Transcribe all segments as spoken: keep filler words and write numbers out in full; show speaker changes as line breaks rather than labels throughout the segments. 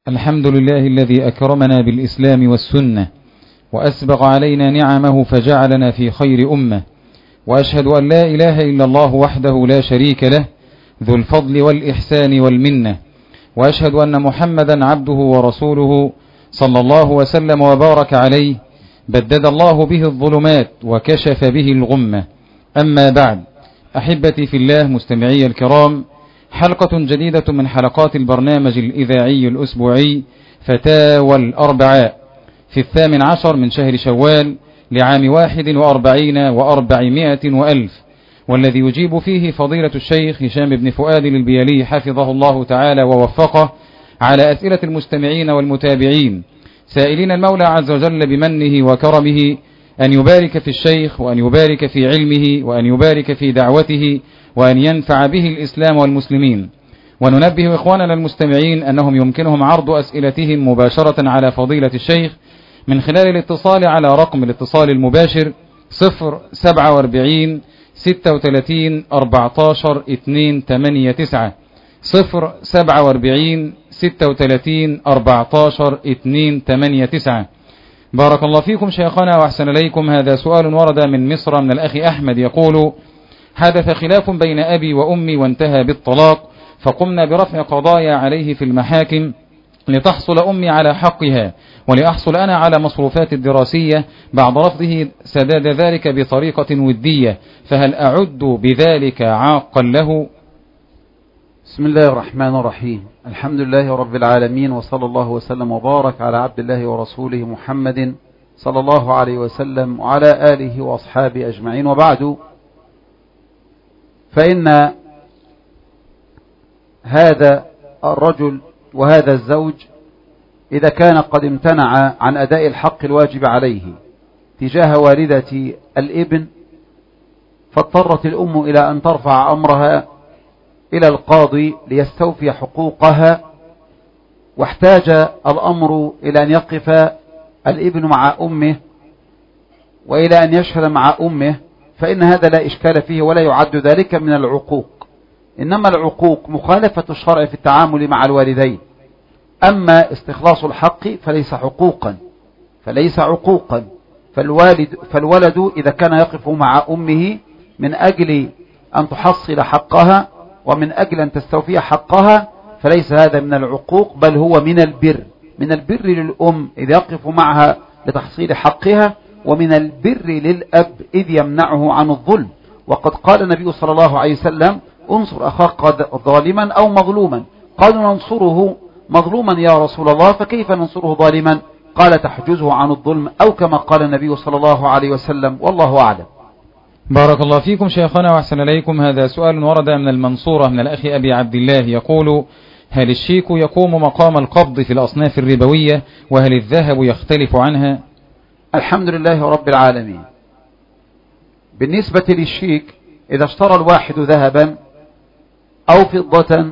الحمد لله الذي أكرمنا بالإسلام والسنة وأسبغ علينا نعمه فجعلنا في خير أمة، وأشهد أن لا إله إلا الله وحده لا شريك له ذو الفضل والإحسان والمنة، وأشهد أن محمدا عبده ورسوله صلى الله وسلم وبارك عليه، بدد الله به الظلمات وكشف به الغمة. أما بعد، أحبتي في الله مستمعي الكرام، حلقة جديدة من حلقات البرنامج الإذاعي الأسبوعي فتاوى الأربعاء في الثامن عشر من شهر شوال لعام واحد وأربعين وأربعمائة وألف، والذي يجيب فيه فضيلة الشيخ هشام بن فؤاد البيلي حفظه الله تعالى ووفقه على أسئلة المستمعين والمتابعين، سائلين المولى عز وجل بمنه وكرمه أن يبارك في الشيخ وأن يبارك في علمه وأن يبارك في دعوته وأن ينفع به الإسلام والمسلمين. وننبه إخواننا المستمعين أنهم يمكنهم عرض أسئلتهم مباشرة على فضيلة الشيخ من خلال الاتصال على رقم الاتصال المباشر صفر سبعة وأربعين ستة وثلاثين أربعتاشر اثنين ثمانية تسعة صفر سبعة وأربعين ستة وثلاثين أربعتاشر اثنين ثمانية تسعة. بارك الله فيكم شيخنا وأحسن إليكم. هذا سؤال ورد من مصر من الأخ أحمد يقول: حدث خلاف بين أبي وأمي وانتهى بالطلاق، فقمنا برفع قضايا عليه في المحاكم لتحصل أمي على حقها ولأحصل أنا على مصروفات الدراسية بعد رفضه سداد ذلك بطريقة ودية، فهل أعد بذلك عاقا له؟
بسم الله الرحمن الرحيم. الحمد لله رب العالمين، وصلى الله وسلم وبارك على عبد الله ورسوله محمد صلى الله عليه وسلم وعلى آله وأصحابه أجمعين، وبعد، فإن هذا الرجل وهذا الزوج إذا كان قد امتنع عن أداء الحق الواجب عليه تجاه والدة الابن، فاضطرت الأم إلى أن ترفع أمرها إلى القاضي ليستوفي حقوقها، واحتاج الأمر إلى أن يقف الابن مع أمه وإلى أن يشهد مع أمه، فإن هذا لا إشكال فيه ولا يعد ذلك من العقوق، إنما العقوق مخالفة الشرع في التعامل مع الوالدين. أما استخلاص الحق فليس حقوقا فليس عقوقا فالوالد فالولد إذا كان يقف مع أمه من أجل أن تحصل حقها ومن أجل أن تستوفي حقها فليس هذا من العقوق، بل هو من البر من البر للأم إذ يقف معها لتحصيل حقها، ومن البر للأب إذ يمنعه عن الظلم. وقد قال النبي صلى الله عليه وسلم: انصر أخاك ظالما أو مظلوما. قالوا: ننصره مظلوما يا رسول الله، فكيف ننصره ظالما؟ قال: تحجزه عن الظلم، أو كما قال النبي صلى الله عليه وسلم، والله أعلم.
بارك الله فيكم شيخنا وأحسن إليكم. هذا سؤال ورد من المنصورة من الأخ أبي عبد الله يقول: هل الشيك يقوم مقام القبض في الأصناف الربوية، وهل الذهب يختلف عنها؟
الحمد لله رب العالمين. بالنسبة للشيك، إذا اشترى الواحد ذهبا أو فضة،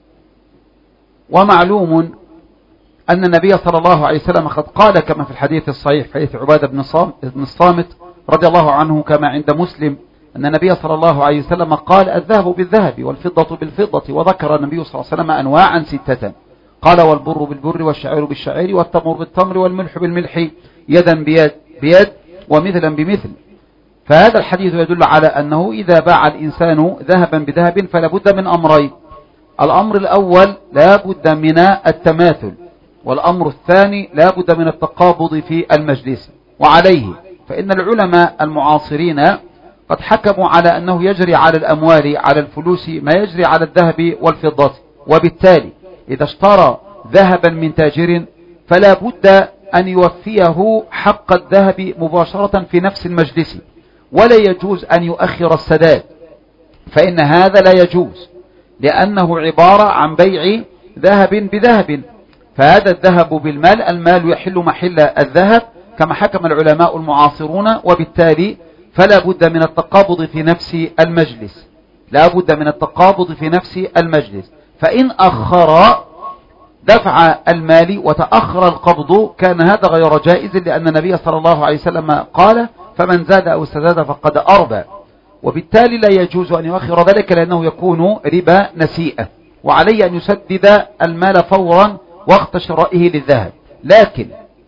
ومعلوم أن النبي صلى الله عليه وسلم قد قال كما في الحديث الصحيح في حديث عبادة بن الصامت رضي الله عنه كما عند مسلم أن النبي صلى الله عليه وسلم قال: الذهب بالذهب والفضة بالفضة، وذكر النبي صلى الله عليه وسلم أنواعا ستة، قال: والبر بالبر والشعير بالشعير والتمر بالتمر والملح بالملح يدا بيد, بيد ومثلا بمثل. فهذا الحديث يدل على أنه إذا باع الإنسان ذهبا بذهب فلا بد من أمرين: الأمر الأول لا بد من التماثل، والأمر الثاني لا بد من التقابض في المجلس. وعليه فإن العلماء المعاصرين قد حكموا على أنه يجري على الأموال على الفلوس ما يجري على الذهب والفضة، وبالتالي إذا اشترى ذهبا من تاجر فلا بد أن يوفيه حق الذهب مباشرة في نفس المجلس، ولا يجوز أن يؤخر السداد، فإن هذا لا يجوز لأنه عبارة عن بيع ذهب بذهب، فهذا الذهب بالمال، المال يحل محل الذهب كما حكم العلماء المعاصرون، وبالتالي فلا بد من التقابض في نفس المجلس لا بد من التقابض في نفس المجلس فإن أخر دفع المال وتأخر القبض كان هذا غير جائز، لأن النبي صلى الله عليه وسلم قال: فمن زاد أو استزاد فقد أربى، وبالتالي لا يجوز أن يؤخر ذلك لأنه يكون ربا نسيئة، وعليه أن يسدد المال فورا وقت شرائه للذهب. لكن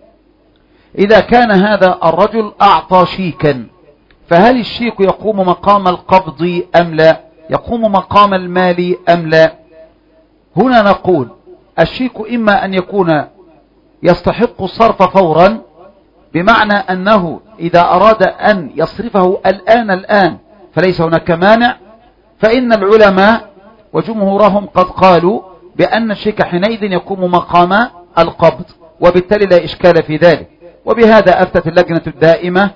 إذا كان هذا الرجل أعطى شيكا، فهل الشيك يقوم مقام القبض أم لا؟ يقوم مقام المال أم لا؟ هنا نقول الشيك إما أن يكون يستحق الصرف فورا، بمعنى أنه إذا أراد أن يصرفه الآن الآن فليس هناك مانع، فإن العلماء وجمهورهم قد قالوا بأن الشيك حينئذ يقوم مقام القبض، وبالتالي لا إشكال في ذلك. وبهذا أفتت اللجنة الدائمة،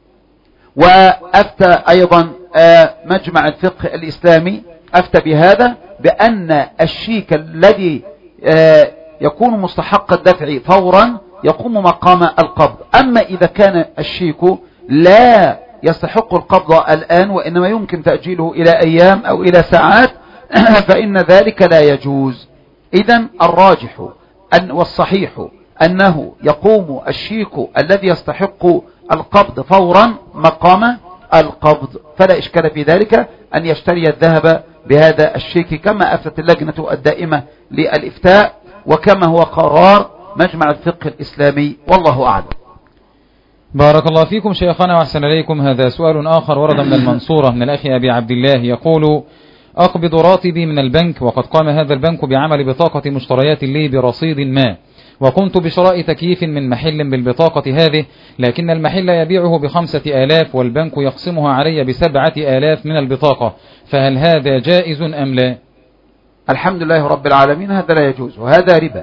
وأفتى أيضا مجمع الفقه الإسلامي أفتى بهذا، بأن الشيك الذي يكون مستحق الدفع فورا يقوم مقام القبض. أما إذا كان الشيك لا يستحق القبض الآن وإنما يمكن تأجيله إلى أيام أو إلى ساعات فإن ذلك لا يجوز. إذن الراجح أن والصحيح أنه يقوم الشيك الذي يستحق القبض فورا مقام القبض، فلا إشكال في ذلك أن يشتري الذهب بهذا الشيك كما أفتت اللجنة الدائمة للإفتاء، وكما هو قرار مجمع الفقه الإسلامي، والله أعلم.
بارك الله فيكم شيخنا وأحسن إليكم. هذا سؤال آخر ورد من المنصورة من الأخ أبي عبد الله، يقول: أقبض راتبي من البنك، وقد قام هذا البنك بعمل بطاقة مشتريات لي برصيد ما، وقمت بشراء تكييف من محل بالبطاقة هذه، لكن المحل يبيعه بخمسة آلاف والبنك يقسمها علي بسبعة آلاف من البطاقة، فهل هذا جائز أم لا؟
الحمد لله رب العالمين، هذا لا يجوز وهذا ربا.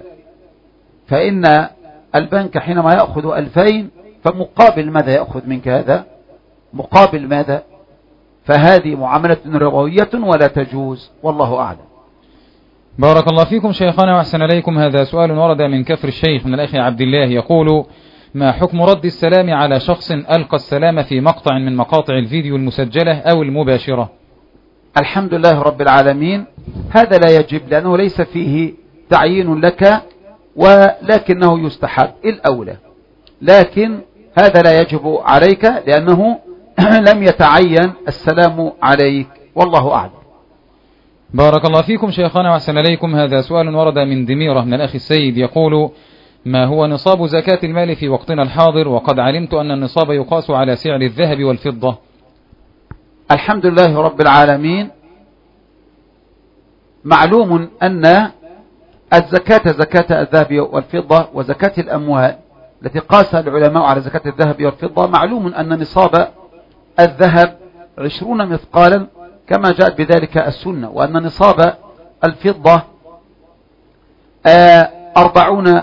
فإن البنك حينما يأخذ ألفين فمقابل ماذا يأخذ منك هذا؟ مقابل ماذا؟ فهذه معاملة ربوية ولا تجوز، والله أعلم.
بارك الله فيكم شيخنا وأحسن إليكم. هذا سؤال ورد من كفر الشيخ من الأخ عبد الله، يقول: ما حكم رد السلام على شخص ألقى السلام في مقطع من مقاطع الفيديو المسجلة أو المباشرة؟
الحمد لله رب العالمين، هذا لا يجب لأنه ليس فيه تعيين لك، ولكنه يستحب الأولى، لكن هذا لا يجب عليك لأنه لم يتعين السلام عليك، والله أعلم.
بارك الله فيكم شيخنا وأحسن إليكم. هذا سؤال ورد من دميرة من الأخ السيد، يقول: ما هو نصاب زكاة المال في وقتنا الحاضر، وقد علمت أن النصاب يقاس على سعر الذهب والفضة؟
الحمد لله رب العالمين، معلوم أن الزكاة زكاة الذهب والفضة وزكاة الأموال التي قاسها العلماء على زكاة الذهب والفضة، معلوم أن نصاب الذهب عشرون مثقالا كما جاءت بذلك السنة، وأن نصاب الفضة أربعون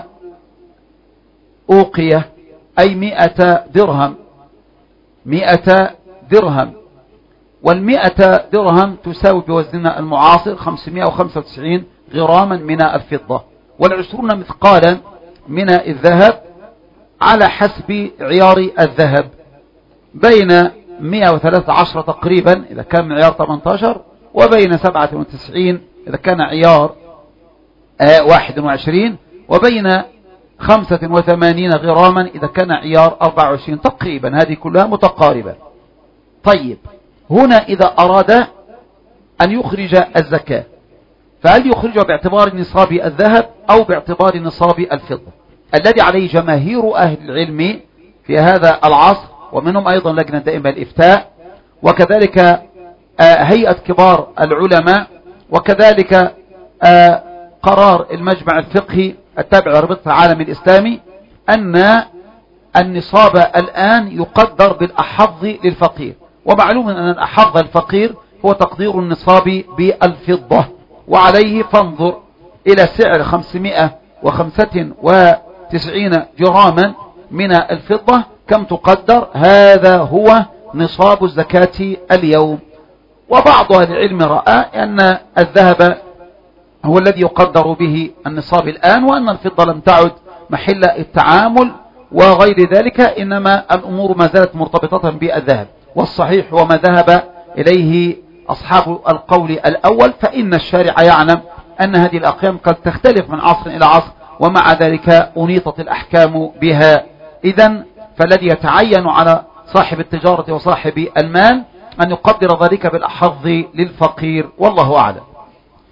أوقية أي مئة درهم مئة درهم والمئة درهم تساوي بوزننا المعاصر خمسمائة وخمسة وتسعين غراما من الفضة، والعشرون مثقالا من الذهب على حسب عيار الذهب بين مئة وثلاثة عشر تقريبا إذا كان من عيار ثمانية عشر، وبين سبعة وتسعين إذا كان عيار واحد وعشرين، وبين خمسة وثمانين غراما إذا كان عيار أربعة وعشرين تقريبا، هذه كلها متقاربة. طيب، هنا إذا أراد أن يخرج الزكاة فهل يخرجها باعتبار نصاب الذهب أو باعتبار نصاب الفضة؟ الذي عليه جماهير أهل العلم في هذا العصر، ومنهم أيضا لجنة دائمة الإفتاء، وكذلك هيئة كبار العلماء، وكذلك قرار المجمع الفقهي التابع لرابطة العالم الإسلامي، أن النصاب الآن يقدر بالأحظ للفقير، ومعلوم أن الأحظ الفقير هو تقدير النصاب بالفضة، وعليه فانظر إلى سعر خمسمائة وخمسة وتسعين جراما من الفضة كم تقدر، هذا هو نصاب الزكاة اليوم. وبعض أهل العلم رأى أن الذهب هو الذي يقدر به النصاب الآن، وأن الفضة لم تعد محل التعامل وغير ذلك، إنما الأمور ما زالت مرتبطة بالذهب. والصحيح وما ذهب إليه أصحاب القول الأول، فإن الشارع يعلم أن هذه الأقيام قد تختلف من عصر إلى عصر، ومع ذلك أنيطت الأحكام بها. إذن فالذي يتعين على صاحب التجارة وصاحب المال أن يقدر ذلك بالأحظ للفقير، والله أعلم.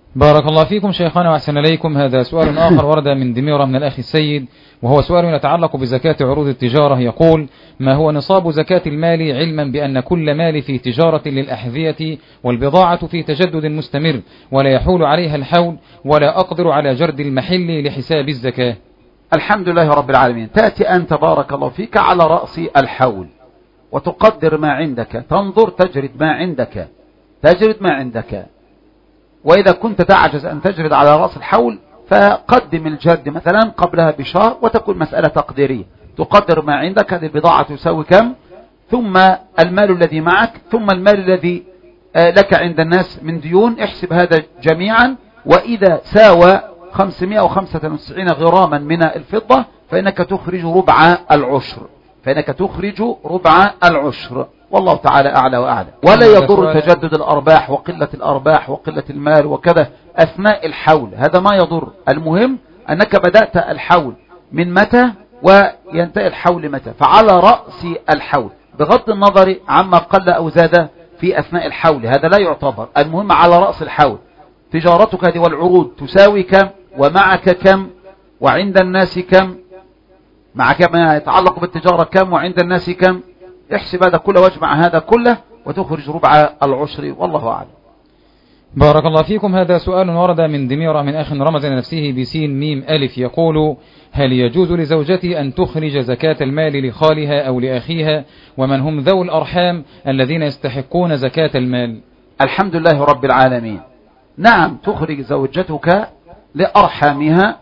بارك الله فيكم شيخنا وأحسن إليكم. هذا سؤال آخر ورد من دميرة من الأخ السيد، وهو سؤال يتعلق بزكاة عروض التجارة. يقول: ما هو نصاب زكاة المال، علما بأن كل مال في تجارة للأحذية والبضاعة في تجدد مستمر ولا يحول عليها الحول، ولا أقدر على جرد المحل لحساب الزكاة؟
الحمد لله رب العالمين. تأتي أنت بارك الله فيك على رأس الحول وتقدر ما عندك، تنظر تجرد ما عندك، تجرد ما عندك، وإذا كنت تعجز أن تجرد على رأس الحول فقدم الجرد مثلا قبلها بشهر وتكون مسألة تقديرية. تقدر ما عندك، هذه البضاعة تساوي كم، ثم المال الذي معك، ثم المال الذي لك عند الناس من ديون، احسب هذا جميعا، وإذا ساوى خمسمائة وخمسة وتسعين غراما من الفضة فإنك تخرج ربع العشر، فإنك تخرج ربع العشر، والله تعالى أعلى وأعلى. ولا يضر تجدد الأرباح وقلة الأرباح وقلة المال وكذا أثناء الحول، هذا ما يضر. المهم أنك بدأت الحول من متى وينتهي الحول متى، فعلى رأس الحول بغض النظر عما قل أو زاد في أثناء الحول، هذا لا يعتبر. المهم على رأس الحول تجارتك هذه والعروض تساوي كم، ومعك كم، وعند الناس كم، معك ما يتعلق بالتجارة كم، وعند الناس كم، احسب هذا كله واجمع هذا كله وتخرج ربع العشر، والله أعلم.
بارك الله فيكم. هذا سؤال ورد من دميرة من أخ رمز نفسه بسين ميم ألف. يقول: هل يجوز لزوجتي أن تخرج زكاة المال لخالها أو لأخيها، ومن هم ذو الأرحام الذين يستحقون زكاة المال؟
الحمد لله رب العالمين. نعم، تخرج زوجتك لأرحامها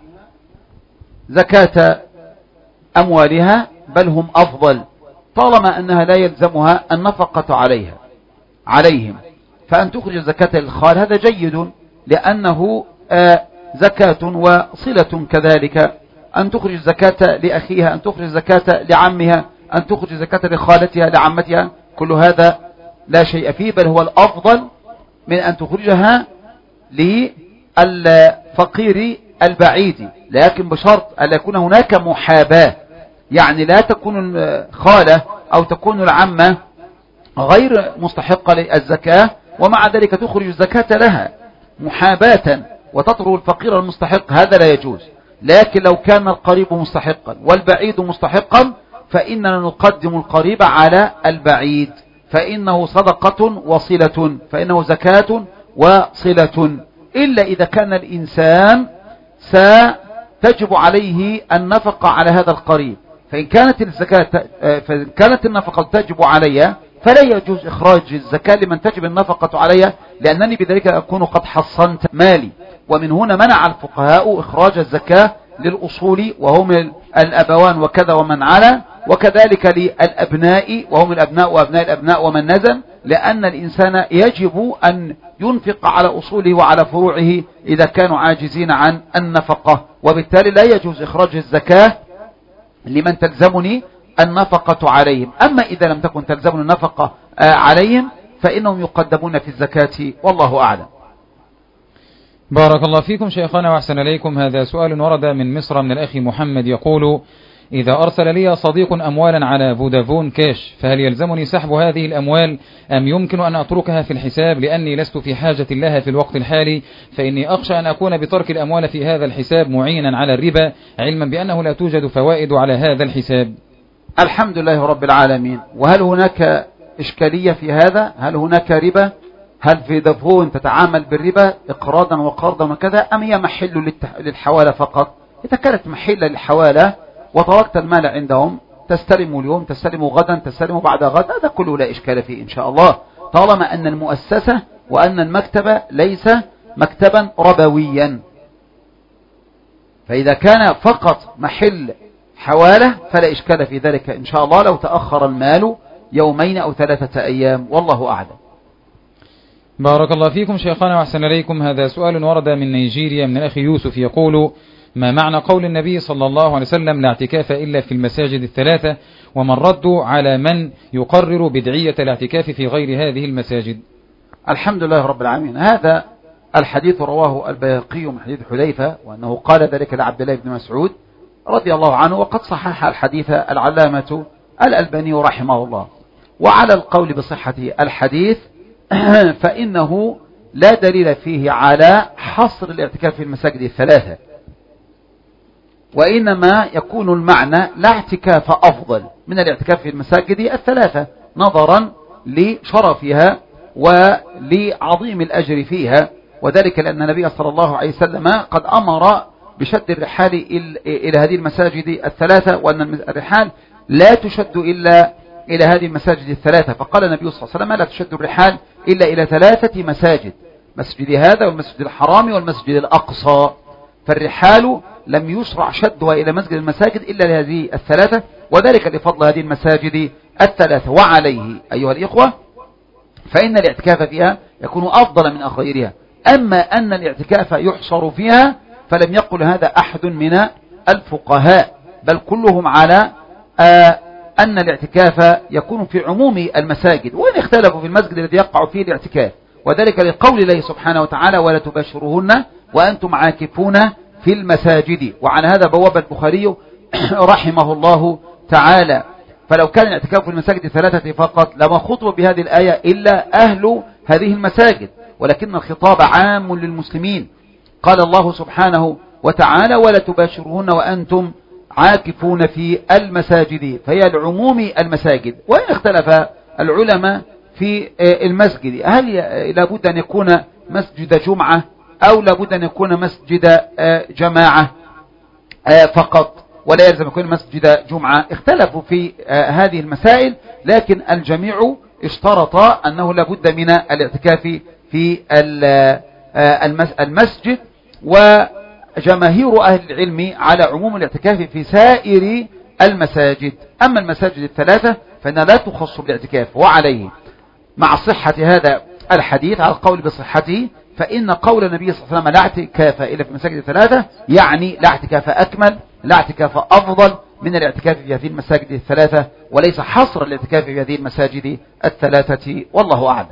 زكاة أموالها، بل هم أفضل طالما أنها لا يلزمها النفقة عليها عليهم، فأن تخرج زكاة الخال هذا جيد، لأنه زكاة وصلة. كذلك أن تخرج زكاة لأخيها، أن تخرج زكاة لعمها، أن تخرج زكاة لخالتها لعمتها، كل هذا لا شيء فيه، بل هو الأفضل من أن تخرجها للفقير البعيد، لكن بشرط أن يكون هناك محاباة، يعني لا تكون الخالة أو تكون العمة غير مستحقة للزكاة ومع ذلك تخرج الزكاة لها محاباة وتطرد الفقير المستحق، هذا لا يجوز. لكن لو كان القريب مستحقا والبعيد مستحقا فإننا نقدم القريب على البعيد، فإنه صدقة وصلة، فإنه زكاة وصلة، إلا إذا كان الإنسان ستجب عليه النفقة على هذا القريب، فإن كانت الزكاة فإن كانت النفقة تجب عليها فلا يجوز إخراج الزكاة لمن تجب النفقة عليها، لأنني بذلك أكون قد حصنت مالي. ومن هنا منع الفقهاء إخراج الزكاة للأصول وهم الأبوان وكذا ومن على، وكذلك للأبناء وهم الأبناء وأبناء الأبناء ومن نزل، لأن الإنسان يجب أن ينفق على أصوله وعلى فروعه إذا كانوا عاجزين عن النفقة، وبالتالي لا يجوز إخراج الزكاة لمن تلزمني النفقة عليهم. أما إذا لم تكن تلزمني النفقة عليهم فإنهم يقدمون في الزكاة، والله أعلم.
بارك الله فيكم شيخنا وأحسن إليكم. هذا سؤال ورد من مصر من الأخ محمد. يقول: إذا أرسل لي صديق أموالا على فودافون كاش فهل يلزمني سحب هذه الأموال أم يمكن أن أتركها في الحساب لأني لست في حاجة لها في الوقت الحالي، فإني أخشى أن أكون بترك الأموال في هذا الحساب معينا على الربا، علما بأنه لا توجد فوائد على هذا الحساب؟
الحمد لله رب العالمين. وهل هناك إشكالية في هذا؟ هل هناك ربا؟ هل في فودافون تتعامل بالربا إقراضا وقرضا وكذا، أم هي محل للحوالة فقط؟ إذا كانت محل للحوالة وتركت المال عندهم، تستلم اليوم تستلم غدا تستلم بعد غد، هذا كله لا إشكال فيه إن شاء الله، طالما أن المؤسسة وأن المكتب ليس مكتبا ربويا. فإذا كان فقط محل حوالة فلا إشكال في ذلك إن شاء الله لو تأخر المال يومين أو ثلاثة أيام، والله أعلم.
بارك الله فيكم شيخنا وأحسن إليكم. هذا سؤال ورد من نيجيريا من الأخ يوسف. يقول: ما معنى قول النبي صلى الله عليه وسلم: لا اعتكاف إلا في المساجد الثلاثة، ومن رد على من يقرر بدعية الاعتكاف في غير هذه المساجد؟
الحمد لله رب العالمين. هذا الحديث رواه البيهقي من حديث حذيفة، وأنه قال ذلك لعبد الله بن مسعود رضي الله عنه، وقد صحح الحديث العلامة الألباني رحمه الله. وعلى القول بصحة الحديث فإنه لا دليل فيه على حصر الاعتكاف في المساجد الثلاثة، وإنما يكون المعنى لا اعتكاف أفضل من الاعتكاف في المساجد الثلاثة نظرا لشرفها ولعظيم الأجر فيها، وذلك لأن النبي صلى الله عليه وسلم قد أمر بشد الرحال إلى هذه المساجد الثلاثة، وأن الرحال لا تشد إلا إلى هذه المساجد الثلاثة، فقال النبي صلى الله عليه وسلم لا تشد الرحال إلا إلى ثلاثة مساجد، مسجد هذا والمسجد الحرام والمسجد الأقصى، فالرحال لم يشرع شدها إلى مسجد المساجد إلا لهذه الثلاثة، وذلك لفضل هذه المساجد الثلاثة. وعليه أيها الإخوة فإن الاعتكاف فيها يكون أفضل من غيرها، أما أن الاعتكاف يحصر فيها فلم يقل هذا أحد من الفقهاء، بل كلهم على آه أن الاعتكاف يكون في عموم المساجد، وإن اختلفوا في المسجد الذي يقع فيه الاعتكاف، وذلك لقول الله سبحانه وتعالى ولا تباشروهن وأنتم عاكفون في المساجد، وعلى هذا بواب البخاري رحمه الله تعالى. فلو كان الاعتكاف في المساجد الثلاثة فقط لما خطب بهذه الآية إلا أهل هذه المساجد، ولكن الخطاب عام للمسلمين. قال الله سبحانه وتعالى ولا تباشروهن وأنتم عاكفون في المساجد، فهي العموم المساجد. وإن اختلف العلماء في المسجد هل لابد أن يكون مسجد جمعة أو لابد أن يكون مسجد جماعة فقط، ولا يلزم يكون مسجد جمعة. اختلفوا في هذه المسائل، لكن الجميع اشترط أنه لابد من الاعتكاف في المسجد، وجماهير أهل العلم على عموم الاعتكاف في سائر المساجد. أما المساجد الثلاثة فإنها لا تخص بالاعتكاف. وعليه مع صحة هذا الحديث على القول بصحته، فإن قول النبي صلى الله عليه وسلم لا اعتكاف إلا في المساجد الثلاثة يعني لا اعتكاف أكمل، لا اعتكاف أفضل من الاعتكاف في هذه المساجد الثلاثة، وليس حصر الاعتكاف في هذه المساجد الثلاثة، والله أعلم.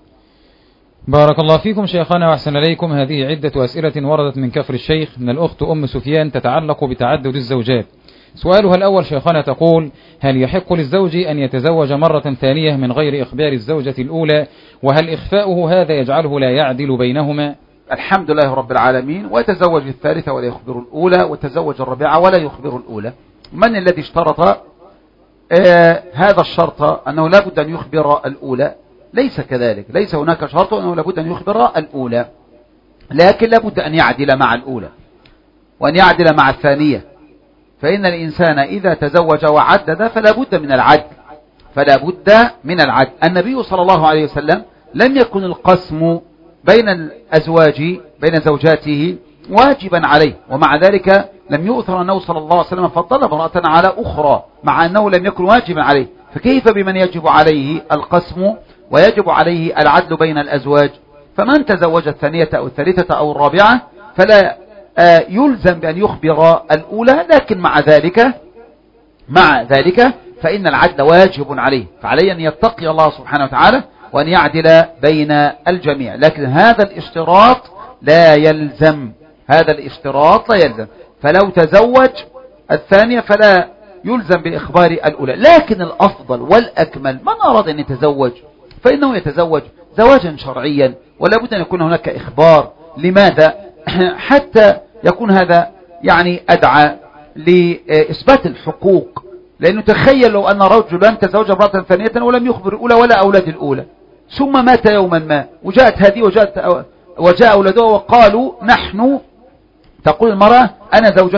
بارك الله فيكم شيخنا وأحسن إليكم. هذه عدة أسئلة وردت من كفر الشيخ من الأخت أم سفيان تتعلق بتعدد الزوجات. سؤالها الأول شيخنا تقول: هل يحق للزوج أن يتزوج مرة ثانية من غير إخبار الزوجة الأولى؟ وهل إخفاؤه هذا يجعله لا يعدل بينهما؟
الحمد لله رب العالمين. ويتزوج الثالثة ولا يخبر الأولى، وتزوج الرابعة ولا يخبر الأولى. من الذي اشترط آه هذا الشرط أنه لا بد أن يخبر الأولى؟ ليس كذلك، ليس هناك شرط أنه لا بد أن يخبر الأولى، لكن لا بد أن يعدل مع الأولى وأن يعدل مع الثانية. فإن الإنسان إذا تزوج وعدد فلا بد من العدل، فلا بد من العدل. النبي صلى الله عليه وسلم لم يكن القسم بين الأزواج بين زوجاته واجبا عليه، ومع ذلك لم يؤثر أنه صلى الله عليه وسلم فضل امرأة على أخرى مع أنه لم يكن واجبا عليه، فكيف بمن يجب عليه القسم ويجب عليه العدل بين الأزواج؟ فمن تزوج الثانية أو الثالثة أو الرابعة فلا يلزم بأن يخبر الأولى، لكن مع ذلك مع ذلك فإن العدل واجب عليه، فعليه أن يتقي الله سبحانه وتعالى وأن يعدل بين الجميع. لكن هذا الاشتراط لا يلزم، هذا الاشتراط لا يلزم. فلو تزوج الثانية فلا يلزم بإخبار الأولى، لكن الأفضل والأكمل من أراد أن يتزوج فإنه يتزوج زواجا شرعيا، ولا بد أن يكون هناك إخبار. لماذا؟ حتى يكون هذا يعني أدعى لإثبات الحقوق. لأنه تخيل لو أن رجلا تزوج امرأة ثانية ولم يخبر الأولى ولا أولاد الأولى، ثم مات يوما ما وجاءت هذه وجاءت وجاء أولادها وقالوا نحن، تقول المرأة أنا زوجة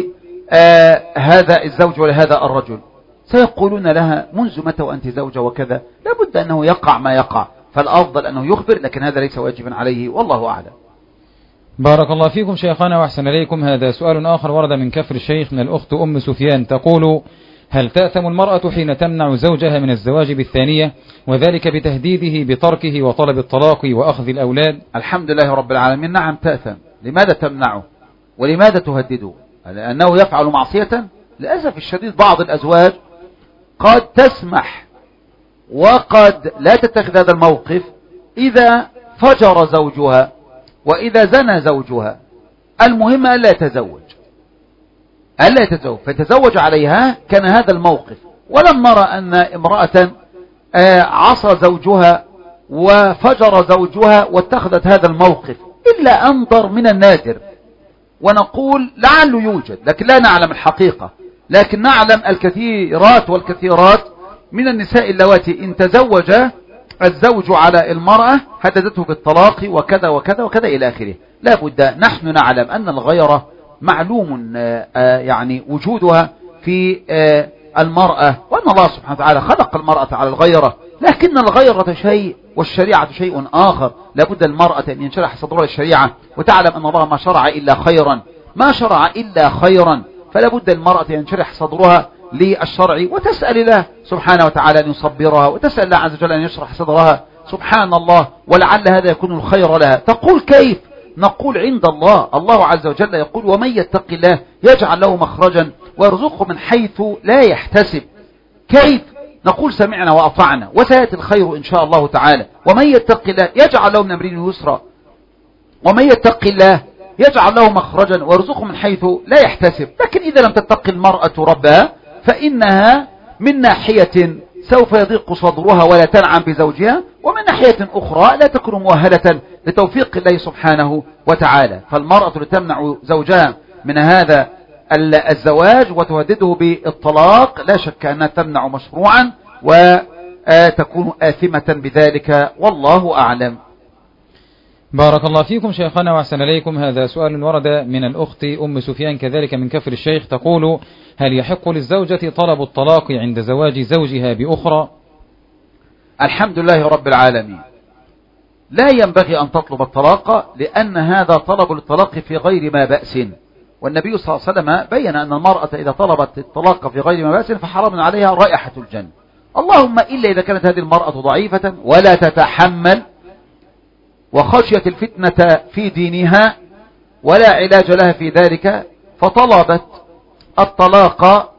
لهذا الزوج ولهذا الرجل، سيقولون لها منذ متى وأنت زوجة وكذا؟ لابد أنه يقع ما يقع، فالأفضل أنه يخبر، لكن هذا ليس واجبا عليه، والله أعلم.
بارك الله فيكم شيخنا وأحسن إليكم. هذا سؤال آخر ورد من كفر الشيخ من الأخت أم سفيان تقول: هل تأثم المرأة حين تمنع زوجها من الزواج بالثانية، وذلك بتهديده بتركه وطلب الطلاق وأخذ الأولاد؟
الحمد لله رب العالمين. نعم تأثم. لماذا تمنعه ولماذا تهدده؟ لأنه يفعل معصية؟ للأسف الشديد بعض الأزواج قد تسمح وقد لا تتخذ هذا الموقف إذا فجر زوجها وإذا زنى زوجها، المهم ألا يتزوج ألا يتزوج فتزوج عليها. كان هذا الموقف. ولما رأى أن امرأة عصى زوجها وفجر زوجها واتخذت هذا الموقف، إلا أنظر من النادر، ونقول لعله يوجد لكن لا نعلم الحقيقة، لكن نعلم الكثيرات والكثيرات من النساء اللواتي إن تزوج الزوج على المرأة هددته بالطلاق وكذا وكذا وكذا إلى آخره. لا بد نحن نعلم أن الغيرة معلوم يعني وجودها في المرأة، وأن الله سبحانه وتعالى خلق المرأة على الغيرة، لكن الغيرة شيء والشريعة شيء آخر. لابد المرأة أن ينشرح صدرها الشريعة وتعلم أن الله ما شرع إلا خيرا، ما شرع إلا خيرا، فلا بد المرأة أن ينشرح صدرها للشرع وتسأل الله سبحانه وتعالى أن يصبرها، وتسأل الله عز وجل أن يشرح صدرها سبحان الله، ولعل هذا يكون الخير لها. تقول كيف؟ نقول عند الله. الله عز وجل يقول ومن يتق الله يجعل له مخرجا ويرزقه من حيث لا يحتسب. كيف؟ نقول سمعنا وأطعنا وسيأتي الخير إن شاء الله تعالى. ومن يتق الله يجعل له من أمره يسرا، ومن يتق الله يجعل له مخرجا ويرزقه من حيث لا يحتسب. لكن إذا لم تتق المرأة ربها فإنها من ناحية سوف يضيق صدرها ولا تنعم بزوجها، ومن ناحية أخرى لا تكون مؤهلة لتوفيق الله سبحانه وتعالى. فالمرأة لتمنع زوجها من هذا الزواج وتهدده بالطلاق لا شك أنها تمنع مشروعا وتكون آثمة بذلك، والله أعلم.
بارك الله فيكم شيخنا وأحسن إليكم. هذا سؤال ورد من الأخت أم سفيان كذلك من كفر الشيخ، تقول هل يحق للزوجة طلب الطلاق عند زواج زوجها بأخرى؟
الحمد لله رب العالمين، لا ينبغي أن تطلب الطلاق، لأن هذا طلب الطلاق في غير ما بأس، والنبي صلى الله عليه وسلم بين أن المرأة إذا طلبت الطلاق في غير ما بأس فحرام عليها رائحة الجنة، اللهم إلا إذا كانت هذه المرأة ضعيفة ولا تتحمل وخشيت الفتنة في دينها ولا علاج لها في ذلك فطلبت الطلاق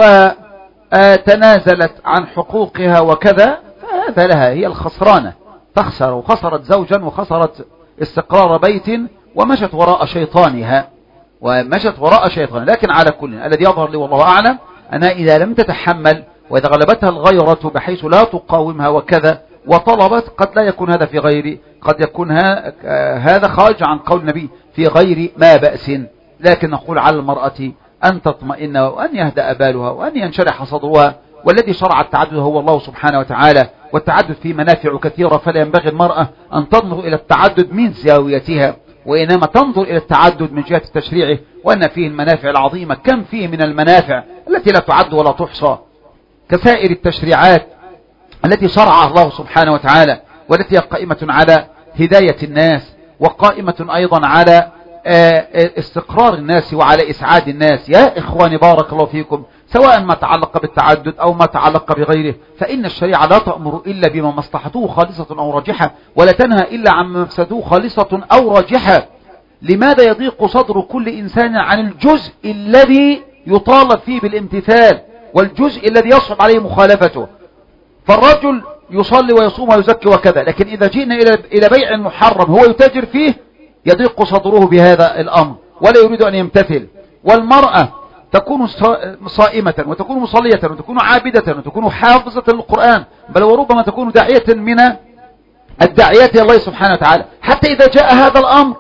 وتنازلت عن حقوقها وكذا، فهذا لها هي الخسرانة، تخسر، وخسرت زوجا وخسرت استقرار بيت ومشت وراء شيطانها ومشت وراء شيطان. لكن على كل الذي يظهر لي والله أعلم أنها إذا لم تتحمل وإذا غلبتها الغيرة بحيث لا تقاومها وكذا وطلبت، قد لا يكون هذا في غير، قد يكون هذا خارج عن قول النبي في غير ما بأس. لكن نقول على المرأة أن تطمئن وأن يهدأ بالها وأن ينشرح صدرها، والذي شرع التعدد هو الله سبحانه وتعالى، والتعدد فيه منافع كثيرة، فلا ينبغي المرأة أن تنظر إلى التعدد من زاويتها، وإنما تنظر إلى التعدد من جهة التشريع، وأن فيه المنافع العظيمة. كم فيه من المنافع التي لا تعد ولا تحصى كسائر التشريعات التي شرعها الله سبحانه وتعالى، والتي قائمة على هداية الناس، وقائمة أيضا على استقرار الناس وعلى إسعاد الناس. يا إخواني بارك الله فيكم، سواء ما تعلق بالتعدد أو ما تعلق بغيره، فإن الشريعة لا تأمر إلا بما مصلحته خالصة أو راجحة، ولا تنهى إلا عن مفسده خالصة أو راجحة. لماذا يضيق صدر كل إنسان عن الجزء الذي يطالب فيه بالامتثال والجزء الذي يصعب عليه مخالفته؟ فالرجل يصلي ويصوم ويزكي وكذا، لكن إذا جئنا إلى بيع محرم هو يتاجر فيه يضيق صدره بهذا الأمر ولا يريد أن يمتثل. والمرأة تكون صائمة وتكون مصلية وتكون عابدة وتكون حافظة للقرآن، بل وربما تكون داعية من الداعيات الله سبحانه وتعالى، حتى إذا جاء هذا الأمر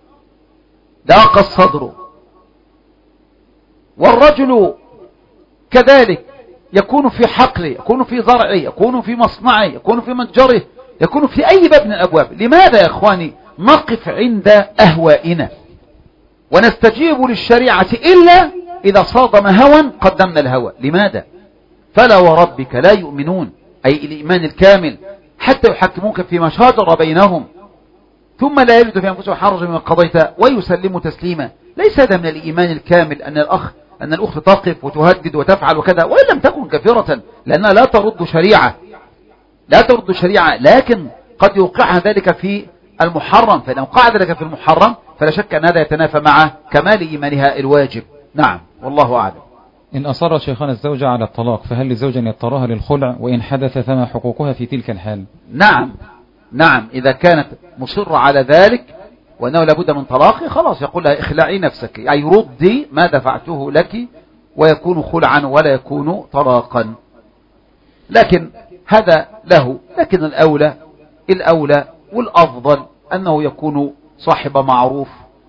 ضاق الصدر. والرجل كذلك يكون في حقله، يكون في زرعه، يكون في مصنعه، يكون في متجره، يكون في أي باب من الأبواب. لماذا يا إخواني نقف عند أهوائنا ونستجيب للشريعة إلا إذا صادم هوى قدمنا الهوى؟ لماذا؟ فلا وربك لا يؤمنون، أي الإيمان الكامل، حتى يحكموك فيما شاجر بينهم ثم لا يجد في أنفسهم حرج مما قضيت ويسلموا تسليما. ليس هذا من الإيمان الكامل أن الأخ أن الأخت تقف وتهدد وتفعل وكذا، وإن لم تكن كافرة، لأنها لا ترد شريعة، لا ترد شريعة، لكن قد يوقعها ذلك في المحرم، فإن وقع ذلك في المحرم فلا شك أن هذا يتنافى مع كمال إيمانها الواجب. نعم والله أعلم.
إن أصر شيخنا الزوجة على الطلاق فهل للزوجة أن يضطرها للخلع؟ وإن حدث فما حقوقها في تلك الحال؟
نعم نعم إذا كانت مصرة على ذلك وأنه لابد من طلاق، خلاص يقول لها اخلعي نفسك، أي ردي ما دفعته لك، ويكون خلعا ولا يكون طلاقا. لكن هذا له، لكن الأولى الأولى والأفضل أنه يكون صاحب معروف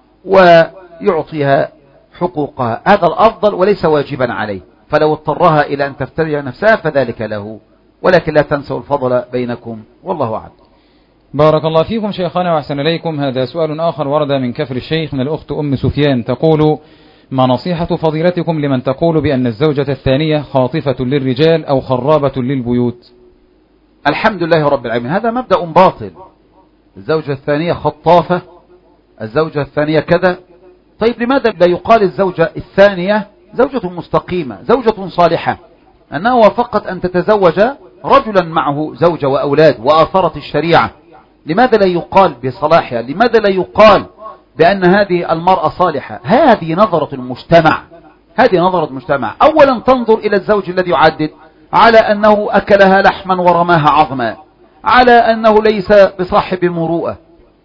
ويعطيها حقوقها، هذا الأفضل وليس واجبا عليه، فلو اضطرها إلى أن تفتري نفسها فذلك له، ولكن لا تنسوا الفضل بينكم، والله أعلم.
بارك الله فيكم شيخنا وأحسن إليكم. هذا سؤال آخر ورد من كفر الشيخ من الأخت أم سفيان، تقول: ما نصيحة فضيلتكم لمن تقول بأن الزوجة الثانية خاطفة للرجال أو خرابة للبيوت؟
الحمد لله رب العالمين، هذا مبدأ باطل. الزوجة الثانية خطافة، الزوجة الثانية كذا. طيب لماذا لا يقال الزوجة الثانية زوجة مستقيمة، زوجة صالحة، أنها وافقت أن تتزوج رجلا معه زوجة وأولاد وآثرت الشريعة؟ لماذا لا يقال بصلاحها؟ لماذا لا يقال بأن هذه المرأة صالحة؟ هذه نظرة المجتمع، هذه نظرة المجتمع. أولا تنظر إلى الزوج الذي يعدد على أنه أكلها لحما ورماها عظما، على أنه ليس بصاحب مروءة،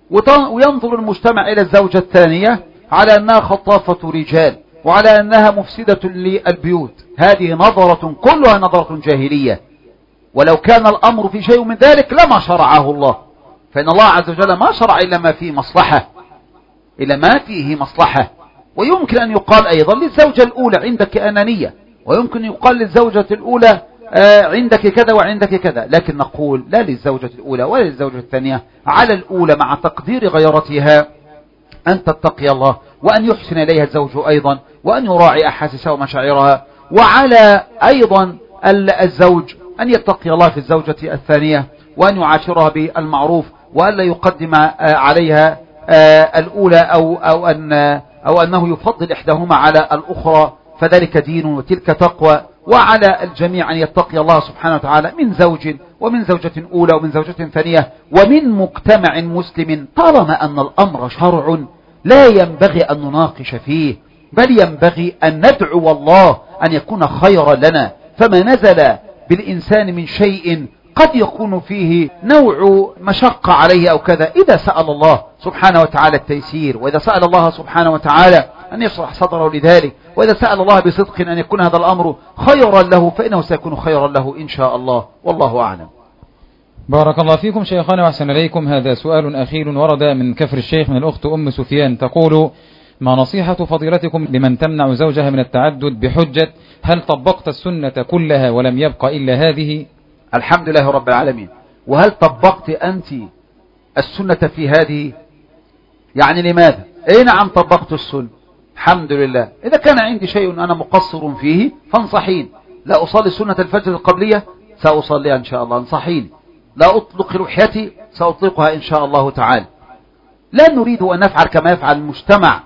وينظر المجتمع إلى الزوجة الثانية على أنها خطافة رجال، وعلى أنها مفسدة للبيوت. هذه نظرة كلها نظرة جاهلية، ولو كان الأمر في شيء من ذلك لما شرعه الله، فإن الله عز وجل ما شرع إلا ما فيه مصلحة، إلا ما فيه مصلحة. ويمكن أن يقال أيضا للزوجة الأولى عندك أنانية، ويمكن يقال للزوجة الأولى عندك كذا وعندك كذا، لكن نقول لا للزوجة الأولى ولا للزوجة الثانية، على الأولى مع تقدير غيرتها أن تتقي الله، وأن يحسن إليها الزوج أيضا، وأن يراعي أحاسيسها ومشاعرها، وعلى أيضا الزوج أن يتقي الله في الزوجة الثانية، وأن يعاشرها بالمعروف، وأن لا يقدم عليها الأولى أو, أو, أن أو أنه يفضل إحداهما على الأخرى، فذلك دين وتلك تقوى. وعلى الجميع أن يتقي الله سبحانه وتعالى من زوج ومن زوجة أولى ومن زوجة ثانية ومن مجتمع مسلم، طالما أن الأمر شرع لا ينبغي أن نناقش فيه، بل ينبغي أن ندعو الله أن يكون خيرا لنا. فما نزل بالإنسان من شيء قد يكون فيه نوع مشقة عليه أو كذا، إذا سأل الله سبحانه وتعالى التيسير، وإذا سأل الله سبحانه وتعالى أن يشرح صدره لذلك، وإذا سأل الله بصدق أن يكون هذا الأمر خيرا له، فإنه سيكون خيرا له إن شاء الله، والله أعلم.
بارك الله فيكم شيخنا وأحسن إليكم. هذا سؤال أخير ورد من كفر الشيخ من الأخت أم سفيان، تقول: ما نصيحة فضيلتكم لمن تمنع زوجها من التعدد بحجة هل طبقت السنة كلها ولم يبق إلا هذه؟
الحمد لله رب العالمين. وهل طبقت أنت السنة في هذه؟ يعني لماذا؟ اي نعم طبقت السنة الحمد لله. إذا كان عندي شيء أنا مقصر فيه فانصحين. لا أصلي سنة الفجر القبلية سأصليها إن شاء الله، انصحين. لا أطلق لحيتي سأطلقها إن شاء الله تعالى. لا نريد أن نفعل كما يفعل المجتمع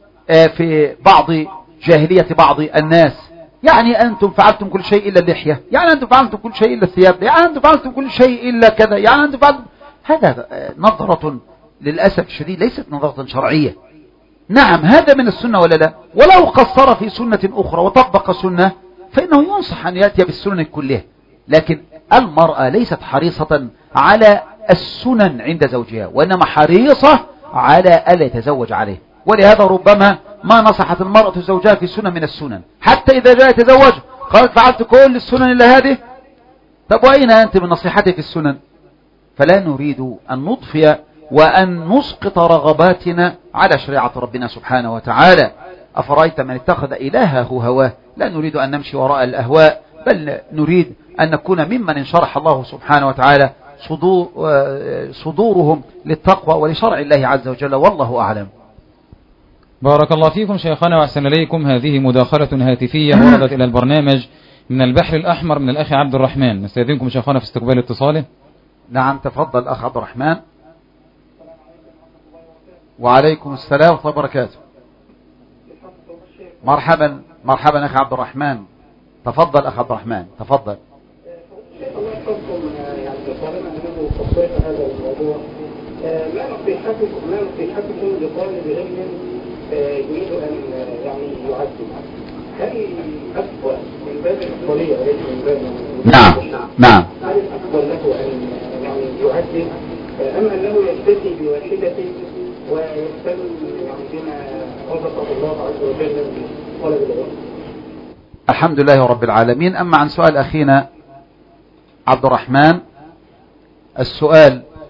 في بعض جاهلية بعض الناس، يعني أنتم فعلتم كل شيء إلا اللحية، يعني أنتم فعلتم كل شيء إلا الثياب، يعني أنتم فعلتم كل شيء إلا كذا، يعني أنتم فعلتم. هذا نظرة للأسف الشديد ليست نظرة شرعية. نعم هذا من السنة ولا لا؟ ولو قصر في سنة أخرى وطبق سنة فإنه ينصح أن يأتي بالسنن كلها، لكن المرأة ليست حريصة على السنن عند زوجها، وإنما حريصة على ألا يتزوج عليه. ولهذا ربما ما نصحت المرأة زوجها في سنة من السنن، حتى إذا جاء يتزوج قالت فعلت كل السنن إلا هذه. طب وأين أنت من نصيحتي في السنن؟ فلا نريد أن نضفي وأن نسقط رغباتنا على شريعة ربنا سبحانه وتعالى. أفرأيت من اتخذ إلهه هواه؟ لا نريد أن نمشي وراء الأهواء، بل نريد أن نكون ممن انشرح الله سبحانه وتعالى صدور صدورهم للتقوى ولشرع الله عز وجل، والله أعلم.
بارك الله فيكم شيخنا وأحسن إليكم. هذه مداخلة هاتفية وردت إلى البرنامج من البحر الأحمر من الأخ عبد الرحمن، نستأذنكم شيخنا في استقبال اتصاله.
نعم تفضل أخ عبد الرحمن. وعليكم السلام ورحمة الله وبركاته. مرحبا مرحبا أخ عبد الرحمن، تفضل أخ عبد الرحمن تفضل.
ما نصيحتكم ما نصيحتكم لطالب علم يريد ان يعني يعدل؟ هل افضل من باب الافضليه وليس من باب
نعم نعم
هل الافضل له ان يعني يعدل ام انه يكتفي بواحده ويهتم يعني بما رزقه الله عز وجل من طلب العلم؟
الحمد لله رب العالمين. اما عن سؤال اخينا عبد الرحمن، السؤال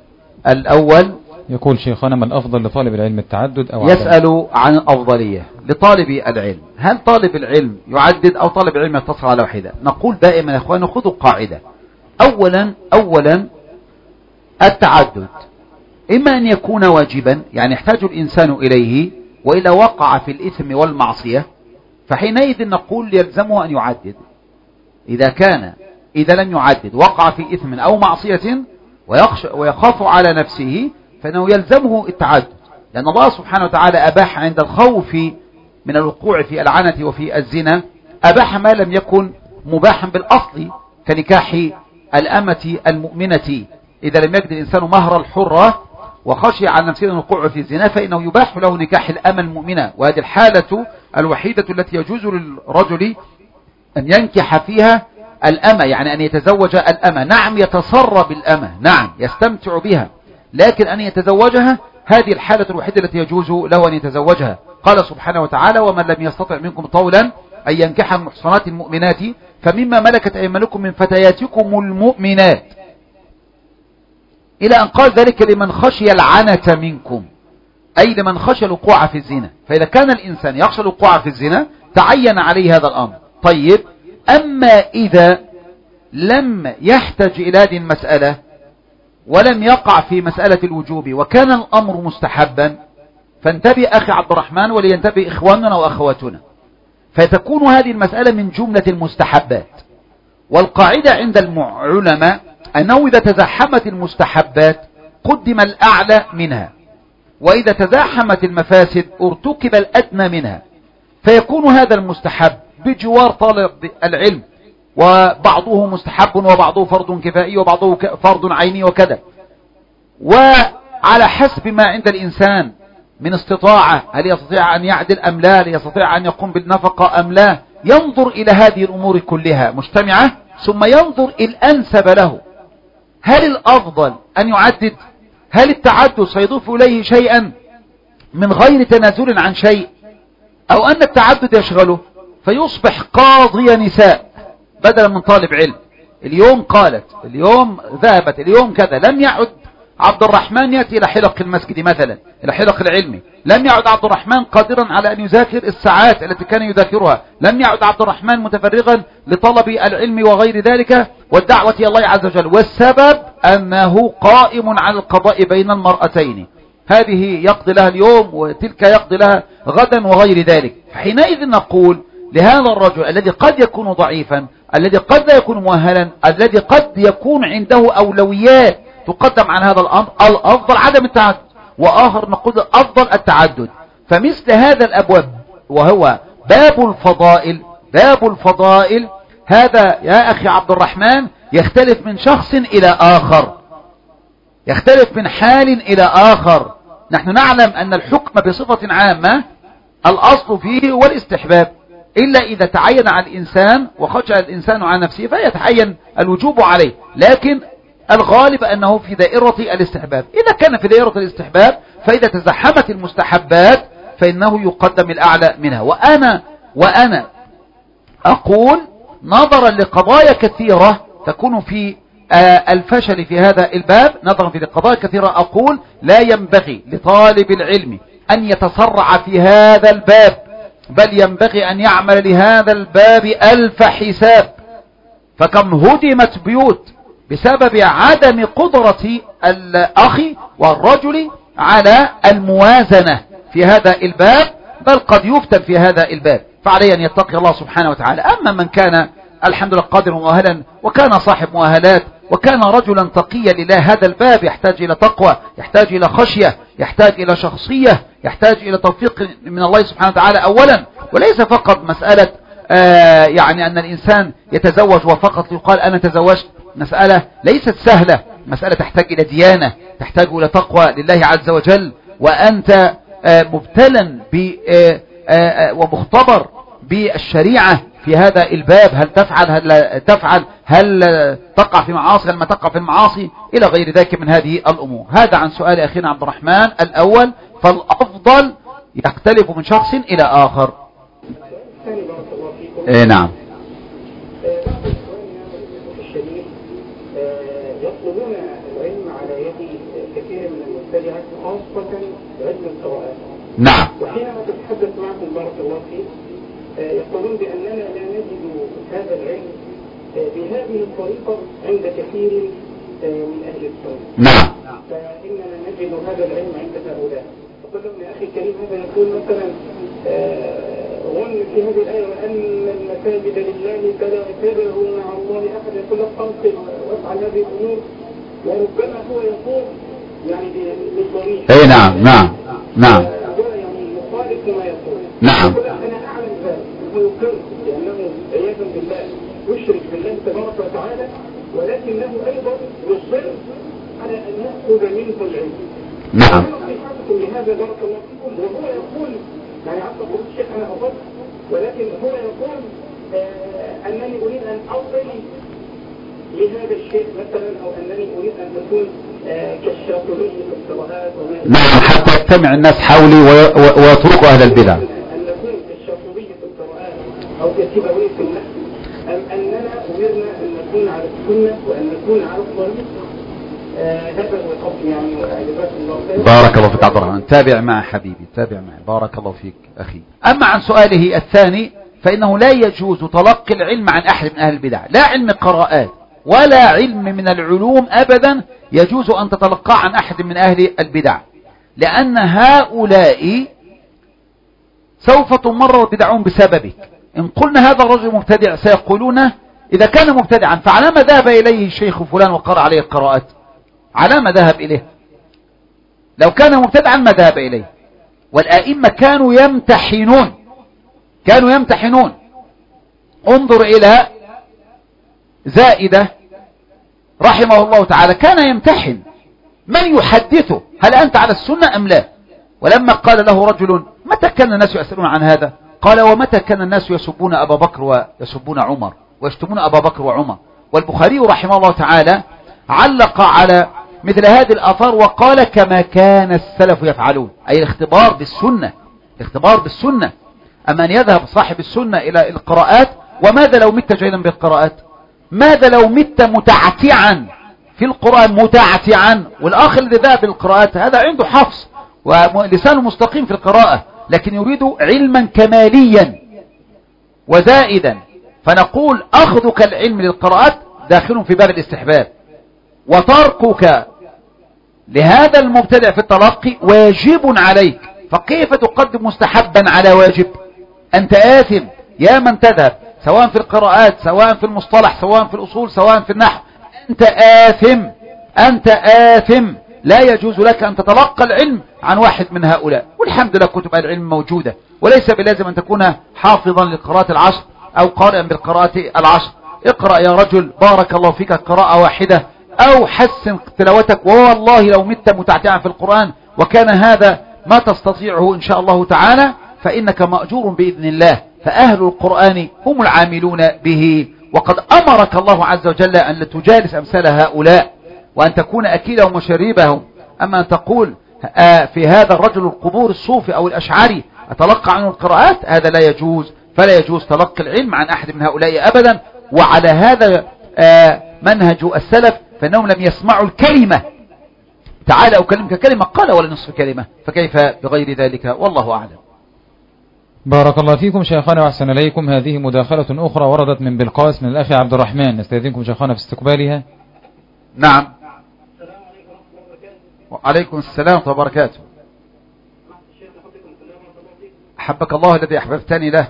الأول
يقول شيخنا ما الأفضل لطالب العلم التعدد أو
يسأل عن الأفضلية لطالب العلم، هل طالب العلم يعدد أو طالب العلم يقتصر على واحدة؟ نقول دائما يا أخوان خذوا قاعدة. أولا أولا التعدد إما أن يكون واجبا يعني يحتاج الإنسان إليه وإذا وقع في الإثم والمعصية فحينئذ نقول يلزمه أن يعدد. إذا كان إذا لم يعدد وقع في إثم أو معصية ويخاف على نفسه فإنه يلزمه التعدد، لأن الله سبحانه وتعالى أباح عند الخوف من الوقوع في العنة وفي الزنا أباح ما لم يكن مباحا بالأصل كنكاح الأمة المؤمنة. إذا لم يجد الإنسان مهر الحرة وخشي على نفسه الوقوع في الزنا فإنه يباح له نكاح الأمة المؤمنة، وهذه الحالة الوحيدة التي يجوز للرجل أن ينكح فيها الأمة، يعني أن يتزوج الأمة. نعم يتصرى بالأمة، نعم يستمتع بها، لكن أن يتزوجها هذه الحالة الوحيدة التي يجوز له أن يتزوجها. قال سبحانه وتعالى ومن لم يستطع منكم طولا أن ينكح المحصنات المؤمنات فمما ملكت أيمانكم من فتياتكم المؤمنات، إلى أن قال ذلك لمن خشي العنة منكم، أي لمن خشي الوقوع في الزنا. فإذا كان الإنسان يخشى الوقوع في الزنا تعين عليه هذا الأمر. طيب أما إذا لم يحتج إلى هذه المسألة ولم يقع في مسألة الوجوب وكان الأمر مستحبا فانتبه أخي عبد الرحمن ولينتبه إخواننا وأخواتنا، فتكون هذه المسألة من جملة المستحبات. والقاعدة عند العلماء أنه إذا تزاحمت المستحبات قدم الأعلى منها، وإذا تزاحمت المفاسد ارتكب الأدنى منها، فيكون هذا المستحب بجوار طالب العلم وبعضه مستحب وبعضه فرض كفائي وبعضه فرض عيني وكذا، وعلى حسب ما عند الإنسان من استطاعة، هل يستطيع أن يعدل أم لا، هل يستطيع أن يقوم بالنفقة أم لا، ينظر إلى هذه الأمور كلها مجتمعة ثم ينظر الأنسب له. هل الأفضل أن يعدد؟ هل التعدد سيضيف إليه شيئا من غير تنازل عن شيء، أو أن التعدد يشغله فيصبح قاضي نساء بدلا من طالب علم؟ اليوم قالت، اليوم ذهبت، اليوم كذا. لم يعد عبد الرحمن يأتي إلى حلق المسجد مثلا، إلى حلق العلم. لم يعد عبد الرحمن قادرا على أن يذاكر الساعات التي كان يذاكرها. لم يعد عبد الرحمن متفرغا لطلب العلم وغير ذلك والدعوة إلى الله عز وجل، والسبب أنه قائم على القضاء بين المرأتين، هذه يقضي لها اليوم وتلك يقضي لها غدا وغير ذلك. حينئذ نقول لهذا الرجل الذي قد يكون ضعيفا، الذي قد لا يكون مؤهلا، الذي قد يكون عنده أولويات تقدم عن هذا الأمر، الأفضل عدم التعدد، وآخر نقول الأفضل التعدد. فمثل هذا الأبواب وهو باب الفضائل، باب الفضائل هذا يا أخي عبد الرحمن يختلف من شخص إلى آخر، يختلف من حال إلى آخر. نحن نعلم أن الحكم بصفة عامة الأصل فيه هو الاستحباب، إلا إذا تعين على الإنسان وخشى الإنسان عن نفسه فيتعين الوجوب عليه، لكن الغالب أنه في دائرة الاستحباب. إذا كان في دائرة الاستحباب فإذا تزحمت المستحبات فإنه يقدم الأعلى منها. وأنا وأنا أقول نظرا لقضايا كثيرة تكون في الفشل في هذا الباب، نظرا في قضايا كثيرة أقول لا ينبغي لطالب العلم أن يتسرع في هذا الباب، بل ينبغي أن يعمل لهذا الباب ألف حساب. فكم هدمت بيوت بسبب عدم قدرة الأخ والرجل على الموازنة في هذا الباب، بل قد يفتن في هذا الباب. فعليه أن يتقي الله سبحانه وتعالى. أما من كان الحمد لله قادر مؤهلا وكان صاحب مؤهلات وكان رجلا تقيا لله، هذا الباب يحتاج إلى تقوى، يحتاج إلى خشية، يحتاج إلى شخصية، يحتاج إلى توفيق من الله سبحانه وتعالى أولا، وليس فقط مسألة آه يعني أن الإنسان يتزوج وفقط يقال أنا تزوجت. مسألة ليست سهلة، مسألة تحتاج إلى ديانة، تحتاج إلى تقوى لله عز وجل، وأنت آه مبتلا ومختبر بالشريعة في هذا الباب. هل تفعل هل لا تفعل، هل تقع في معاصي، هل ما تقع في المعاصي، إلى غير ذلك من هذه الأمور. هذا عن سؤال أخينا عبد الرحمن الأول. فالأفضل يختلف من شخص إلى آخر. إيه نعم.
يطلبون العلم على يد كثير خاصة علم القراءات.
نعم.
وحينما تتحدث معكم بارك الله فيك يقولون بأننا لا نجد هذا العلم بهذه الطريقة عند كثير من أهل السنة.
نعم.
فإننا نجد هذا العلم عند هؤلاء. فقل لهم يا أخي الكريم هذا يقول مثلا غن في هذه الآية وأن المساجد لله فلا تدعوا مع الله أحد، يقول لك تنقل وافعل هذه الأمور، وربما هو يقول يعني بالضمير.
أي نعم نعم نعم.
هو يعني يخالف ما يقول.
نعم.
يقول أنا أعلم ذلك، هو يقر بأنه عياذا بالله يشرك بالله تبارك وتعالى، ولكنه أيضا يصر على أن يأخذ منه العلم.
نعم.
لهذا بارك الله فيكم، وهو يقول يعني عبد الله الشيخ أنا أفضل، ولكن هو يقول آه أنني أريد أن أصل لهذا الشيء مثلا، أو أنني أريد أن أكون آه كالشاطبي في القراءات.
نعم، حتى يجتمع الناس حولي ويتركوا أهل البدع.
أن نكون كالشاطبي في القراءات أو كسيبويه في النحو، أم أننا أمرنا أن نكون على السنة وأن نكون على الطريق. آه هذا هو القصد يعني.
بارك الله فيك عبد الرحمن، تابع معي حبيبي، تابع معي، بارك الله فيك أخي. أما عن سؤاله الثاني فإنه لا يجوز تلقي العلم عن أحد من أهل البدع، لا علم قراءات ولا علم من العلوم أبدا يجوز أن تتلقى عن أحد من أهل البدع، لأن هؤلاء سوف تمرر بدعهم بسببك. إن قلنا هذا الرجل مبتدع سيقولون إذا كان مبتدعا فعلى ما ذهب إليه الشيخ فلان وقرأ عليه القراءات؟ على ما ذهب إليه؟ لو كان مبتدعا ما ذهب إليه. والآئمة كانوا يمتحنون كانوا يمتحنون انظر إلى زائدة رحمه الله تعالى، كان يمتحن من يحدثه هل أنت على السنة أم لا. ولما قال له رجل متى كان الناس يسألون عن هذا؟ قال ومتى كان الناس يسبون أبا بكر ويسبون عمر ويشتمون أبا بكر وعمر. والبخاري رحمه الله تعالى علق على مثل هذه الآثار وقال كما كان السلف يفعلون، أي الاختبار بالسنة، الاختبار بالسنة. أما أن يذهب صاحب السنة إلى القراءات، وماذا لو مت جيدا بالقراءات؟ ماذا لو مت متعتعا في القرآن متعتعا؟ والآخر الذي ذهب بالقراءات هذا عنده حفظ ولسانه مستقيم في القراءة، لكن يريد علما كماليا وزائدا. فنقول أخذك العلم للقراءات داخل في باب الاستحباب، وتركك لهذا المبتدع في التلقي واجب عليك. فكيف تقدم مستحبا على واجب؟ أنت آثم يا من تذهب سواء في القراءات سواء في المصطلح سواء في الأصول سواء في النحو، أنت آثم أنت آثم لا يجوز لك أن تتلقى العلم عن واحد من هؤلاء. والحمد لله كتب العلم موجودة، وليس بلازم أن تكون حافظا للقراءة العشر أو قارئا بالقراءة العشر. اقرأ يا رجل بارك الله فيك قراءة واحدة أو حسن تلاوتك، والله لو مت متعتعا في القرآن وكان هذا ما تستطيعه إن شاء الله تعالى فإنك مأجور بإذن الله. فأهل القرآن هم العاملون به، وقد أمرك الله عز وجل أن تجالس أمثال هؤلاء وأن تكون أكيلهم وشريبهم. أما أن تقول آه في هذا الرجل القبور الصوفي أو الأشعري أتلقى عنه القراءات، هذا لا يجوز. فلا يجوز تلقي العلم عن أحد من هؤلاء أبدا. وعلى هذا آه منهج السلف، فإنهم لم يسمعوا الكلمة تعالى أكلمك كلمة قال ولا نصف كلمة، فكيف بغير ذلك؟ والله أعلم.
بارك الله فيكم شيخنا وأحسن إليكم. هذه مداخلة أخرى وردت من بلقاس من الأخ عبد الرحمن، نستأذنكم شيخنا في استقبالها.
نعم. وعليكم السلام ورحمة الله وبركاته. أحبك الله الذي أحببتني له.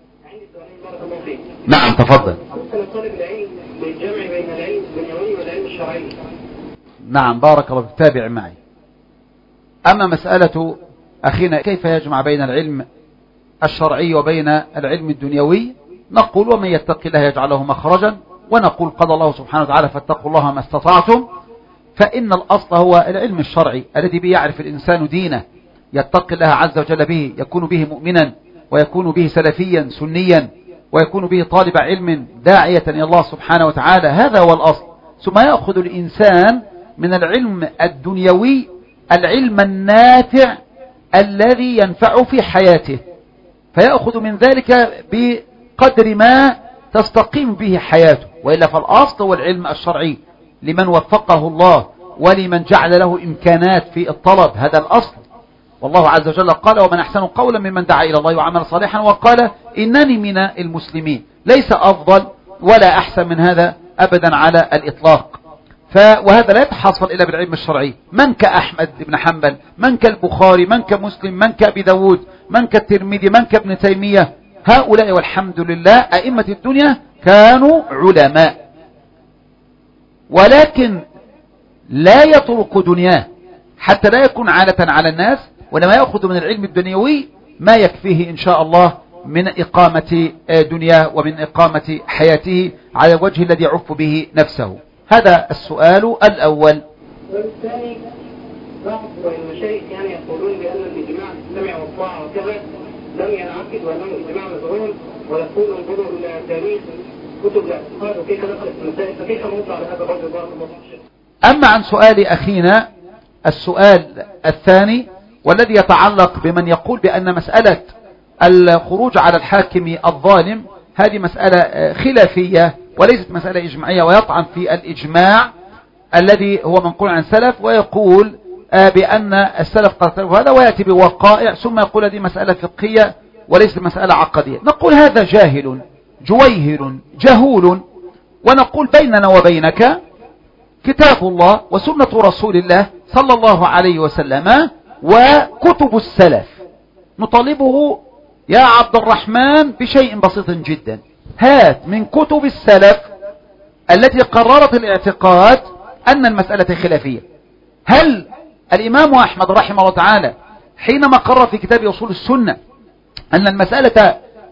نعم تفضل.
للجمع بين العلم الدنيوي والعلم الشرعي.
نعم بارك الله فيك، تابع معي. أما مسألة أخينا كيف يجمع بين العلم الشرعي وبين العلم الدنيوي، نقول ومن يتق الله يجعل له مخرجا، ونقول قال الله سبحانه وتعالى فاتقوا الله ما استطعتم. فإن الأصل هو العلم الشرعي الذي به يعرف الإنسان دينه، يتقي الله عز وجل به، يكون به مؤمنا ويكون به سلفيا سنيا ويكون به طالب علم داعية إلى الله سبحانه وتعالى. هذا هو الأصل. ثم يأخذ الإنسان من العلم الدنيوي العلم النافع الذي ينفع في حياته، فيأخذ من ذلك بقدر ما تستقيم به حياته. وإلا فالأصل هو العلم الشرعي لمن وفقه الله ولمن جعل له إمكانات في الطلب، هذا الأصل. والله عز وجل قال: ومن أحسن قولا ممن دعا إلى الله وعمل صالحا وقال إنني من المسلمين. ليس أفضل ولا أحسن من هذا أبدا على الإطلاق. وهذا لا يتحصل إلا بالعلم الشرعي. من كأحمد بن حنبل، من كالبخاري، من كمسلم، من كأبي داود، من كالترمذي، من كابن تيمية، هؤلاء والحمد لله أئمة الدنيا كانوا علماء، ولكن لا يترك دنياه حتى لا يكون عالة على الناس، ولما يأخذ من العلم الدنيوي ما يكفيه إن شاء الله من إقامة دنياه ومن إقامة حياته على الوجه الذي يعف به نفسه. هذا السؤال الأول.
والثاني، بعض المشايخ يعني يقولون بأن الإجماع السمع والطاعة وكذا لم ينعقد وأنه إجماع مجهول، ويقول انظروا إلى تاريخ كتب الاعتقاد وكيف نقلت المسائل، فكيف نرد على هذا الرجل بارك الله فيك؟
أما عن سؤال أخينا السؤال الثاني والذي يتعلق بمن يقول بأن مسألة الخروج على الحاكم الظالم هذه مسألة خلافية وليست مسألة إجماعية، ويطعن في الإجماع الذي هو منقول عن السلف، ويقول بأن السلف قد اختلفوا هذا، ويأتي بوقائع ثم يقول هذه مسألة فقهية وليست مسألة عقدية. نقول هذا جاهل جويهل جهول، ونقول بيننا وبينك كتاب الله وسنة رسول الله صلى الله عليه وسلم وكتب السلف. نطالبه يا عبد الرحمن بشيء بسيط جدا، هات من كتب السلف التي قررت الاعتقاد أن المسألة خلافية. هل الإمام أحمد رحمه الله تعالى حينما قرر في كتاب أصول السنة أن المسألة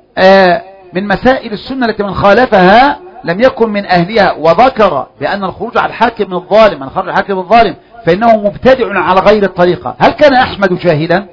من مسائل السنة التي من خالفها لم يكن من أهلها، وذكر بأن الخروج على الحاكم الظالم من خرج الحاكم الظالم فإنه مبتدع على غير الطريقة، هل كان أحمد جاهلا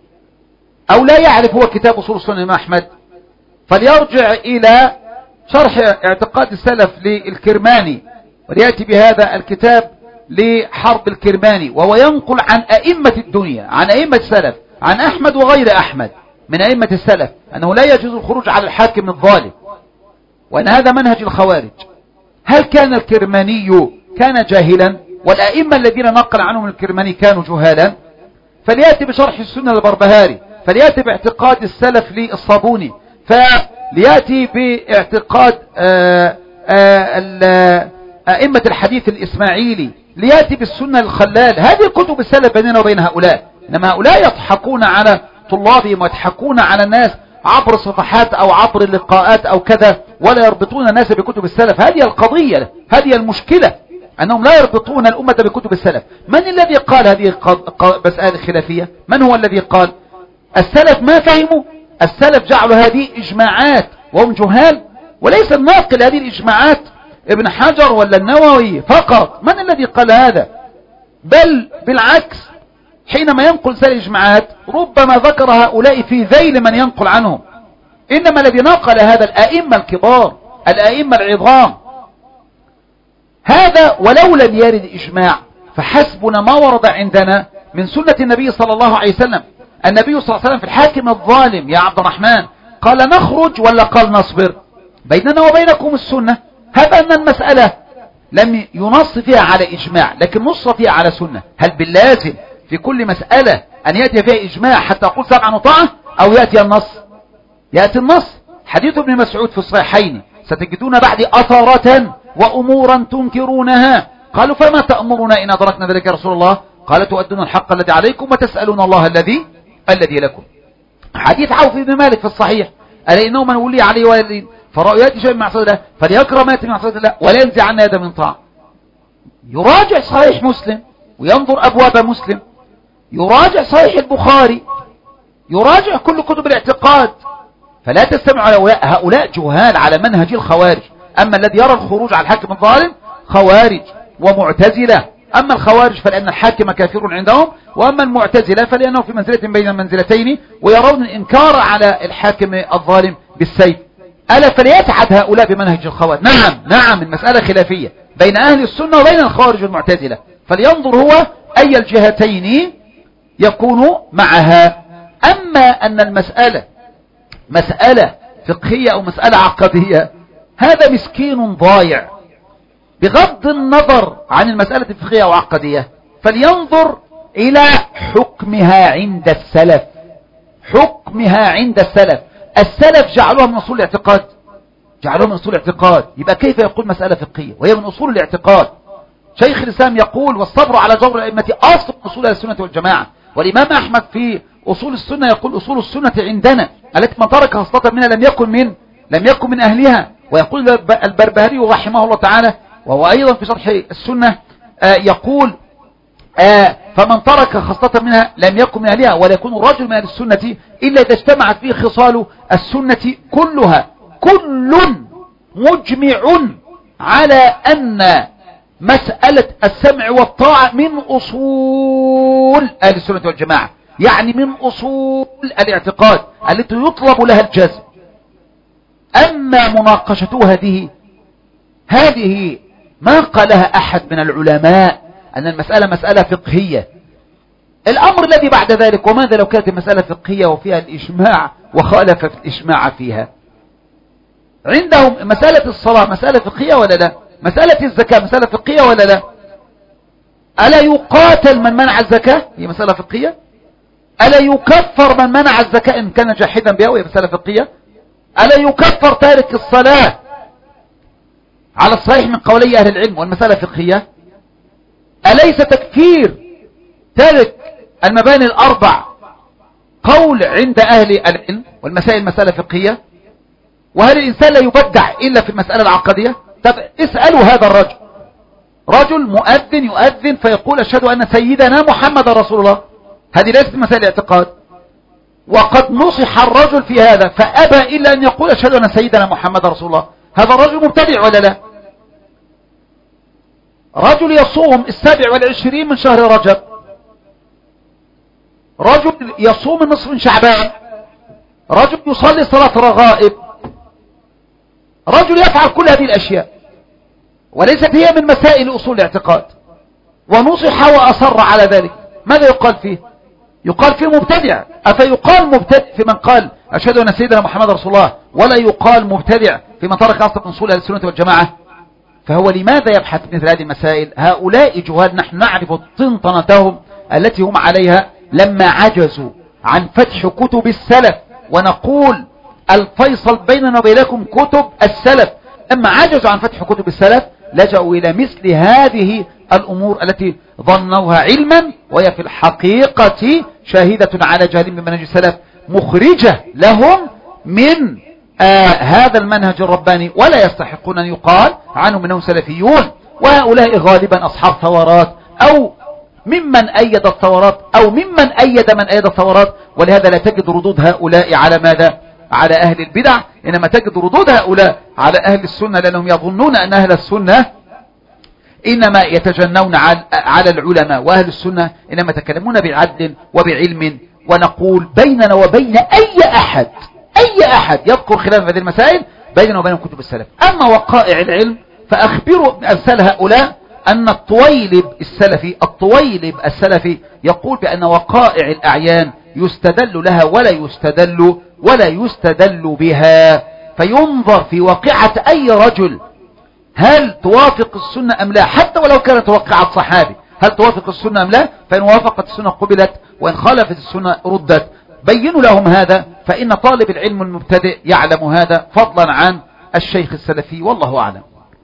أو لا يعرف هو كتاب أصول السنة الإمام أحمد؟ فليرجع إلى شرح اعتقاد السلف للكرماني وليأتي بهذا الكتاب لحرب الكرماني، وهو ينقل عن أئمة الدنيا، عن أئمة السلف، عن أحمد وغير أحمد من أئمة السلف، أنه لا يجوز الخروج على الحاكم الظالم، وأن هذا منهج الخوارج. هل كان الكرماني كان جاهلا والأئمة الذين نقل عنهم الكرماني كانوا جهالا؟ فليأتي بشرح السنة البربهاري، فليأتي باعتقاد السلف للصابوني، فليأتي باعتقاد أئمة الحديث الإسماعيلي، ليأتي بالسنة الخلال. هذه كتب السلف بيننا وبين هؤلاء، إنما هؤلاء يضحكون على طلابهم ويضحكون على الناس عبر صفحات أو عبر اللقاءات أو كذا، ولا يربطون الناس بكتب السلف. هذه القضية، هذه المشكلة، أنهم لا يربطون الأمة بكتب السلف. من الذي قال هذه مسألة خلافية؟ من هو الذي قال؟ السلف ما فهموا، السلف جعلوا هذه إجماعات وهم جهال، وليس الناقل هذه الإجماعات ابن حجر ولا النووي فقط. من الذي قال هذا؟ بل بالعكس، حينما ينقل سائر الإجماعات ربما ذكر هؤلاء في ذيل من ينقل عنهم، إنما الذي نقل هذا الأئمة الكبار، الأئمة العظام. هذا ولو لم يرد إجماع فحسبنا ما ورد عندنا من سنة النبي صلى الله عليه وسلم. النبي صلى الله عليه وسلم في الحاكم الظالم يا عبد الرحمن قال نخرج ولا قال نصبر؟ بيننا وبينكم السنة. هذا أن المسألة لم ينص فيها على إجماع لكن نص فيها على سنة. هل باللازم في كل مسألة أن يأتي فيها إجماع حتى أقول سمعا وطاعة، أو يأتي النص؟ يأتي النص. حديث ابن مسعود في الصحيحين ستجدون بعد أثرة وأمورا تنكرونها، قالوا فما تأمرنا إن أدركنا ذلك يا رسول الله؟ قال تؤدون الحق الذي عليكم وتسألون الله الذي الذي لكم. حديث عوف بن مالك في الصحيح ألا إنه من ولي عليه ولي فرأى يأتي شيء من معصية الله فليكره ما يأتي من معصية الله ولا ينزع عنا يدا من طاعة. يراجع صحيح مسلم وينظر أبواب مسلم، يراجع صحيح البخاري، يراجع كل كتب الاعتقاد. فلا تستمع على هؤلاء جهال على منهج الخوارج. أما الذي يرى الخروج على الحاكم الظالم خوارج ومعتزلة. أما الخوارج فلأن الحاكم كافر عندهم، وأما المعتزلة فلأنه في منزلة بين المنزلتين ويرون الإنكار على الحاكم الظالم بالسيف. ألا فليتعد هؤلاء بمنهج الخوارج؟ نعم نعم المسألة خلافية بين أهل السنة وبين الخوارج والمعتزلة، فلينظر هو أي الجهتين يكون معها. أما أن المسألة مسألة فقهية أو مسألة عقدية، هذا مسكين ضايع بغض النظر عن المسألة الفقهية أو عقدية فلينظر إلى حكمها عند السلف. حكمها عند السلف، السلف جعلوها من أصول الاعتقاد، جعلوها من أصول الاعتقاد. يبقى كيف يقول مسألة فقهية وهي من أصول الاعتقاد؟ شيخ الإسلام يقول والصبر على جور الأئمة أصل أصول السنة والجماعة. والإمام أحمد في أصول السنة يقول أصول السنة عندنا التي من تركها أصلا منها لم يكن من لم يكن من أهلها. ويقول البربهاري رحمه الله تعالى وهو أيضا في شرح السنة آه يقول آه فمن ترك خاصة منها لم يكن من أهلها، ولا يكون الرجل من أهل السنة إلا إذا اجتمعت فيه خصال السنة كلها. كل مجمع على أن مسألة السمع والطاعة من أصول أهل السنة والجماعة، يعني من أصول الاعتقاد التي يطلب لها الجزم. أما مناقشته هذه هذه ما قالها أحد من العلماء أن المسألة مسألة فقهية. الأمر الذي بعد ذلك، وماذا لو كانت المسألة فقهية وفيها الإجماع وخالف الإجماع فيها؟ عندهم مسألة الصلاة مسألة فقهية ولا لا؟ مسألة الزكاة مسألة فقهية ولا لا؟ ألا يقاتل من منع الزكاة؟ هي مسألة فقهية. ألا يكفر من منع الزكاة إن كان جاحدا بها؟ وهي مسألة فقهية. ألا يكفر تارك الصلاة على الصحيح من قولي أهل العلم والمسألة فقهية؟ أليس تكفير تارك المباني الأربع قول عند أهل العلم والمسائل مسألة فقهية؟ وهل الإنسان لا يبدع إلا في المسألة العقدية؟ طب اسألوا هذا الرجل، رجل مؤذن يؤذن فيقول أشهد أن سيدنا محمد رسول الله، هذه ليست مسائل اعتقاد. وقد نصح الرجل في هذا فأبى إلا أن يقول أشهد أن سيدنا محمد رسول الله، هذا الرجل مبتدع ولا لا؟ رجل يصوم السابع والعشرين من شهر رجب، رجل يصوم النصف من شعبان، رجل يصلي صلاة الرغائب، رجل يفعل كل هذه الأشياء وليست هي من مسائل أصول الاعتقاد، ونصح وأصر على ذلك. ماذا يقال فيه؟ يقال فيه مبتدع. أفيقال مبتدع في من قال أشهد أن سيدنا محمد رسول الله، ولا يقال مبتدع في من ترك أصل من أصول السنة والجماعة؟ فهو لماذا يبحث مثل هذه المسائل؟ هؤلاء جهال نحن نعرف طنطنتهم التي هم عليها لما عجزوا عن فتح كتب السلف، ونقول الفيصل بيننا وبينكم كتب السلف. أما عجزوا عن فتح كتب السلف لجأوا إلى مثل هذه الأمور التي ظنوها علما وهي في الحقيقة شاهدة على جهل من منهج السلف، مخرجة لهم من آه هذا المنهج الرباني، ولا يستحقون أن يقال عنهم أنهم سلفيون. وهؤلاء غالبا أصحاب ثورات أو ممن أيد الثورات أو ممن أيد من أيد الثورات، ولهذا لا تجد ردود هؤلاء على ماذا؟ على أهل البدع، إنما تجد ردود هؤلاء على أهل السنة، لأنهم يظنون أن أهل السنة إنما يتجنون على العلماء، وأهل السنة إنما يتكلمون بعدل وبعلم. ونقول بيننا وبين أي أحد أي أحد يذكر خلاف هذه المسائل بيننا وبين كتب السلف. أما وقائع العلم فأخبروا أمثال هؤلاء أن الطويلب السلفي الطويلب السلفي يقول بأن وقائع الأعيان يستدل لها ولا يستدل ولا يستدل بها، فينظر في واقعة أي رجل هل توافق السنة أم لا، حتى ولو كانت واقعة صحابي، هل توافق السنة أم لا؟ فإن وافقت السنة قبلت، وإن خالفت السنة ردت. بينوا لهم هذا، فإن طالب العلم المبتدئ يعلم هذا فضلا عن الشيخ السلفي، والله أعلم.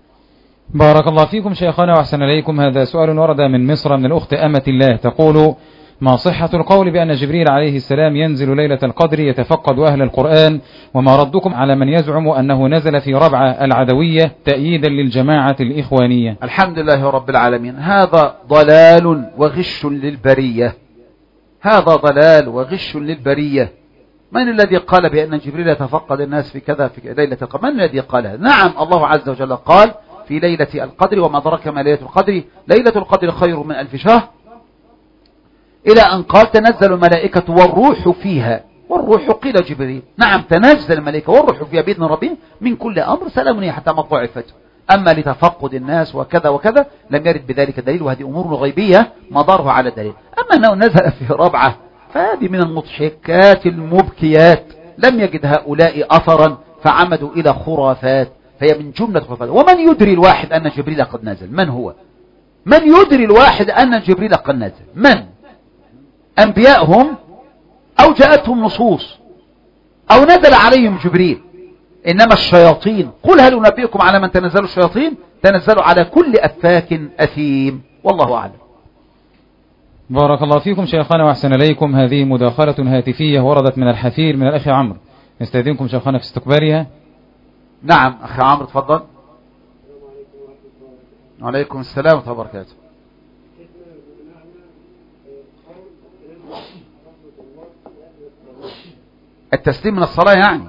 بارك الله فيكم شيخنا وأحسن إليكم. هذا سؤال ورد من مصر من الأخت أمة الله، تقول: ما صحة القول بأن جبريل عليه السلام ينزل ليلة القدر يتفقد أهل القرآن، وما ردكم على من يزعم أنه نزل في ربعة العدوية تأييدا للجماعة الإخوانية؟
الحمد لله رب العالمين. هذا ضلال وغش للبرية، هذا ضلال وغش للبرية. من الذي قال بأن جبريل يتفقد الناس في كذا في ليلة القدر؟ من الذي قال هذا؟ نعم، الله عز وجل قال في ليلة القدر: وما أدراك ما ليلة القدر، ليلة القدر خير من ألف شهر، إلى أن قال تنزل الملائكة والروح فيها. والروح قيل جبريل، نعم تنزل الملائكة والروح فيها بإذن ربهم من كل أمر، سلام هي حتى مطلع الفجر. أما لتفقد الناس وكذا وكذا لم يرد بذلك دليل، وهذه أمور غيبية مدارها على دليل. أما أنه نزل في ربعة فهذه من المضحكات المبكيات، لم يجد هؤلاء أثرا فعمدوا إلى خرافات. فهي من جملة خطبة. ومن يدري الواحد أن جبريل قد نزل؟ من هو من يدري الواحد أن جبريل قد نزل؟ من؟ أنبياءهم أو جاءتهم نصوص أو نزل عليهم جبريل؟ إنما الشياطين. قل هل أنبئكم على من تنزلوا الشياطين؟ تنزلوا على كل أفاك أثيم. والله أعلم.
بارك الله فيكم شيخنا وأحسن إليكم. هذه مداخلة هاتفية وردت من الحفير من الأخ عمرو، نستأذنكم شيخنا في استقبالها.
نعم أخي عمرو تفضل. وعليكم السلام ورحمة الله وبركاته. التسليم من الصلاة يعني؟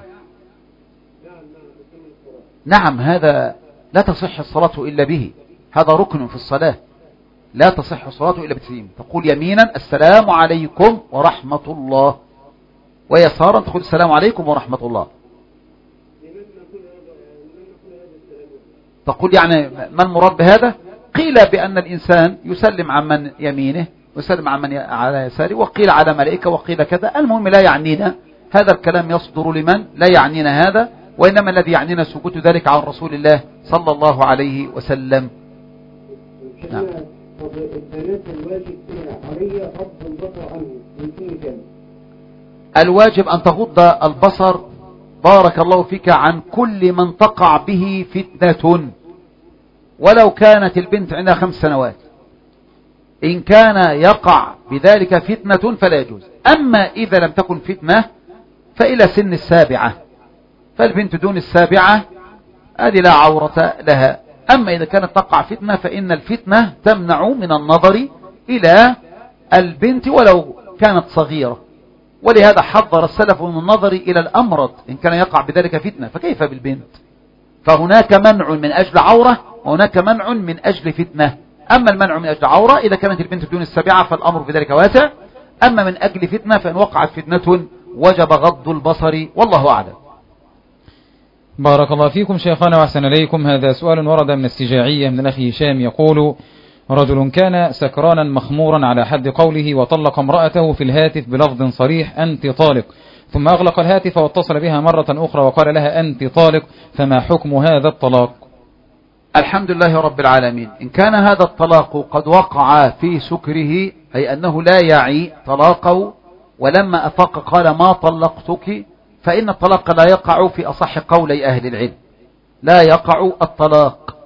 نعم هذا لا تصح الصلاة إلا به، هذا ركن في الصلاة، لا تصح الصلاة إلا بتسليم. تقول يمينا السلام عليكم ورحمة الله، ويسارا تقول السلام عليكم ورحمة الله. تقول يعني ما المراد بهذا؟ قيل بأن الإنسان يسلم عن من يمينه ويسلم عن من على يساره، وقيل على ملائكة، وقيل كذا. المهم لا يعنينا هذا الكلام، يصدر لمن لا يعنينا هذا، وإنما الذي يعنينا سكوت ذلك عن رسول الله صلى الله عليه وسلم. نعم. الواجب أن تغض البصر بارك الله فيك عن كل من تقع به فتنة، ولو كانت البنت عندها خمس سنوات. إن كان يقع بذلك فتنة فلا يجوز. أما إذا لم تكن فتنة فإلى سن السابعة، فالبنت دون السابعة هذه لا عورة لها. أما إذا كانت تقع فتنة فإن الفتنة تمنع من النظر إلى البنت ولو كانت صغيرة، ولهذا حذر السلف من النظر إلى الأمرض إن كان يقع بذلك فتنة، فكيف بالبنت؟ فهناك منع من أجل عورة وهناك منع من أجل فتنة. أما المنع من أجل عورة إذا كانت البنت دون السابعة فالأمر بذلك واسع، أما من أجل فتنة فإن وقعت فتنة وجب غض البصر، والله أعلم.
بارك الله فيكم شيخنا وأحسن إليكم. هذا سؤال ورد من السجاعية من الأخ هشام يقول: رجل كان سكرانا مخمورا على حد قوله وطلق امرأته في الهاتف بلفظ صريح أنت طالق، ثم أغلق الهاتف واتصل بها مرة أخرى وقال لها أنت طالق، فما حكم هذا الطلاق؟
الحمد لله رب العالمين. إن كان هذا الطلاق قد وقع في سكره، أي أنه لا يعي طلاقه، ولما أفاق قال ما طلقتك، فإن الطلاق لا يقع في أصح قولي أهل العلم، لا يقع الطلاق،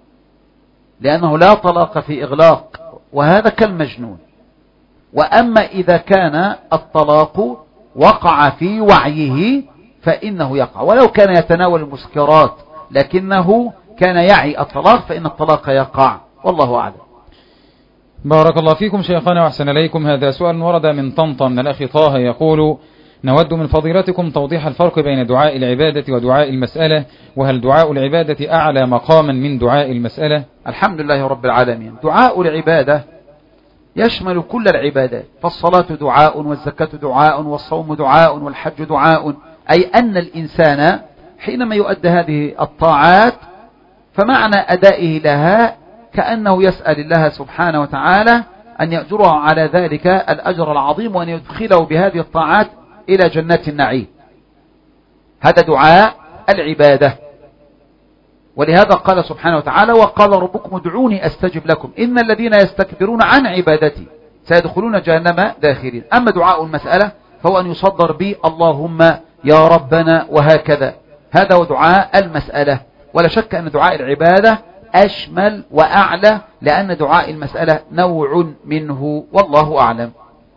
لأنه لا طلاق في إغلاق، وهذا كالمجنون. وأما إذا كان الطلاق وقع في وعيه فإنه يقع، ولو كان يتناول المسكرات لكنه كان يعي الطلاق فإن الطلاق يقع، والله أعلم.
بارك الله فيكم شيخنا وأحسن إليكم. هذا سؤال ورد من طنطا من الأخ طه يقول: نود من فضيلتكم توضيح الفرق بين دعاء العبادة ودعاء المسألة، وهل دعاء العبادة أعلى مقاما من دعاء المسألة؟
الحمد لله رب العالمين. دعاء العبادة يشمل كل العبادات، فالصلاة دعاء، والزكاة دعاء، والصوم دعاء، والحج دعاء، أي أن الإنسان حينما يؤدي هذه الطاعات فمعنى أدائه لها كأنه يسأل الله سبحانه وتعالى أن يأجره على ذلك الأجر العظيم، وأن يدخله بهذه الطاعات إلى جنات النعيم. هذا دعاء العبادة. ولهذا قال سبحانه وتعالى: وقال ربكم ادعوني أستجب لكم إن الذين يستكبرون عن عبادتي سيدخلون جهنم داخرين. أما دعاء المسألة فهو أن يصدر به اللهم يا ربنا وهكذا، هذا هو دعاء المسألة. ولا شك أن دعاء العبادة أشمل وأعلى، لأن دعاء المسألة نوع منه، والله أعلم.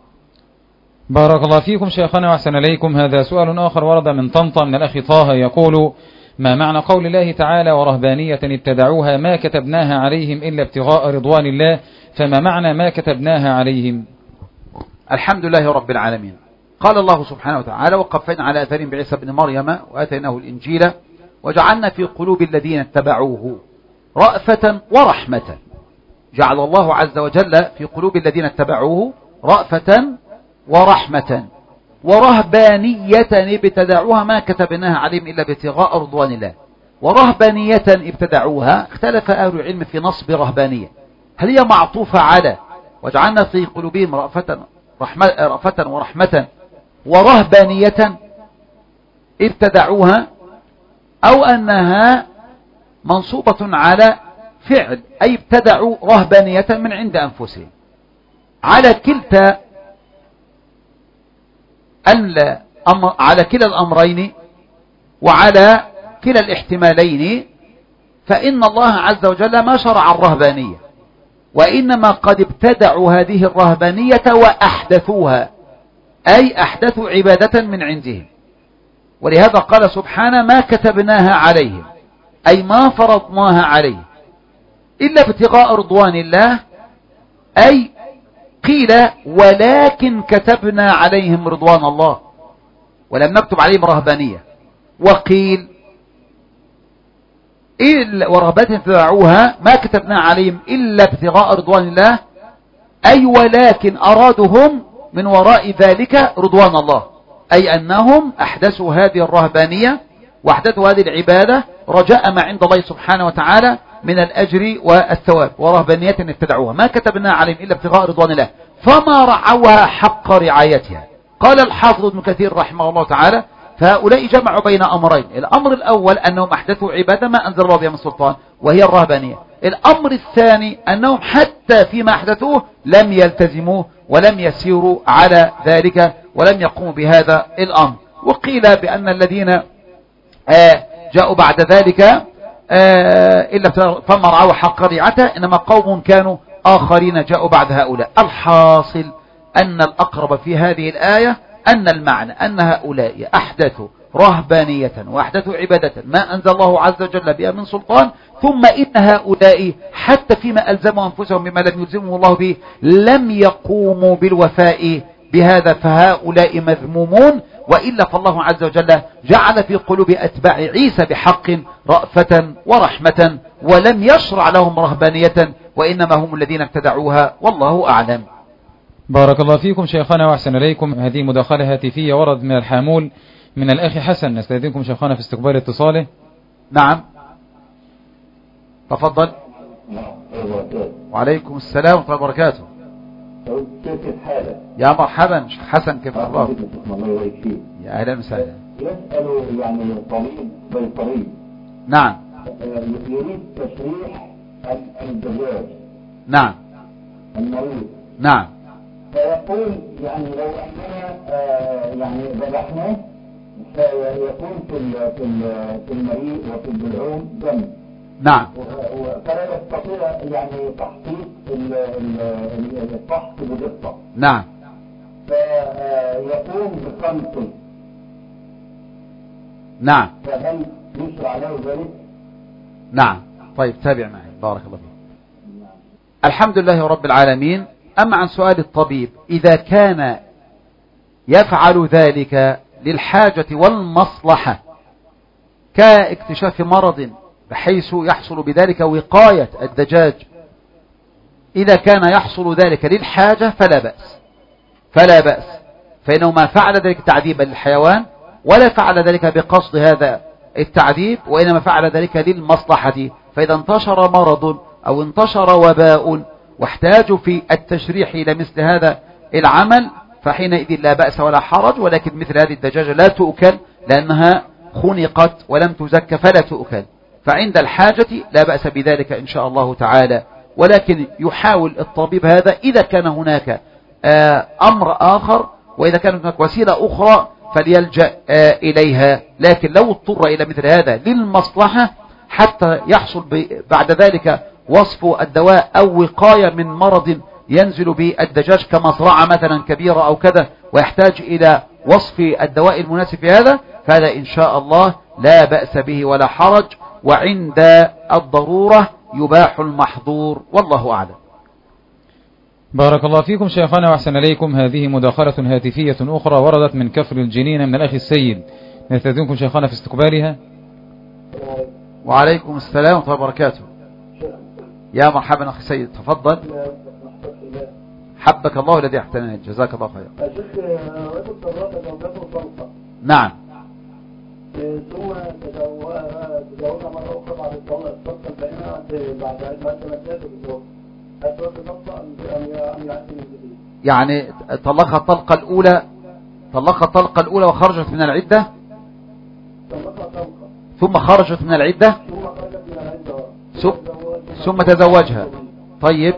بارك الله فيكم شيخنا وأحسن إليكم. هذا سؤال آخر ورد من طنطا من الأخ طه يقول: ما معنى قول الله تعالى ورهبانية ابتدعوها ما كتبناها عليهم إلا ابتغاء رضوان الله، فما معنى ما كتبناها عليهم؟
الحمد لله رب العالمين. قال الله سبحانه وتعالى: وقفينا على أثرهم بعيسى بن مريم وآتيناه الإنجيل وجعلنا في قلوب الذين اتبعوه رأفة ورحمة. جعل الله عز وجل في قلوب الذين اتبعوه رأفة ورحمة. ورهبانية ابتدعوها ما كتبناها عليهم إلا ابتغاء رضوان الله. ورهبانية ابتدعوها اختلف أهل العلم في نصب رهبانية، هل هي معطوفة على وجعلنا في قلوبهم رأفة, رحمة رأفة ورحمة ورهبانية ابتدعوها، أو أنها منصوبة على فعل، أي ابتدعوا رهبانية من عند أنفسهم. على كلتا على كلا الأمرين وعلى كلا الاحتمالين فإن الله عز وجل ما شرع الرهبانية، وإنما قد ابتدعوا هذه الرهبانية وأحدثوها، أي أحدثوا عبادة من عندهم. ولهذا قال سبحانه ما كتبناها عليهم، أي ما فرضناها عليه إلا ابتغاء رضوان الله، أي قيل ولكن كتبنا عليهم رضوان الله ولم نكتب عليهم رهبانية، وقيل إلا ورهبات ابتدعوها ما كتبنا عليهم إلا ابتغاء رضوان الله، أي ولكن أرادوا هم من وراء ذلك رضوان الله، أي أنهم أحدثوا هذه الرهبانية وأحدثوا هذه العبادة رجاء ما عند الله سبحانه وتعالى من الأجر والثواب، ورهبانية ابتدعوها ما كتبنا عليهم إلا ابتغاء رضوان الله فما رعوها حق رعايتها. قال الحافظ ابن كثير رحمه الله تعالى فهؤلاء جمعوا بين أمرين، الأمر الأول أنهم أحدثوا عبادة ما أنزل الله بها من سلطان وهي الرهبانية، الأمر الثاني أنهم حتى فيما أحدثوه لم يلتزموه ولم يسيروا على ذلك ولم يقوموا بهذا الأمر. وقيل بأن الذين جاءوا بعد ذلك إلا فما رعوا حق رعايته إنما قوم كانوا آخرين جاءوا بعد هؤلاء. الحاصل أن الأقرب في هذه الآية أن المعنى أن هؤلاء أحدثوا رهبانية وأحدثوا عبادة ما أنزل الله عز وجل بها من سلطان، ثم إن هؤلاء حتى فيما ألزموا أنفسهم بما لم يلزمهم الله به لم يقوموا بالوفاء بهذا، فهؤلاء مذمومون. وإلا فالله عز وجل جعل في قلوب أتباع عيسى بحق رأفة ورحمة ولم يشرع لهم رهبانية، وإنما هم الذين ابتدعوها، والله أعلم.
بارك الله فيكم شيخنا وأحسن إليكم. هذه مداخلة هاتفية ورد من الحامول من الأخ حسن، نستأذنكم شيخنا في استقبال اتصاله.
نعم تفضل. وعليكم السلام ورحمة الله وبركاته. يا مرحبا شيخ حسن، كيف الله؟ يا أهلا وسهلا.
يسأل يعني طبيب بيطري
نعم
يريد تشريح الدجاج
نعم
المريض
نعم
فيقول يعني لو أننا آه يعني ذبحناه فيكون في في المريء وفي البلعوم دم.
نعم.
فلا يستطيع يعني تحقيق الفحص بدقة.
نعم.
فيقوم بخلطه.
نعم.
فهل يشرع له ذلك؟
نعم. طيب تابع معي بارك الله فيك. الحمد لله رب العالمين. أما عن سؤال الطبيب، إذا كان يفعل ذلك للحاجة والمصلحة كاكتشاف مرض بحيث يحصل بذلك وقاية الدجاج، إذا كان يحصل ذلك للحاجة فلا بأس فلا بأس فإنه ما فعل ذلك تعذيبا للحيوان ولا فعل ذلك بقصد هذا التعذيب، وإنما فعل ذلك للمصلحة. فإذا انتشر مرض أو انتشر وباء واحتاجوا في التشريح إلى مثل هذا العمل فحينئذ لا بأس ولا حرج، ولكن مثل هذه الدجاجة لا تؤكل لأنها خنقت ولم تزك فلا تؤكل، فعند الحاجة لا بأس بذلك إن شاء الله تعالى. ولكن يحاول الطبيب هذا إذا كان هناك أمر آخر وإذا كانت هناك وسيلة أخرى فليلجأ إليها، لكن لو اضطر إلى مثل هذا للمصلحة حتى يحصل بعد ذلك وصف الدواء أو وقاية من مرض ينزل بالدجاج كمزرعة مثلا كبيرة أو كذا ويحتاج إلى وصف الدواء المناسب في هذا، فهذا إن شاء الله لا بأس به ولا حرج، وعند الضرورة يباح المحظور، والله أعلم.
بارك الله فيكم شيخنا وأحسن إليكم. هذه مداخلة هاتفية أخرى وردت من كفر الجنين من الأخ السيد، نستأذنكم شيخنا في استقبالها.
وعليكم السلام ورحمة الله وبركاته. يا مرحبا أخي سيد، تفضل. حبك الله الذي احتناك، جزاك الله خير. نعم.
ثم تجاوزها مرة أخرى بعد الطلاق الصفة البينة بعد عدة مسائل بالزوج. أتوقع النقطة أم يعطي الجديد؟
يعني طلقها الطلقة الأولى طلقها الطلقة الأولى وخرجت من العدة
طلقها طلقة
ثم خرجت من العدة
ثم خرجت من العدة
ثم تزوجها. طيب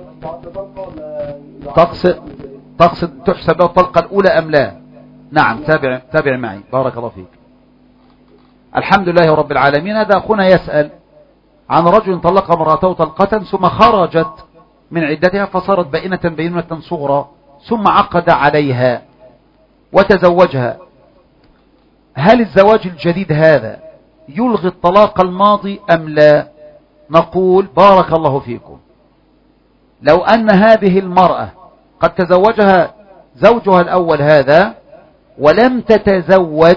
تقصد تقصد تحسب له الطلقة الأولى أم لا؟ نعم، تابع تابع معي بارك الله فيك. الحمد لله رب العالمين. هذا أخونا يسأل عن رجل طلق امرأته طلقة ثم خرجت من عدتها فصارت بائنة بينونة صغرى ثم عقد عليها وتزوجها. هل الزواج الجديد هذا يلغي الطلاق الماضي أم لا؟ نقول بارك الله فيكم، لو أن هذه المرأة قد تزوجها زوجها الأول هذا ولم تتزوج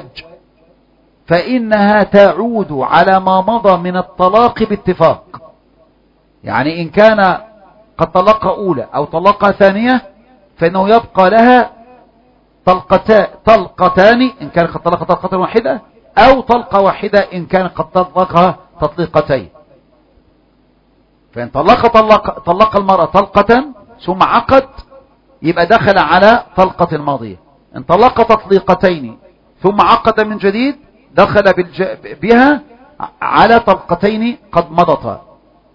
فإنها تعود على ما مضى من الطلاق باتفاق. يعني إن كان قد طلقها أولى أو طلقها ثانية فإنه يبقى لها طلقتان طلقتان إن كان قد طلقها طلقة واحدة، أو طلقة واحدة إن كان قد طلقها تطليقتين. فإن طلق طلق طلق المرأة طلقة ثم عقد يبقى دخل على طلقة الماضية. إن طلق تطليقتين ثم عقد من جديد دخل بها على طلقتين قد مضتا،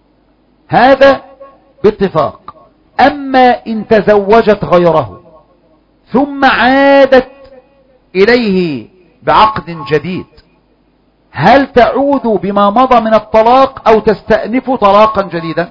هذا باتفاق. أما إن تزوجت غيره ثم عادت إليه بعقد جديد، هل تعود بما مضى من الطلاق أو تستأنف طلاقا جديدا؟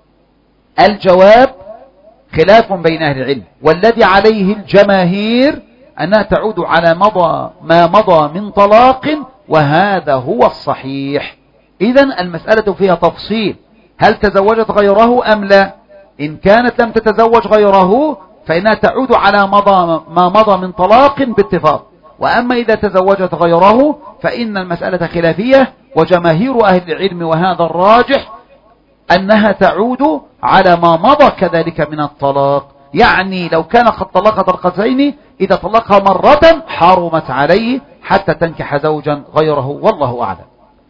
الجواب خلاف بين أهل العلم، والذي عليه الجماهير أنها تعود على مضى ما مضى من طلاق، وهذا هو الصحيح. إذن المسألة فيها تفصيل، هل تزوجت غيره أم لا؟ إن كانت لم تتزوج غيره فإنها تعود على مضى ما مضى من طلاق باتفاق. وأما إذا تزوجت غيره فإن المسألة خلافية، وجماهير أهل العلم وهذا الراجح أنها تعود على ما مضى كذلك من الطلاق. يعني لو كان قد طلق طلقتين إذا طلقها مرة حرمت عليه حتى تنكح زوجا غيره، والله أعلم.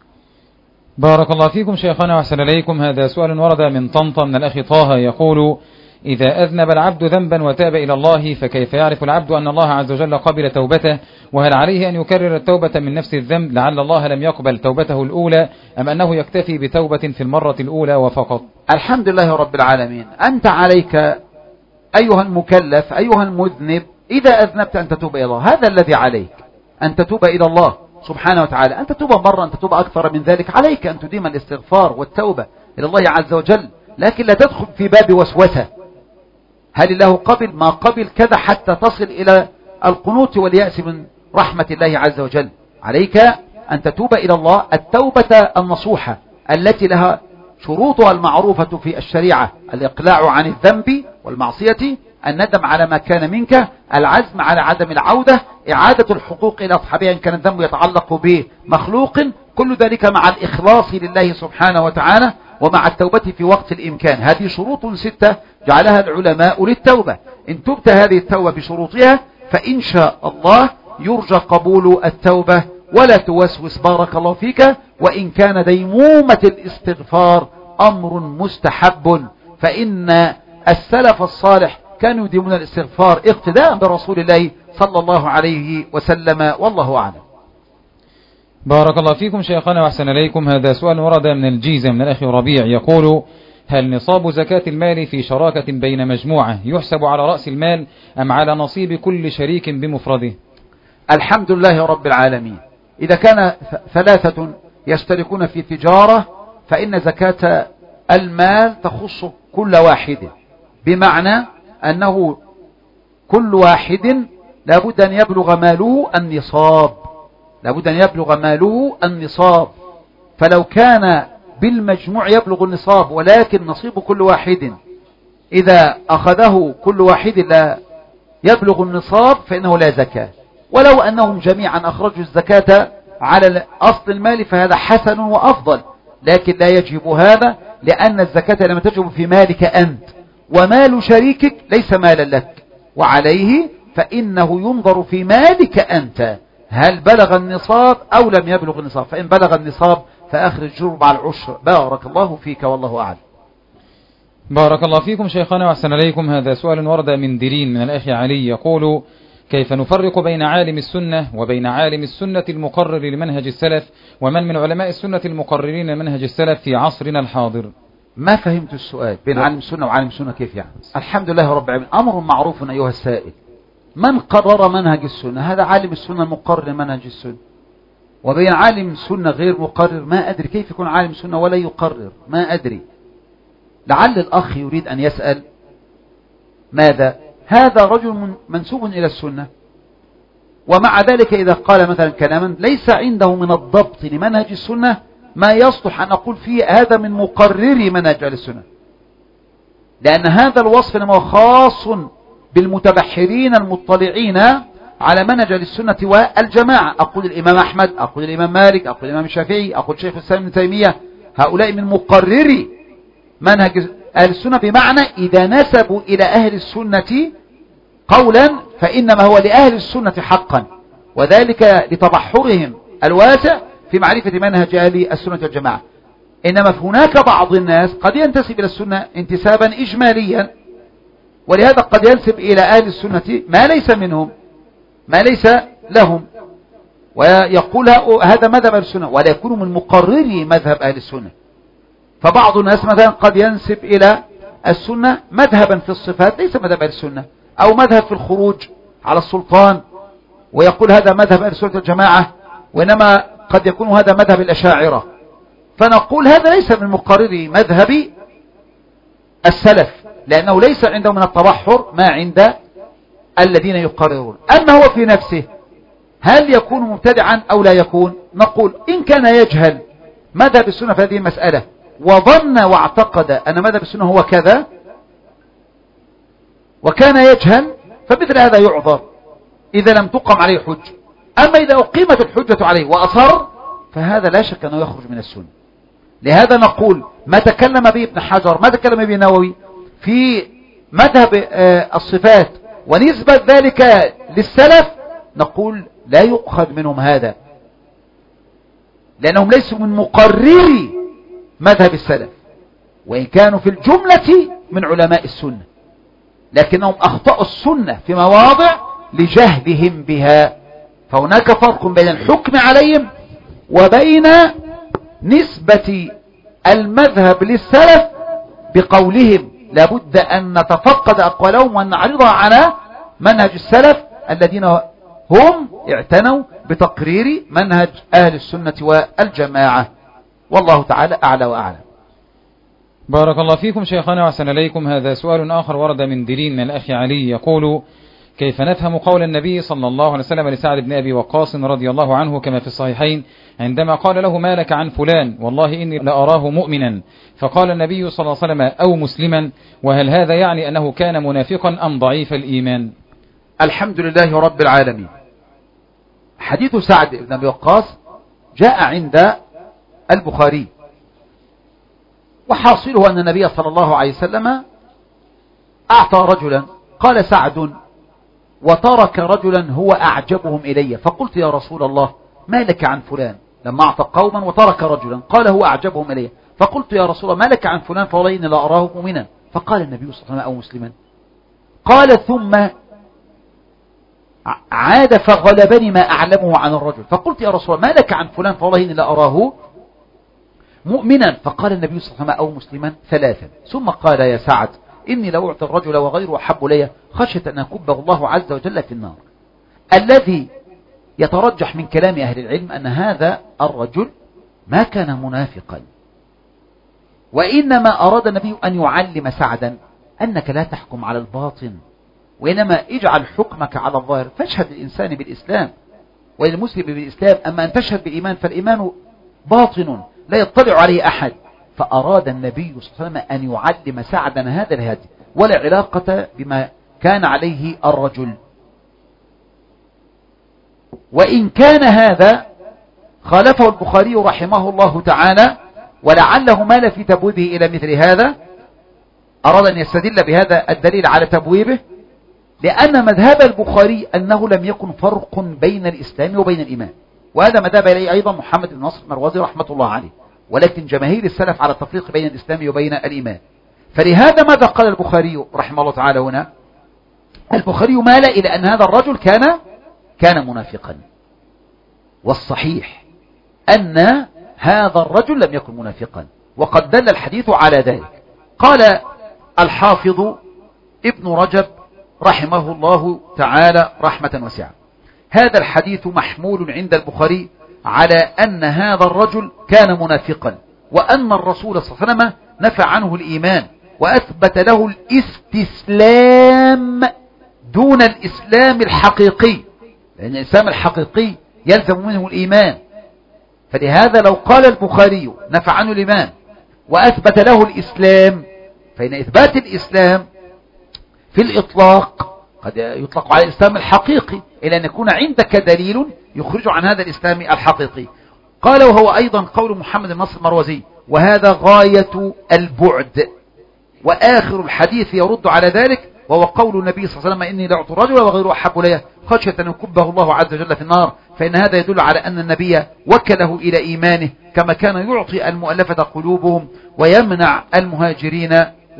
بارك الله فيكم شيخنا وأحسن إليكم. هذا سؤال ورد من طنطا من الأخ طه يقول: إذا أذنب العبد ذنبا وتاب إلى الله فكيف يعرف العبد أن الله عز وجل قبل توبته؟ وهل عليه أن يكرر التوبة من نفس الذنب لعل الله لم يقبل توبته الأولى، أم أنه يكتفي بتوبة في المرة الأولى وفقط؟
الحمد لله رب العالمين. أنت عليك أيها المكلف أيها المذنب إذا أذنبت أن تتوب إلى الله، هذا الذي عليك، أن تتوب إلى الله سبحانه وتعالى. أن تتوب مرة، أن تتوب أكثر من ذلك، عليك أن تديم الاستغفار والتوبة إلى الله عز وجل، لكن لا تدخل في باب وسوسة هل الله قبل ما قبل كذا حتى تصل إلى القنوط واليأس من رحمة الله عز وجل. عليك أن تتوب إلى الله التوبة النصوحة التي لها شروطها المعروفة في الشريعة: الإقلاع عن الذنب والمعصية، الندم على ما كان منك، العزم على عدم العودة، إعادة الحقوق إلى أصحابها إن كان الذنب يتعلق بمخلوق، كل ذلك مع الإخلاص لله سبحانه وتعالى ومع التوبة في وقت الإمكان. هذه شروط ستة جعلها العلماء للتوبة. إن تبت هذه التوبة بشروطها فإن شاء الله يرجى قبول التوبة ولا توسوس بارك الله فيك. وإن كان ديمومة الاستغفار أمر مستحب، فإن السلف الصالح كانوا يديمون الاستغفار اقتداء برسول الله صلى الله عليه وسلم، والله أعلم.
بارك الله فيكم شيخنا وأحسن إليكم. هذا سؤال ورد من الجيزة من الأخ ربيع يقول: هل نصاب زكاة المال في شراكة بين مجموعة يحسب على رأس المال أم على نصيب كل شريك بمفرده؟
الحمد لله رب العالمين. إذا كان ثلاثة يشتركون في تجارة فإن زكاة المال تخص كل واحد، بمعنى أنه كل واحد لابد أن يبلغ ماله النصاب، لابد أن يبلغ ماله النصاب. فلو كان بالمجموع يبلغ النصاب ولكن نصيب كل واحد إذا أخذه كل واحد لا يبلغ النصاب فإنه لا زكاة. ولو أنهم جميعا أخرجوا الزكاة على أصل المال فهذا حسن وأفضل، لكن لا يجب هذا، لأن الزكاة لما تجب في مالك أنت، ومال شريكك ليس مالا لك، وعليه فإنه ينظر في مالك أنت هل بلغ النصاب أو لم يبلغ النصاب. فإن بلغ النصاب فأخرج ربع العشر. بارك الله فيك والله أعلم.
بارك الله فيكم شيخنا وأحسن إليكم. هذا سؤال ورد من ديرين من الأخ علي يقول: كيف نفرق بين عالم السنة وبين عالم السنة المقرر لمنهج السلف ومن من علماء السنة المقررين لمنهج السلف في عصرنا الحاضر؟
ما فهمت السؤال. بين عالم السنة وعالم السنة كيف يعني؟ الحمد لله رب العالمين. أمر معروف أيها السائل، من قرر منهج السنة هذا عالم السنة المقرر لمنهج السنة، وبين عالم السنة غير مقرر ما أدري كيف يكون عالم السنة ولا يقرر، ما أدري. لعل الأخ يريد أن يسأل ماذا؟ هذا رجل منسوب إلى السنة، ومع ذلك إذا قال مثلا كلاما ليس عنده من الضبط لمنهج السنة ما يصلح أن أقول فيه هذا من مقرري منهج السنة، لأن هذا الوصف إنما خاص بالمتبحرين المطلعين على منهج السنة والجماعة. أقول الإمام أحمد، أقول الإمام مالك، أقول الإمام الشافعي، أقول شيخ الإسلام ابن تيمية، هؤلاء من مقرري منهج أهل السنة، بمعنى إذا نسبوا إلى أهل السنة قولا فإنما هو لأهل السنة حقا، وذلك لتبحرهم الواسع في معرفة منهج أهل السنة والجماعة. إنما هناك بعض الناس قد ينتسب إلى السنة انتسابا إجماليا، ولهذا قد ينسب إلى أهل السنة ما ليس منهم، ما ليس لهم، ويقول هذا مذهب أهل السنة ولا يكون من مقرري مذهب أهل السنة. فبعض الناس مثلا قد ينسب إلى السنة مذهبا في الصفات ليس مذهب أهل السنة، أو مذهب في الخروج على السلطان ويقول هذا مذهب أهل السنة والجماعة، وإنما قد يكون هذا مذهب الأشاعرة. فنقول هذا ليس من مقرري مذهب السلف، لأنه ليس عنده من التبحر ما عند الذين يقررون. أما هو في نفسه هل يكون مبتدعا أو لا يكون؟ نقول إن كان يجهل مذهب السنة في هذه المسألة وظن واعتقد أن مذهب السنة هو كذا وكان يجهل، فمثل هذا يعذر إذا لم تقم عليه حجة. أما إذا أقيمت الحجة عليه وأصر فهذا لا شك أنه يخرج من السنة. لهذا نقول ما تكلم به ابن حجر، ما تكلم به النووي في مذهب الصفات ونسبة ذلك للسلف، نقول لا يؤخذ منهم هذا، لأنهم ليسوا من مقرري مذهب السلف، وإن كانوا في الجملة من علماء السنة، لكنهم أخطأوا السنة في مواضع لجهلهم بها. فهناك فرق بين الحكم عليهم وبين نسبة المذهب للسلف بقولهم. لابد أن نتفقد أقوالهم وأن نعرضها على منهج السلف الذين هم اعتنوا بتقرير منهج أهل السنة والجماعة، والله تعالى أعلى وأعلم.
بارك الله فيكم شيخنا وأحسن إليكم. هذا سؤال آخر ورد من دليل من الأخ علي يقول: كيف نفهم قول النبي صلى الله عليه وسلم لسعد بن أبي وقاص رضي الله عنه كما في الصحيحين عندما قال له: ما لك عن فلان والله إني لأراه مؤمنا، فقال النبي صلى الله عليه وسلم: أو مسلما، وهل هذا يعني أنه كان منافقا أم ضعيف الإيمان؟
الحمد لله رب العالمين. حديث سعد بن أبي وقاص جاء عند البخاري، وحاصله أن النبي صلى الله عليه وسلم أعطى رجلا، قال سعد: وترك رجلا هو أعجبهم إلي، فقلت يا رسول الله ما لك عن فلان، لما أعطى قوما وترك رجلا قال هو أعجبهم إلي، فقلت يا رسول الله ما لك عن فلان فوالله إني لا أراه مؤمنا، فقال النبي صلى الله عليه وسلم: أو مسلما. قال ثم عاد فغلبني ما أعلمه عن الرجل، فقلت يا رسول الله ما لك عن فلان فوالله إني لا أراه مؤمنا، فقال النبي صلى الله عليه وسلم: أو مسلما ثلاثا. ثم قال: يا سعد إني لو أعطي الرجل وغيره أحب لي خشية أن يكبه الله عز وجل في النار. الذي يترجح من كلام أهل العلم أن هذا الرجل ما كان منافقا، وإنما أراد النبي أن يعلم سعدا أنك لا تحكم على الباطن، وإنما اجعل حكمك على الظاهر، فاشهد الإنسان بالإسلام والمسلم بالإسلام، أما أن تشهد بالإيمان فالإيمان باطن لا يطلع عليه أحد. فأراد النبي صلى الله عليه وسلم أن يعلم سعدا هذا الهدي، ولا علاقة بما كان عليه الرجل. وإن كان هذا خالفه البخاري رحمه الله تعالى، ولعله مال في تبويبه إلى مثل هذا، أراد أن يستدل بهذا الدليل على تبويبه، لأن مذهب البخاري أنه لم يكن فرق بين الإسلام وبين الإيمان، وهذا مذهب إليه أيضا محمد بن نصر المروزي رحمة الله عليه، ولكن جماهير السلف على التفريق بين الإسلام وبين الإيمان. فلهذا ماذا قال البخاري رحمه الله تعالى هنا؟ البخاري مال إلى أن هذا الرجل كان كان منافقا، والصحيح أن هذا الرجل لم يكن منافقا، وقد دل الحديث على ذلك. قال الحافظ ابن رجب رحمه الله تعالى رحمة واسعة: هذا الحديث محمول عند البخاري على أن هذا الرجل كان منافقا، وأن الرسول صلى الله عليه وسلم نفى عنه الإيمان وأثبت له الاستسلام دون الإسلام الحقيقي، لأن الإسلام الحقيقي يلزم منه الإيمان. فلهذا لو قال البخاري نفى عنه الإيمان وأثبت له الإسلام، فإن إثبات الإسلام في الإطلاق قد يطلق على الإسلام الحقيقي، إلى أن يكون عندك دليل يخرج عن هذا الإسلام الحقيقي. قال وهو أيضا قول محمد النصر المروزي: وهذا غاية البعد. وآخر الحديث يرد على ذلك، وهو قول النبي صلى الله عليه وسلم: إني لأعطي الرجل وغيره أحب إليه خشية أن يكبه الله عز وجل في النار. فإن هذا يدل على أن النبي وكله إلى إيمانه، كما كان يعطي المؤلفة قلوبهم ويمنع المهاجرين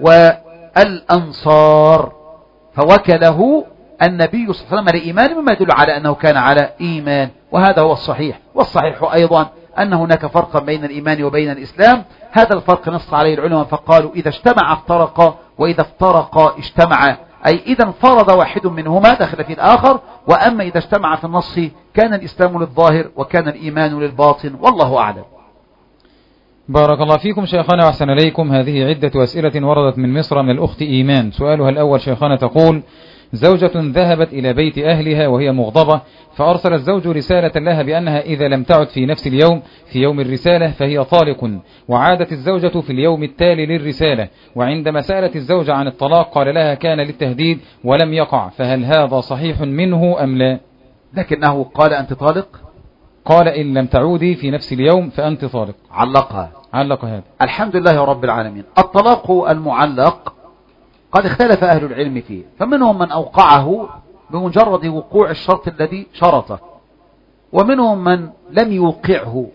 والأنصار، فوكله النبي صلى الله عليه وسلم لإيمان، مما يدل على أنه كان على إيمان. وهذا هو الصحيح. والصحيح أيضا أن هناك فرقا بين الإيمان وبين الإسلام. هذا الفرق نص عليه العلماء فقالوا: إذا اجتمع افترقا، وإذا افترقا اجتمعا، أي إذا انفرد واحد منهما دخل في الآخر. وأما إذا اجتمع في النص كان الإسلام للظاهر وكان الإيمان للباطن، والله أعلم.
بارك الله فيكم شيخنا وأحسن إليكم. هذه عدة أسئلة وردت من مصر من الأخت إيمان. سؤالها الأول شيخنا تقول: زوجة ذهبت إلى بيت أهلها وهي مغضبة، فأرسل الزوج رسالة لها بأنها إذا لم تعد في نفس اليوم في يوم الرسالة فهي طالق، وعادت الزوجة في اليوم التالي للرسالة، وعندما سألت الزوجة عن الطلاق قال لها كان للتهديد ولم يقع، فهل هذا صحيح منه أم لا؟
لكنه قال أنت طالق،
قال إن لم تعودي في نفس اليوم فأنت طالق.
علقها
علق هذا.
الحمد لله رب العالمين. الطلاق المعلق قد اختلف أهل العلم فيه، فمنهم من أوقعه بمجرد وقوع الشرط الذي شرطه، ومنهم من لم يوقعه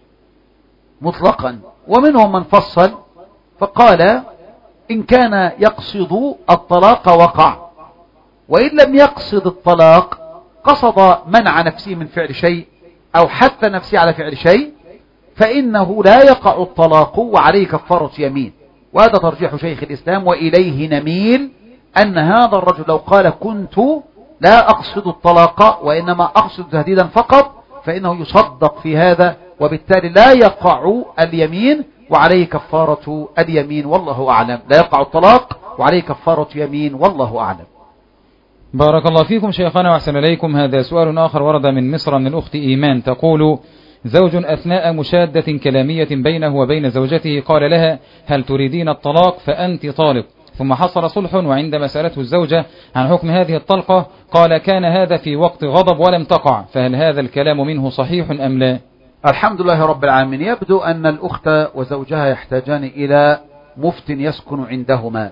مطلقا، ومنهم من فصل فقال إن كان يقصد الطلاق وقع، وإن لم يقصد الطلاق قصد منع نفسه من فعل شيء أو حث نفسه على فعل شيء، فإنه لا يقع الطلاق وعليه كفارة يمين. وهذا ترجيح شيخ الإسلام، وإليه نميل أن هذا الرجل لو قال كنت لا أقصد الطلاق وإنما أقصد تهديدا فقط، فإنه يصدق في هذا، وبالتالي لا يقع اليمين وعليه كفارة اليمين، والله أعلم. لا يقع الطلاق وعليه كفارة يمين، والله أعلم.
بارك الله فيكم شيخنا وأحسن إليكم. هذا سؤال آخر ورد من مصر من الأخت إيمان تقول: زوج أثناء مشادة كلامية بينه وبين زوجته قال لها هل تريدين الطلاق فأنت طالق، ثم حصل صلح، وعندما سألته الزوجة عن حكم هذه الطلقة قال كان هذا في وقت غضب ولم تقع، فهل هذا الكلام منه صحيح أم لا؟
الحمد لله رب العالمين. يبدو أن الأخت وزوجها يحتاجان إلى مفت يسكن عندهما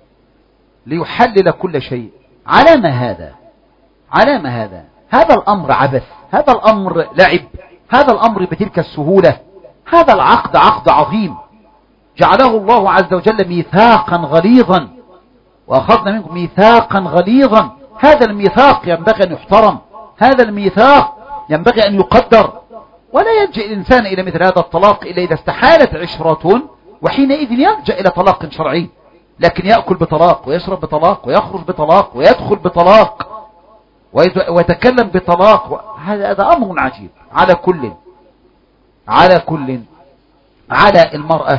ليحلل كل شيء. على ما هذا؟ على ما هذا؟ هذا الأمر عبث، هذا الأمر لعب، هذا الأمر بتلك السهولة. هذا العقد عقد عظيم جعله الله عز وجل ميثاقا غليظا، وأخذنا منكم ميثاقا غليظا. هذا الميثاق ينبغي أن يحترم، هذا الميثاق ينبغي أن يقدر، ولا يلجأ الإنسان إلى مثل هذا الطلاق إلا إذا استحالت عشرة، وحينئذ يلجأ إلى طلاق شرعي. لكن يأكل بطلاق ويشرب بطلاق ويخرج بطلاق ويدخل بطلاق ويتكلم بطلاق، هذا أمر عجيب. على كل على كل على المرأة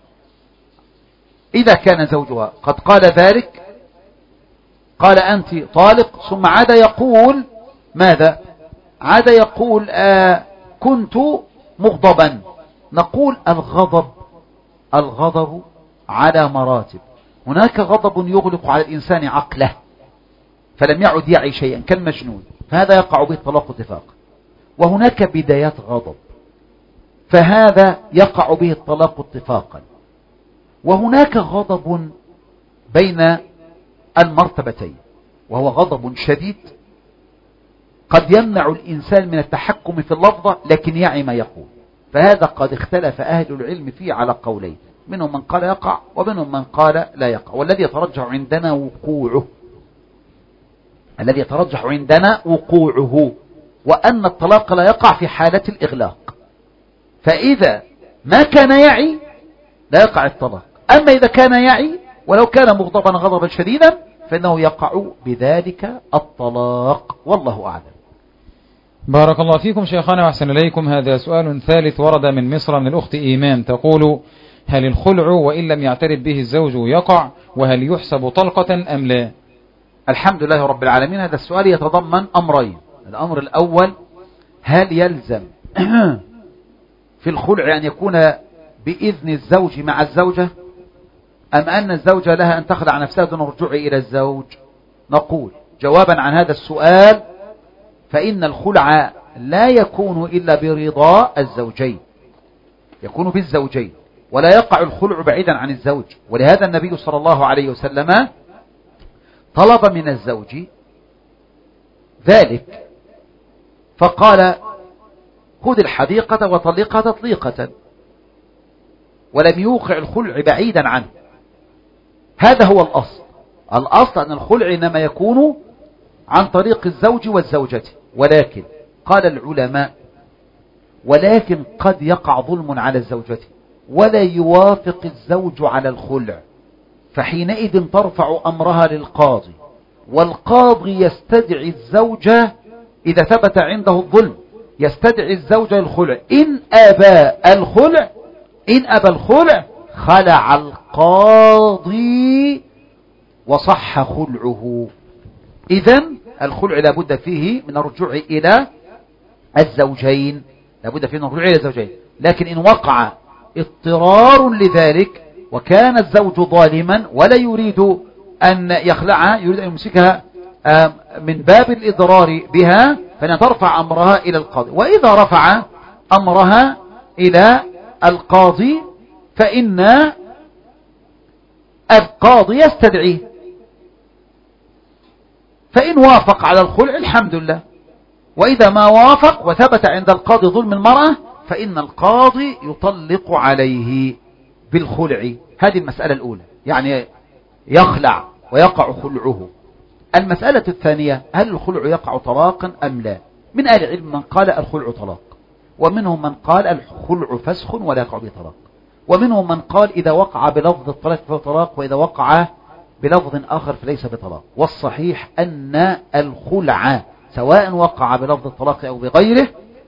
إذا كان زوجها قد قال ذلك، قال أنت طالق، ثم عاد يقول ماذا؟ عاد يقول آه كنت مغضبا. نقول الغضب الغضب على مراتب. هناك غضب يغلق على الإنسان عقله فلم يعد يعي شيئا كالمجنون، فهذا يقع به الطلاق اتفاقا. وهناك بدايات غضب فهذا يقع به الطلاق اتفاقا. وهناك غضب بين المرتبتين، وهو غضب شديد قد يمنع الإنسان من التحكم في اللفظة لكن يعي ما يقول، فهذا قد اختلف أهل العلم فيه على قولين، منهم من قال يقع ومنهم من قال لا يقع، والذي يترجح عندنا وقوعه. الذي يترجح عندنا وقوعه، وأن الطلاق لا يقع في حالة الإغلاق. فإذا ما كان يعي لا يقع الطلاق، أما إذا كان يعي ولو كان مغضبا غضبا شديدا فإنه يقع بذلك الطلاق، والله أعلم.
بارك الله فيكم شيخنا وأحسن إليكم. هذا سؤال ثالث ورد من مصر من الأخت إيمان، تقول: هل الخلع وإن لم يعترف به الزوج يقع، وهل يحسب طلقة أم لا؟
الحمد لله رب العالمين. هذا السؤال يتضمن أمرين. الأمر الأول: هل يلزم في الخلع أن يكون بإذن الزوج مع الزوجة، أم أن الزوجة لها أن تخلع نفسها دون الرجوع إلى الزوج؟ نقول جوابا عن هذا السؤال: فإن الخلع لا يكون إلا برضا الزوجين، يكون بالزوجين، ولا يقع الخلع بعيدا عن الزوج. ولهذا النبي صلى الله عليه وسلم طلب من الزوج ذلك، فقال: خذ الحديقة وطلقها تطليقة، ولم يوقع الخلع بعيدا عنه. هذا هو الأصل. الأصل أن الخلع إنما يكون عن طريق الزوج والزوجة، ولكن قال العلماء: ولكن قد يقع ظلم على الزوجة ولا يوافق الزوج على الخلع، فحينئذ ترفع أمرها للقاضي، والقاضي يستدعي الزوجة إذا ثبت عنده الظلم، يستدعي الزوجة الخلع. إن أبى الخلع إن أبى الخلع خلع القاضي وصح خلعه. إذن الخلع لابد فيه من الرجوع إلى الزوجين، لابد فيه من الرجوع إلى الزوجين. لكن إن وقع اضطرار لذلك وكان الزوج ظالما ولا يريد أن يخلعها، يريد أن يمسكها من باب الإضرار بها، فإنها ترفع أمرها إلى القاضي. وإذا رفع أمرها إلى القاضي فإن القاضي يستدعيه، فإن وافق على الخلع الحمد لله، وإذا ما وافق وثبت عند القاضي ظلم المرأة فإن القاضي يطلق عليه بالخلع. هذه المسألة الأولى، يعني يخلع ويقع خلعه. المسألة الثانية: هل الخلع يقع طلاقا أم لا؟ من أهل العلم من قال الخلع طلاق، ومنهم من قال الخلع فسخ ولا يقع به طلاق، ومنهم من قال إذا وقع بلفظ الطلاق فهو طلاق، وإذا وقع بلفظ آخر فليس بطلاق. والصحيح أن الخلع سواء وقع بلفظ الطلاق أو بغيره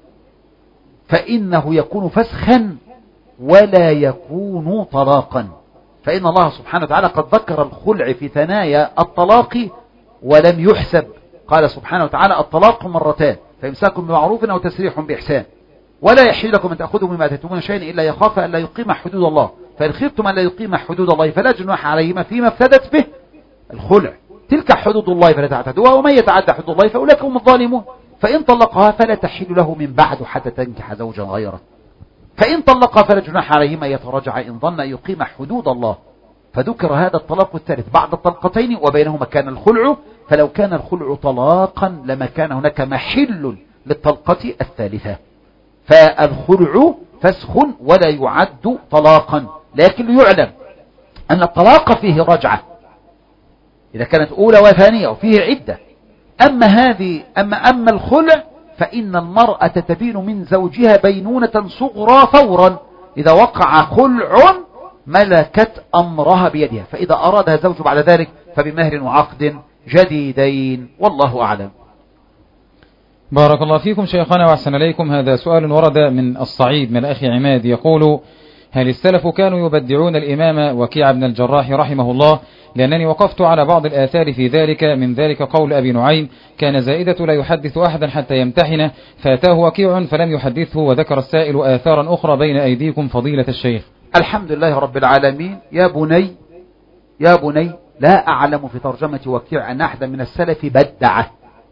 فإنه يكون فسخا ولا يكون طلاقا، فإن الله سبحانه وتعالى قد ذكر الخلع في ثنايا الطلاق ولم يحسب. قال سبحانه وتعالى: الطلاق مرتان، فإمساك بمعروف أو تسريح بإحسان، ولا يحل لكم أن تأخذوا مما آتيتموهن شيئا إلا يخاف أن لا يقيم حدود الله، فإن خفتم أن لا يقيم حدود الله فلا جناح عليهما فيما افتدت به الخلع، تلك حدود الله فلا تعتدوها، ومن يتعدى حدود الله فأولئك هم الظالمون. فإن طلقها فلا تحل له من بعد حتى تنكح زوجا غيره، فإن طلقها فلا جناح عليهما يتراجع إن ظن أن يقيم حدود الله. فذكر هذا الطلاق الثالث بعد الطلقتين وبينهما كان الخلع، فلو كان الخلع طلاقا لما كان هناك محل للطلقة الثالثة. فالخلع فسخ ولا يعد طلاقا، لكن يعلم أن الطلاق فيه رجعة إذا كانت أولى وثانية وفيه عدة. أما هذه أما أما الخلع فإن المرأة تبين من زوجها بينونة صغرى فورا، إذا وقع خلع ملكت أمرها بيدها، فإذا أرادها زوج بعد ذلك فبمهر وعقد جديدين، والله أعلم.
بارك الله فيكم شيخنا وأحسن إليكم. هذا سؤال ورد من الصعيد من الأخ عماد، يقول: هل السلف كانوا يبدعون الإمام وكيع بن الجراح رحمه الله؟ لأنني وقفت على بعض الآثار في ذلك، من ذلك قول أبي نعيم: كان زائدة لا يحدث أحدا حتى يمتحنه، فأتاه وكيع فلم يحدثه. وذكر السائل آثارا أخرى بين أيديكم فضيلة الشيخ.
الحمد لله رب العالمين. يا بني يا بني لا أعلم في ترجمة وكيع أن أحدا من السلف بدعه،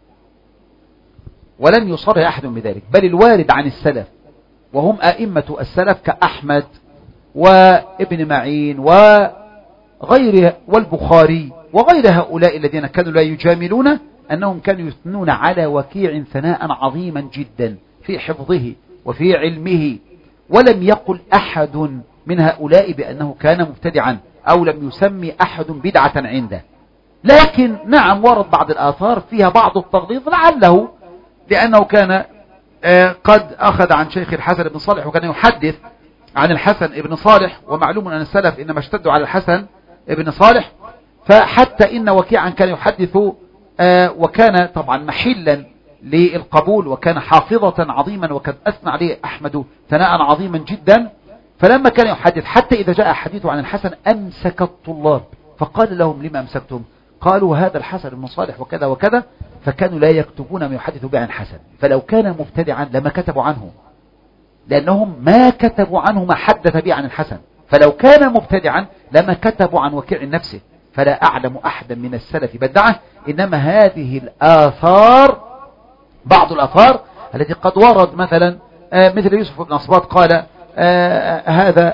ولم يصرح أحد بذلك، بل الوارد عن السلف وهم أئمة السلف كأحمد وابن معين وغيره والبخاري وغير هؤلاء الذين كانوا لا يجاملون، أنهم كانوا يثنون على وكيع ثناء عظيما جدا في حفظه وفي علمه، ولم يقل أحد من هؤلاء بأنه كان مبتدعا أو لم يسمي أحد بدعة عنده. لكن نعم ورد بعض الآثار فيها بعض التغليظ لعله لأنه كان قد أخذ عن شيخ الحسن بن صالح وكان يحدث عن الحسن بن صالح، ومعلوم أن السلف إنما اشتدوا على الحسن بن صالح، فحتى إن وكيعا كان يحدث وكان طبعا محلا للقبول وكان حافظة عظيما وقد أثنى عليه أحمد ثناء عظيما جدا، فلما كان يحدث حتى إذا جاء حديثه عن الحسن أمسك الطلاب فقال لهم لما أمسكتم؟ قالوا هذا الحسن بن صالح وكذا وكذا، فكانوا لا يكتبون ما يحدث به عن الحسن، فلو كان مبتدعا لما كتبوا عنه لأنهم ما كتبوا عنه ما حدث به عن الحسن، فلو كان مبتدعا لما كتبوا عن وكيع نفسه، فلا أعلم أحدا من السلف بدعه. إنما هذه الآثار بعض الآثار التي قد ورد مثلا مثل يوسف بن أصباط قال هذا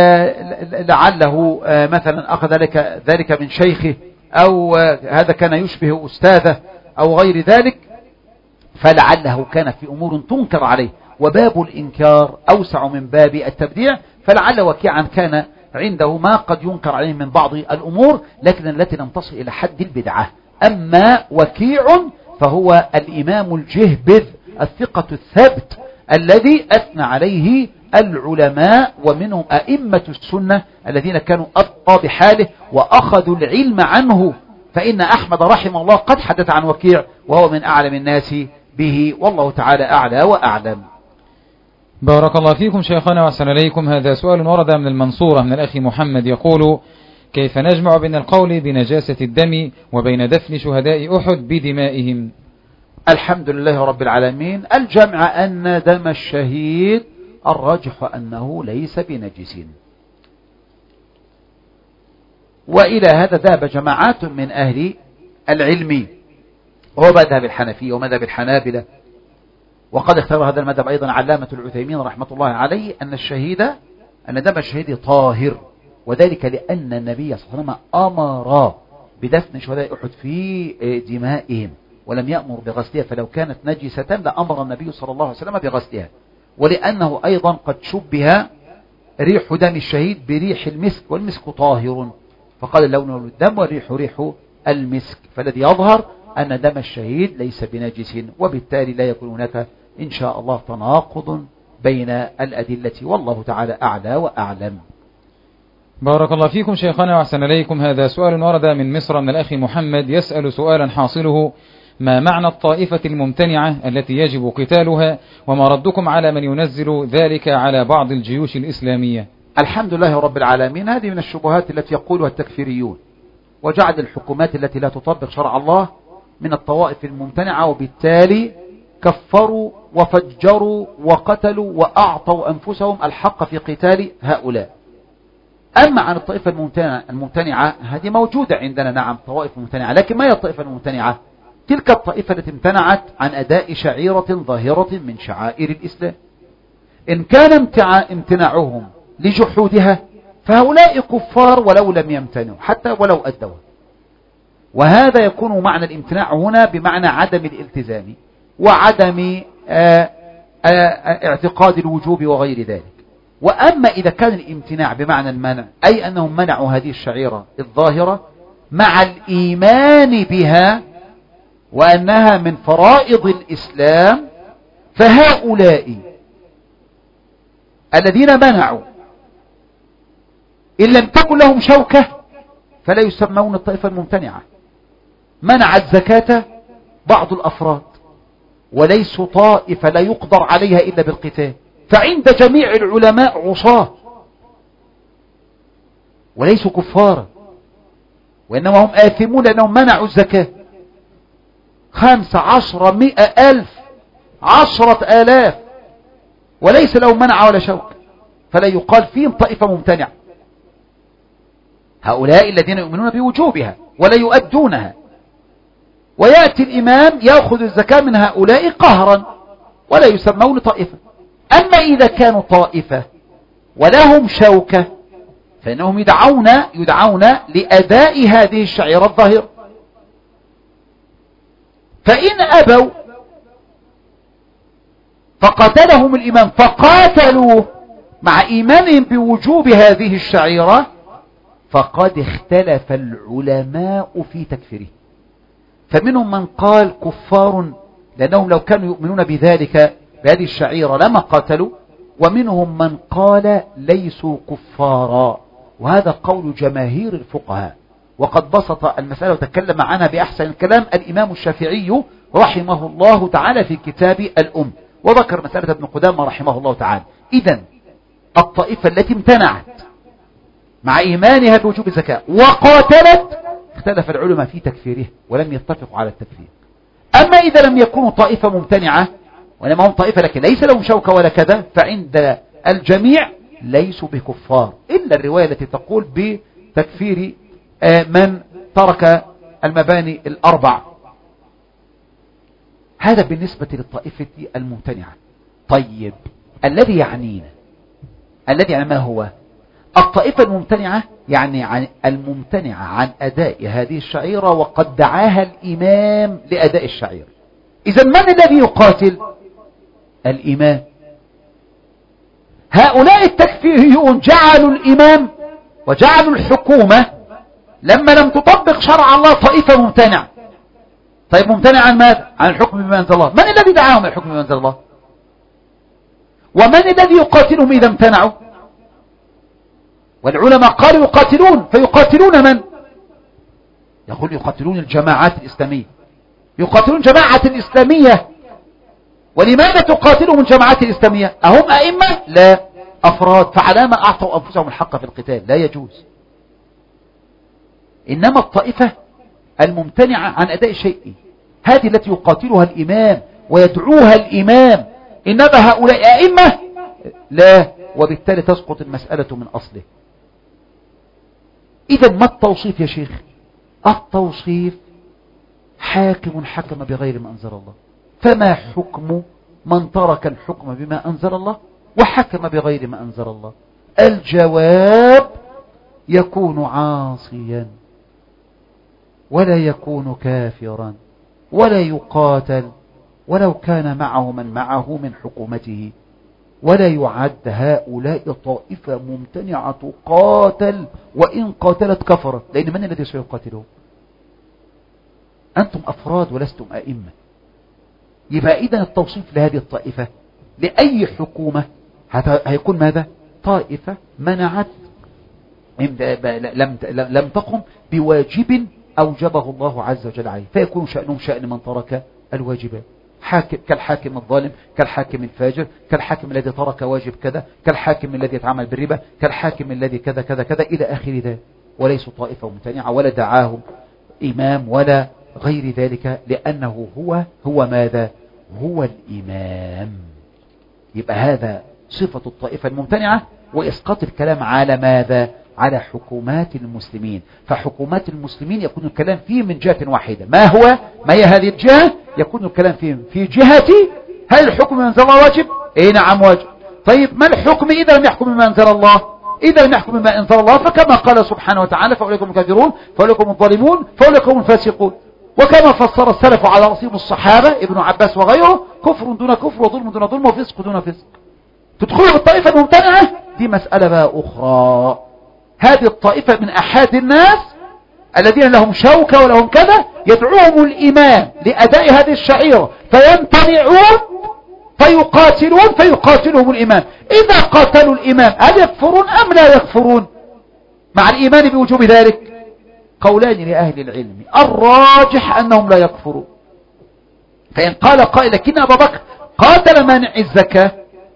لعله مثلا أخذ ذلك ذلك من شيخه، أو هذا كان يشبه أستاذه أو غير ذلك، فلعله كان في أمور تنكر عليه، وباب الإنكار أوسع من باب التبديع، فلعل وكيعا كان عنده ما قد ينكر عليه من بعض الأمور لكن التي لم تصل إلى حد البدعة. أما وكيع فهو الإمام الجهبذ الثقة الثبت الذي أثنى عليه العلماء ومنهم أئمة السنة الذين كانوا أبقى بحاله وأخذوا العلم عنه، فإن أحمد رحمه الله قد حدث عن وكيع وهو من أعلم الناس به، والله تعالى أعلى وأعلم.
بارك الله فيكم شيخنا وأحسن إليكم. هذا سؤال ورد من المنصورة من الأخ محمد يقول: كيف نجمع بين القول بنجاسة الدم وبين دفن شهداء أحد بدمائهم؟
الحمد لله رب العالمين. الجمع أن دم الشهيد الراجح أنه ليس بنجس، وإلى هذا ذهب جماعات من أهل العلم، وهو مذهب الحنفية ومذهب الحنابلة، وقد اختار هذا المذهب أيضا علامة العثيمين رحمة الله عليه، أن الشهيد أن دم الشهيد طاهر، وذلك لأن النبي صلى الله عليه وسلم أمر بدفن شهداء أحد في دمائهم ولم يأمر بغسلها، فلو كانت نجسة لأمر النبي صلى الله عليه وسلم بغسلها، ولأنه أيضا قد شبه ريح دم الشهيد بريح المسك، والمسك طاهر، فقال لونه الدم والريح ريح المسك، فالذي يظهر أن دم الشهيد ليس بنجس، وبالتالي لا يكون هناك إن شاء الله تناقض بين الأدلة، والله تعالى أعلى وأعلم.
بارك الله فيكم شيخنا وأحسن إليكم. هذا سؤال ورد من مصر من الأخ محمد يسأل سؤالا حاصله: ما معنى الطائفة الممتنعة التي يجب قتالها، وما ردكم على من ينزل ذلك على بعض الجيوش الإسلامية؟
الحمد لله رب العالمين. هذه من الشبهات التي يقولها التكفيريون، وجعل الحكومات التي لا تطبق شرع الله من الطوائف الممتنعة، وبالتالي كفروا وفجروا وقتلوا وأعطوا أنفسهم الحق في قتال هؤلاء. أما عن الطائفة الممتنعة, الممتنعة هذه موجودة عندنا، نعم طوائف ممتنعة، لكن ما هي الطائفة الممتنعة؟ تلك الطائفة التي امتنعت عن أداء شعيرة ظاهرة من شعائر الإسلام. إن كان امتناعهم لجحودها فهؤلاء كفار ولو لم يمتنعوا حتى ولو أدوا، وهذا يكون معنى الامتناع هنا بمعنى عدم الالتزام وعدم آآ آآ اعتقاد الوجوب وغير ذلك. وأما إذا كان الامتناع بمعنى المنع، أي أنهم منعوا هذه الشعيرة الظاهرة مع الإيمان بها وأنها من فرائض الإسلام، فهؤلاء الذين منعوا إن لم تكن لهم شوكة فلا يسمون الطائفة الممتنعة. منعت زكاة بعض الأفراد وليسوا طائفة لا يقدر عليها إلا بالقتال، فعند جميع العلماء عصاة وليسوا كفارا، وإنما هم آثمون لأنهم منعوا الزكاة. خمسة عشر مئة ألف عشرة آلاف وليس لهم منع ولا شوك، فلا يقال فيهم طائفة ممتنعة. هؤلاء الذين يؤمنون بوجوبها ولا يؤدونها، ويأتي الإمام يأخذ الزكاة من هؤلاء قهرا ولا يسمون طائفة. أما إذا كانوا طائفة ولهم شوكة فإنهم يدعون يدعون لأداء هذه الشعيرة الظاهرة، فإن أبوا فقتلهم الإمام فقاتلوه مع إيمانهم بوجوب هذه الشعيرة، فقد اختلف العلماء في تكفيره. فمنهم من قال كفار لأنهم لو كانوا يؤمنون بذلك بهذه الشعيرة لما قاتلوا، ومنهم من قال ليسوا كفارا، وهذا قول جماهير الفقهاء. وقد بسط المسألة وتكلم عنها بأحسن الكلام الإمام الشافعي رحمه الله تعالى في كتاب الأم، وذكر مسألة ابن قدامة رحمه الله تعالى. إذن الطائفة التي امتنعت مع إيمانها بوجوب الزكاة وقاتلت اختلف العلماء في تكفيره ولم يتفقوا على التكفير. أما إذا لم يكونوا طائفة ممتنعة وإنما هم طائفة لكن ليس لهم شوكة ولا كذا، فعند الجميع ليسوا بكفار، إلا الرواية التي تقول بتكفير من ترك المباني الأربع. هذا بالنسبة للطائفة الممتنعة. طيب الذي يعنينا الذي يعني ما هو الطائفة الممتنعة؟ يعني عن الممتنعة عن أداء هذه الشعيرة وقد دعاها الإمام لأداء الشعيرة. إذن من الذي يقاتل؟ الإمام. هؤلاء التكفيريون جعلوا الإمام وجعلوا الحكومة لما لم تطبق شرع الله طائفة ممتنعة. طيب ممتنع عن ماذا؟ عن الحكم بما أنزل الله. من الذي دعاهم الحكم بما أنزل الله؟ ومن الذي يقاتلهم إذا امتنعوا؟ والعلماء قالوا يقاتلون، فيقاتلون من؟ يقول يقاتلون الجماعات الإسلامية، يقاتلون جماعة الإسلامية. ولماذا تقاتلهم الجماعات الإسلامية؟ أهم أئمة؟ لا، أفراد. فعلى ما أعطوا أنفسهم الحق في القتال؟ لا يجوز. إنما الطائفة الممتنعة عن أداء شيء هذه التي يقاتلها الإمام ويدعوها الإمام، إنما هؤلاء أئمة؟ لا، وبالتالي تسقط المسألة من أصله. إذا ما التوصيف يا شيخ؟ التوصيف حاكم حكم بغير ما أنزل الله. فما حكم من ترك الحكم بما أنزل الله وحكم بغير ما أنزل الله؟ الجواب يكون عاصيا ولا يكون كافرا ولا يقاتل ولو كان معه من معه من حكومته، ولا يعد هؤلاء طائفة ممتنعة تقاتل، وإن قاتلت كفرت. لأن من الذي سيقاتلهم؟ أنتم أفراد ولستم أئمة. يبقى إذن التوصيف لهذه الطائفة لأي حكومة هيكون ماذا؟ طائفة منعت لم لم تقم بواجب أوجبه الله عز وجل عليه، فيكون شأنهم شأن من ترك الواجبات، حاكم كالحاكم الظالم، كالحاكم الفاجر، كالحاكم الذي ترك واجب كذا، كالحاكم الذي يتعامل بالربا، كالحاكم الذي كذا كذا كذا إلى آخر ذلك. وليسوا طائفة ممتنعة ولا دعاهم إمام ولا غير ذلك، لأنه هو هو ماذا؟ هو الإمام. يبقى هذا صفة الطائفة الممتنعة، وإسقاط الكلام على ماذا؟ على حكومات المسلمين. فحكومات المسلمين يكون الكلام فيه من جهة واحدة. ما هو ما هي هذه الجهة؟ يكون الكلام فيه في جهة هل الحكم بما أنزل الله واجب؟ إيه نعم واجب. طيب ما الحكم إذا لم يحكم بما أنزل الله؟ إذا لم يحكم بما أنزل الله فكما قال سبحانه وتعالى فأولئك هم الكافرون فأولئك هم الظالمون فأولئك هم الفاسقون. وكما فسر السلف على رأسهم الصحابة ابن عباس وغيره: كفر دون كفر وظلم دون ظلم وفسق دون فسق. تدخلوا بالطائفة الممتنعة دي مسألة بقى أخرى. هذه الطائفة من أحد الناس الذين لهم شوكة ولهم كذا، يدعوهم الإمام لأداء هذه الشعيرة فيمتنعون فيقاتلون فيقاتلهم الإمام. إذا قاتلوا الإمام هل يكفرون أم لا يكفرون مع الإيمان بوجوب ذلك؟ قولان لأهل العلم، الراجح أنهم لا يكفرون. فإن قال قائل لكن أبا بكر قاتل مانع الزكاة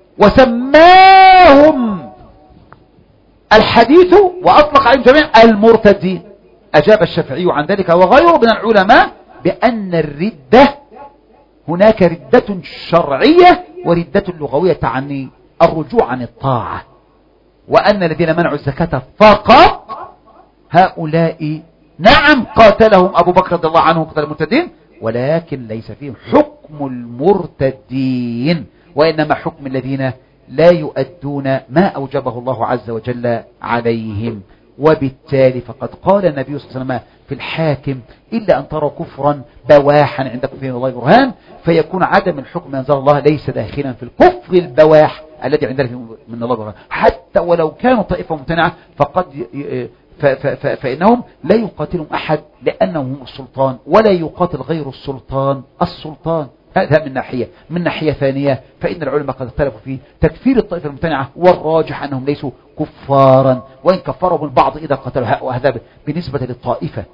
وسماهم الحديث وأطلق عليهم جميع المرتدين، أجاب الشافعي عن ذلك وغيره من العلماء بأن الردة هناك ردة شرعية وردة لغوية تعني الرجوع عن الطاعة، وأن الذين منعوا الزكاة فقط هؤلاء نعم قاتلهم أبو بكر رضي الله عنه قتل المرتدين، ولكن ليس فيهم حكم المرتدين، وإنما حكم الذين لا يؤدون ما أوجبه الله عز وجل عليهم. وبالتالي فقد قال النبي صلى الله عليه وسلم في الحاكم: إلا أن تروا كفرا بواحا عندكم فيه الله برهان، فيكون عدم الحكم من أنزل الله ليس داخلا في الكفر البواح الذي عندنا من الله برهان، حتى ولو كانوا طائفة ممتنعة فقد فإنهم لا يقاتلهم أحد لأنهم هم السلطان، ولا يقاتل غير السلطان السلطان. هذا من ناحية. من ناحية ثانية فإن العلماء قد اختلفوا في تكفير الطائفة الممتنعة، والراجح أنهم ليسوا كفارا، وإن كفرهم البعض إذا قتلوا، هذا بالنسبة للطائفة.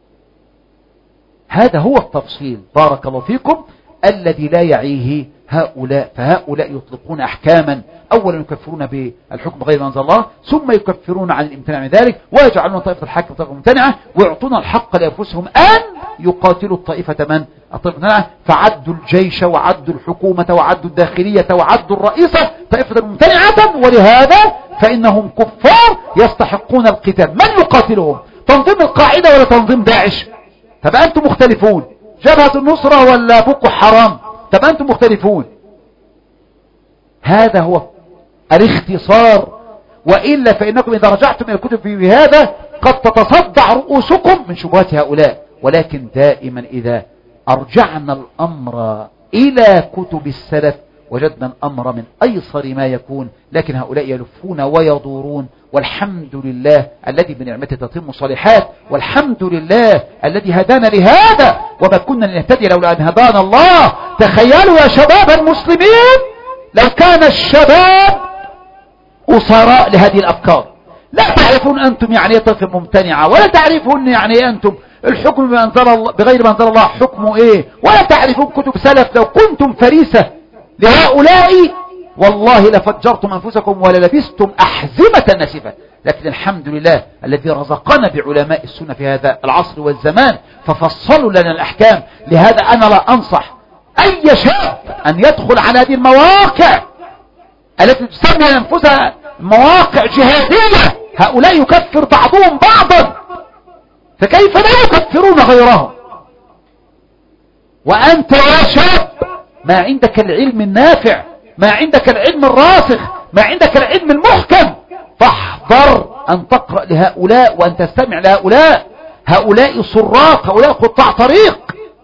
هذا هو التفصيل بارك الله فيكم الذي لا يعيه هؤلاء. فهؤلاء يطلقون أحكاما، أولا يكفرون بالحكم غير ما أنزل الله، ثم يكفرون عن الامتناع من ذلك، ويجعلون طائفة الحاكم طائفة ممتنعة، ويعطون الحق لأنفسهم أن يقاتلوا الطائفة من الطائفة الممتنعة. فعدوا الجيش وعدوا الحكومة وعدوا الداخلية وعدوا الرئيسة طائفة ممتنعة، ولهذا فإنهم كفار يستحقون القتال. من يقاتلهم؟ تنظيم القاعدة ولا تنظيم داعش؟ طب أنتم مختلفون. جبهة النصرة ولا بوكو حرام؟ طب أنتم مختلفون. هذا هو الاختصار، وإلا فإنكم إذا رجعتم إلى الكتب في هذا قد تتصدع رؤوسكم من شبهات هؤلاء. ولكن دائما إذا أرجعنا الأمر إلى كتب السلف وجدنا الأمر من أيسر ما يكون. لكن هؤلاء يلفون ويدورون، والحمد لله الذي بنعمته تتم الصالحات، والحمد لله الذي هدانا لهذا، وما كنا لنهتدي لولا أن هدانا الله. تخيلوا يا شباب المسلمين لو كان الشباب أسراء لهذه الأفكار، لا تعرفون أنتم يعني ايه طائفة ممتنعة، ولا تعرفون يعني ايه أنتم الحكم بما أنزل الله بغير ما أنزل الله حكمه ايه، ولا تعرفون كتب سلف. لو كنتم فريسة لهؤلاء والله لفجرتم أنفسكم وللبستم أحزمة ناسفة. لكن الحمد لله الذي رزقنا بعلماء السنة في هذا العصر والزمان، ففصلوا لنا الأحكام. لهذا أنا لا أنصح أي شاب أن يدخل على هذه المواقع التي تسمي أنفسها مواقع جهادية. هؤلاء يكفر بعضهم بعضا، فكيف لا يكفرون غيرهم؟ وأنت يا شاب ما عندك العلم النافع، ما عندك العلم الراسخ، ما عندك العلم المحكم، فاحذر أن تقرأ لهؤلاء وأن تستمع لهؤلاء. هؤلاء سراق، هؤلاء قطاع طريق.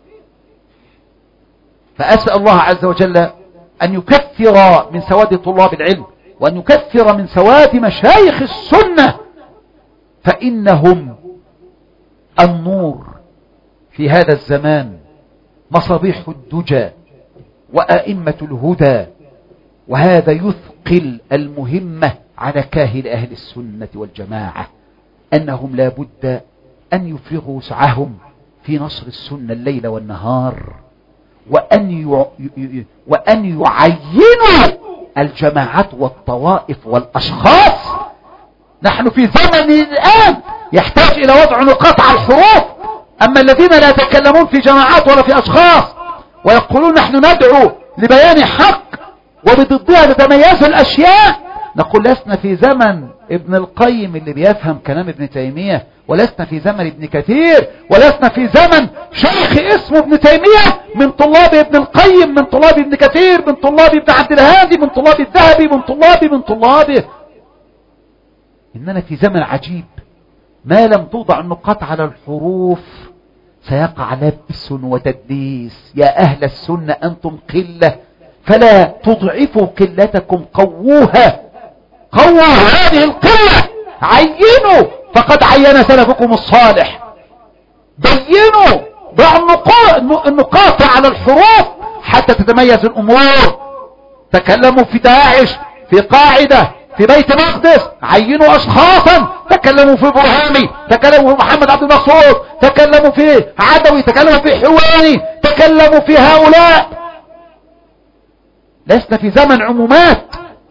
فأسأل الله عز وجل أن يكثر من سواد طلاب العلم، وأن يكثر من سواد مشايخ السنة، فإنهم النور في هذا الزمان، مصابيح الدجى وأئمة الهدى. وهذا يثقل المهمة على كاهل أهل السنة والجماعة، أنهم لا بد أن يفرغوا وسعهم في نصر السنة الليل والنهار، وأن ي... وأن يعينوا الجماعات والطوائف والأشخاص. نحن في زمن الآن يحتاج إلى وضع نقاط على الحروف. أما الذين لا يتكلمون في جماعات ولا في أشخاص ويقولون نحن ندعو لبيان حق وبضدها تتميز الأشياء، نقول لسنا في زمن ابن القيم اللي بيفهم كلام ابن تيمية، ولسنا في زمن ابن كثير، ولسنا في زمن شيخ اسمه ابن تيمية من طلاب ابن القيم، من طلاب ابن كثير، من طلاب ابن عبد الهادي، من طلاب الذهبي، من طلاب من طلابه. إننا في زمن عجيب، ما لم توضع النقاط على الحروف سيقع لبس وتدليس. يا أهل السنة أنتم قلة، فلا تضعفوا قلتكم، قووها، قووا هذه القلة، عينوا، فقد عين سلفكم الصالح، بينوا، ضعوا النقاط على الحروف حتى تتميز الأمور. تكلموا في داعش، في قاعدة، في بيت مقدس، عينوا أشخاصا. تكلموا في برهامي، تكلموا في محمد عبد المقصود، تكلموا في عدوي، تكلموا في حواني، تكلموا في هؤلاء. لسنا في زمن عمومات.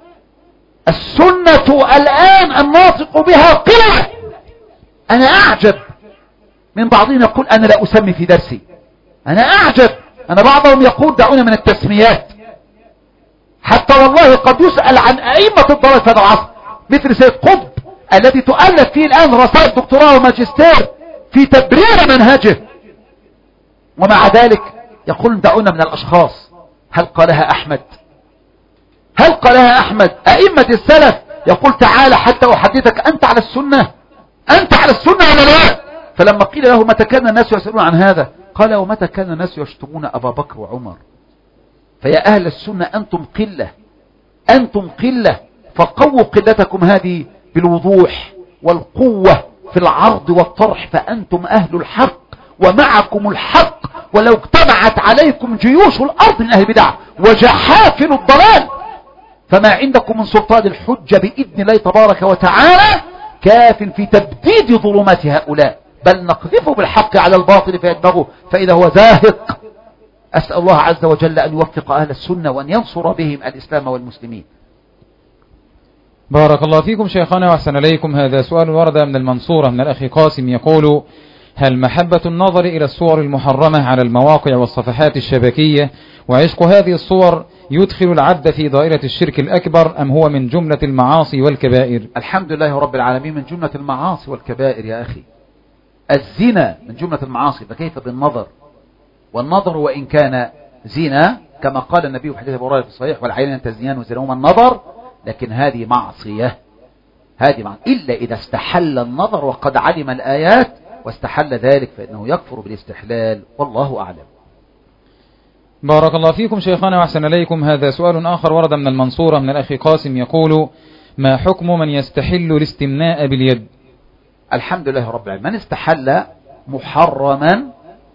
السنة الآن الناطق بها قلة. أنا أعجب من بعضهم يقول أنا لا أسمي في درسي. أنا أعجب. أنا بعضهم يقول دعونا من التسميات. حتى والله قد يسأل عن أئمة الضلال في هذا العصر، مثل سيد قطب الذي تؤلف فيه الآن رسائل دكتوراه وماجستير في تبرير منهجه، ومع ذلك يقول دعونا من الأشخاص. هل قالها أحمد؟ هل قالها أحمد؟ أئمة السلف يقول تعالى حتى أحدثك أنت على السنة، أنت على السنة ولا لا؟ فلما قيل له متى كان الناس يسألون عن هذا؟ قال ومتى كان الناس يشتمون أبا بكر وعمر؟ فيا أهل السنة أنتم قلة، أنتم قلة، فقووا قلتكم هذه بالوضوح والقوة في العرض والطرح فأنتم أهل الحق ومعكم الحق، ولو اجتمعت عليكم جيوش الأرض من أهل البدع وجحافل الضلال فما عندكم من سلطان الحجة بإذن الله تبارك وتعالى كاف في تبديد ظلمات هؤلاء، بل نقذفه بالحق على الباطل فيدمغه فإذا هو زاهق. أسأل الله عز وجل أن يوفق أهل السنة وأن ينصر بهم الإسلام والمسلمين.
بارك الله فيكم شيخنا وأحسن إليكم. هذا سؤال ورد من المنصورة من الأخ قاسم يقول: هل محبة النظر إلى الصور المحرمة على المواقع والصفحات الشبكية وعشق هذه الصور يدخل العبد في دائرة الشرك الأكبر أم هو من جملة المعاصي والكبائر؟
الحمد لله رب العالمين، من جملة المعاصي والكبائر يا أخي. الزنا من جملة المعاصي، فكيف بالنظر؟ والنظر وإن كان زنا كما قال النبي في حديث أبي هريرة في الصحيح: والعينين تزنيان وزناهما النظر، لكن هذه معصية، هذه معصية إلا إذا استحل النظر وقد علم الآيات واستحل ذلك فإنه يكفر بالاستحلال، والله أعلم.
بارك الله فيكم شيخنا وأحسن إليكم. هذا سؤال آخر ورد من المنصورة من الأخ قاسم يقول: ما حكم من يستحل الاستمناء باليد؟
الحمد لله رب العالمين، من استحل محرما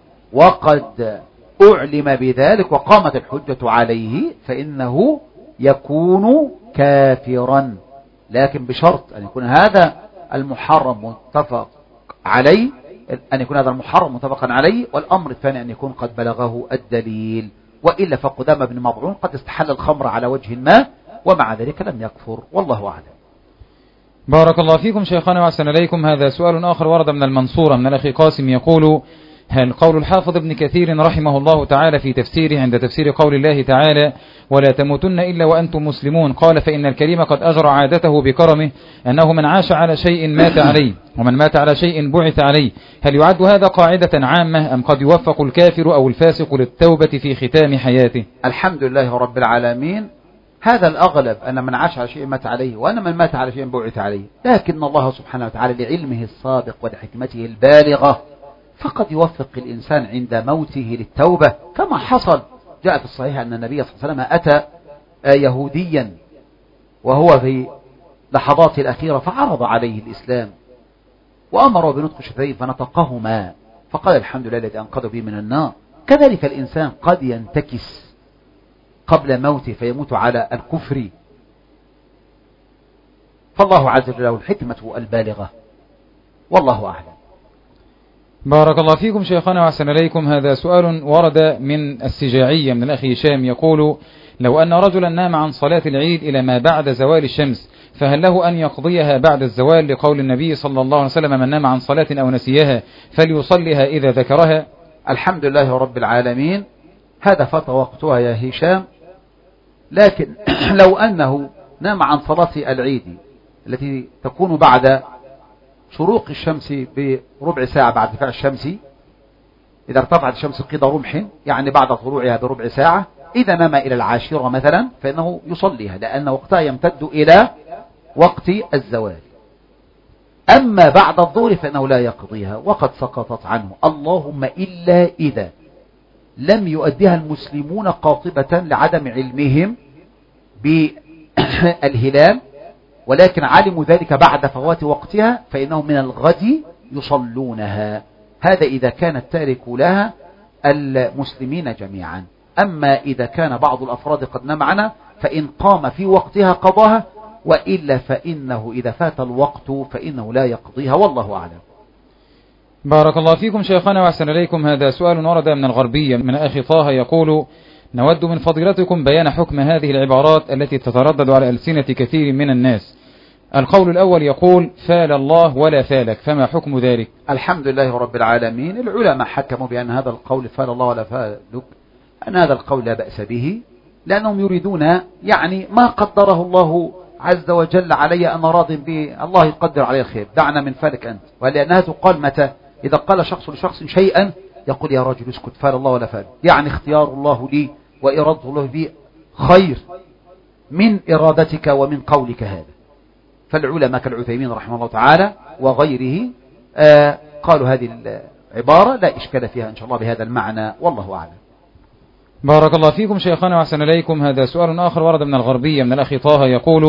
وقد أعلم بذلك وقامت الحجة عليه فإنه يكون كافرا، لكن بشرط أن يكون هذا المحرم متفق عليه، أن يكون هذا المحرم متفقا عليه، والأمر الثاني أن يكون قد بلغه الدليل، وإلا فقدام بن مضعون قد استحل الخمر على وجه ما ومع ذلك لم يكفر، والله أعلم.
بارك الله فيكم شيخنا وأحسن إليكم. هذا سؤال آخر ورد من المنصورة من الأخ قاسم يقول: هل قول الحافظ ابن كثير رحمه الله تعالى في تفسيره عند تفسير قول الله تعالى: ولا تموتن إلا وأنتم مسلمون، قال: فإن الكريم قد أجرى عادته بكرمه أنه من عاش على شيء مات عليه، ومن مات على شيء بعث عليه، هل يعد هذا قاعدة عامة أم قد يوفق الكافر أو الفاسق للتوبة في ختام حياته؟
الحمد لله رب العالمين، هذا الأغلب أن من عاش على شيء مات عليه، وأن من مات على شيء بعث عليه، لكن الله سبحانه وتعالى لعلمه السابق ولحكمته البالغة فقد يوفق الإنسان عند موته للتوبة، كما حصل جاء في الصحيح أن النبي صلى الله عليه وسلم أتى يهوديا وهو في لحظات الأخيرة فعرض عليه الإسلام وأمره بنطق شفتيه فنطقهما فقال: الحمد لله الذي أنقذ بي من النار. كذلك الإنسان قد ينتكس قبل موته فيموت على الكفر، فالله عز وجل له الحكمة البالغة، والله أعلم.
بارك الله فيكم شيخنا وأحسن إليكم. هذا سؤال ورد من السجاعية من الأخ هشام يقول: لو أن رجلا نام عن صلاة العيد إلى ما بعد زوال الشمس فهل له أن يقضيها بعد الزوال لقول النبي صلى الله عليه وسلم: من نام عن صلاة أو نسيها فليصليها إذا ذكرها؟
الحمد لله رب العالمين، هذا فات وقتها يا هشام، لكن لو أنه نام عن صلاة العيد التي تكون بعد شروق الشمس بربع ساعة بعد ارتفاع الشمس، إذا ارتفعت الشمس قيد رمح يعني بعد طلوعها بربع ساعة، إذا نام إلى العاشرة مثلا فإنه يصليها لأن وقتها يمتد إلى وقت الزوال. أما بعد الظهر فإنه لا يقضيها وقد سقطت عنه، اللهم إلا إذا لم يؤديها المسلمون قاطبة لعدم علمهم بالهلال، ولكن علموا ذلك بعد فوات وقتها فإنهم من الغد يصلونها، هذا إذا كان التارك لها المسلمين جميعا. أما إذا كان بعض الأفراد قد نام عنها فإن قام في وقتها قضاها، وإلا فإنه إذا فات الوقت فإنه لا يقضيها، والله أعلم.
بارك الله فيكم شيخنا وأحسن إليكم. هذا سؤال ورد من الغربية من أخي طه يقول: نود من فضيلتكم بيان حكم هذه العبارات التي تتردد على ألسنة كثير من الناس. القول الأول يقول: فال الله ولا فالك، فما حكم ذلك؟
الحمد لله رب العالمين، العلماء حكموا بأن هذا القول فال الله ولا فالك أن هذا القول لا بأس به، لأنهم يريدون يعني ما قدره الله عز وجل علي أنا راض به، الله يقدر علي الخير، دعنا من فالك أنت. ولأنها تقال متى؟ إذا قال شخص لشخص شيئا يقول: يا رجل اسكت، فال الله ولا فالك، يعني اختيار الله لي وإرادة الله لي خير من إرادتك ومن قولك هذا. فالعلماء كالعثيمين رحمه الله تعالى وغيره آه قالوا هذه العبارة لا إشكال فيها إن شاء الله بهذا المعنى، والله أعلم.
بارك الله فيكم شيخنا وأحسن إليكم. هذا سؤال آخر ورد من الغربية من الأخ طه يقول: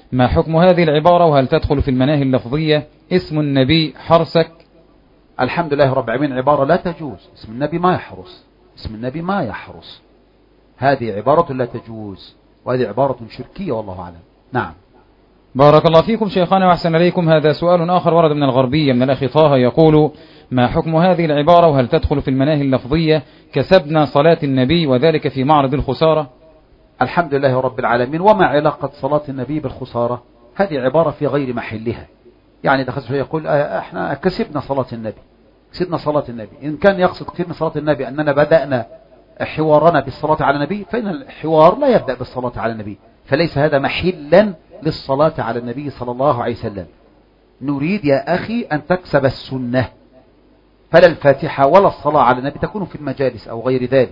ما حكم هذه العبارة وهل تدخل في المناهي اللفظية؟ اسم النبي حرسك.
الحمد لله رب العالمين، عبارة لا تجوز. اسم النبي ما يحرس، اسم النبي ما يحرس، هذه عبارة لا تجوز، وهذه عبارة شركية والله أعلم. نعم.
بارك الله فيكم شيخنا وأحسن إليكم. هذا سؤال آخر ورد من الغربية من الأخ طه يقول: ما حكم هذه العبارة وهل تدخل في المناهي اللفظية؟ كسبنا صلاة النبي وذلك في معرض الخسارة.
الحمد لله رب العالمين. وما علاقة صلاة النبي بالخسارة؟ هذه عبارة في غير محلها. يعني دخل شيء يقول احنا كسبنا صلاة النبي، كسبنا صلاة النبي. إن كان يقصد كسبنا صلاة النبي أننا بدأنا حوارنا بالصلاة على النبي، فإن الحوار لا يبدأ بالصلاة على النبي، فليس هذا محلا للصلاة على النبي صلى الله عليه وسلم. نريد يا أخي أن تكسب السنة، فلا الفاتحة ولا الصلاة على النبي تكون في المجالس أو غير ذلك.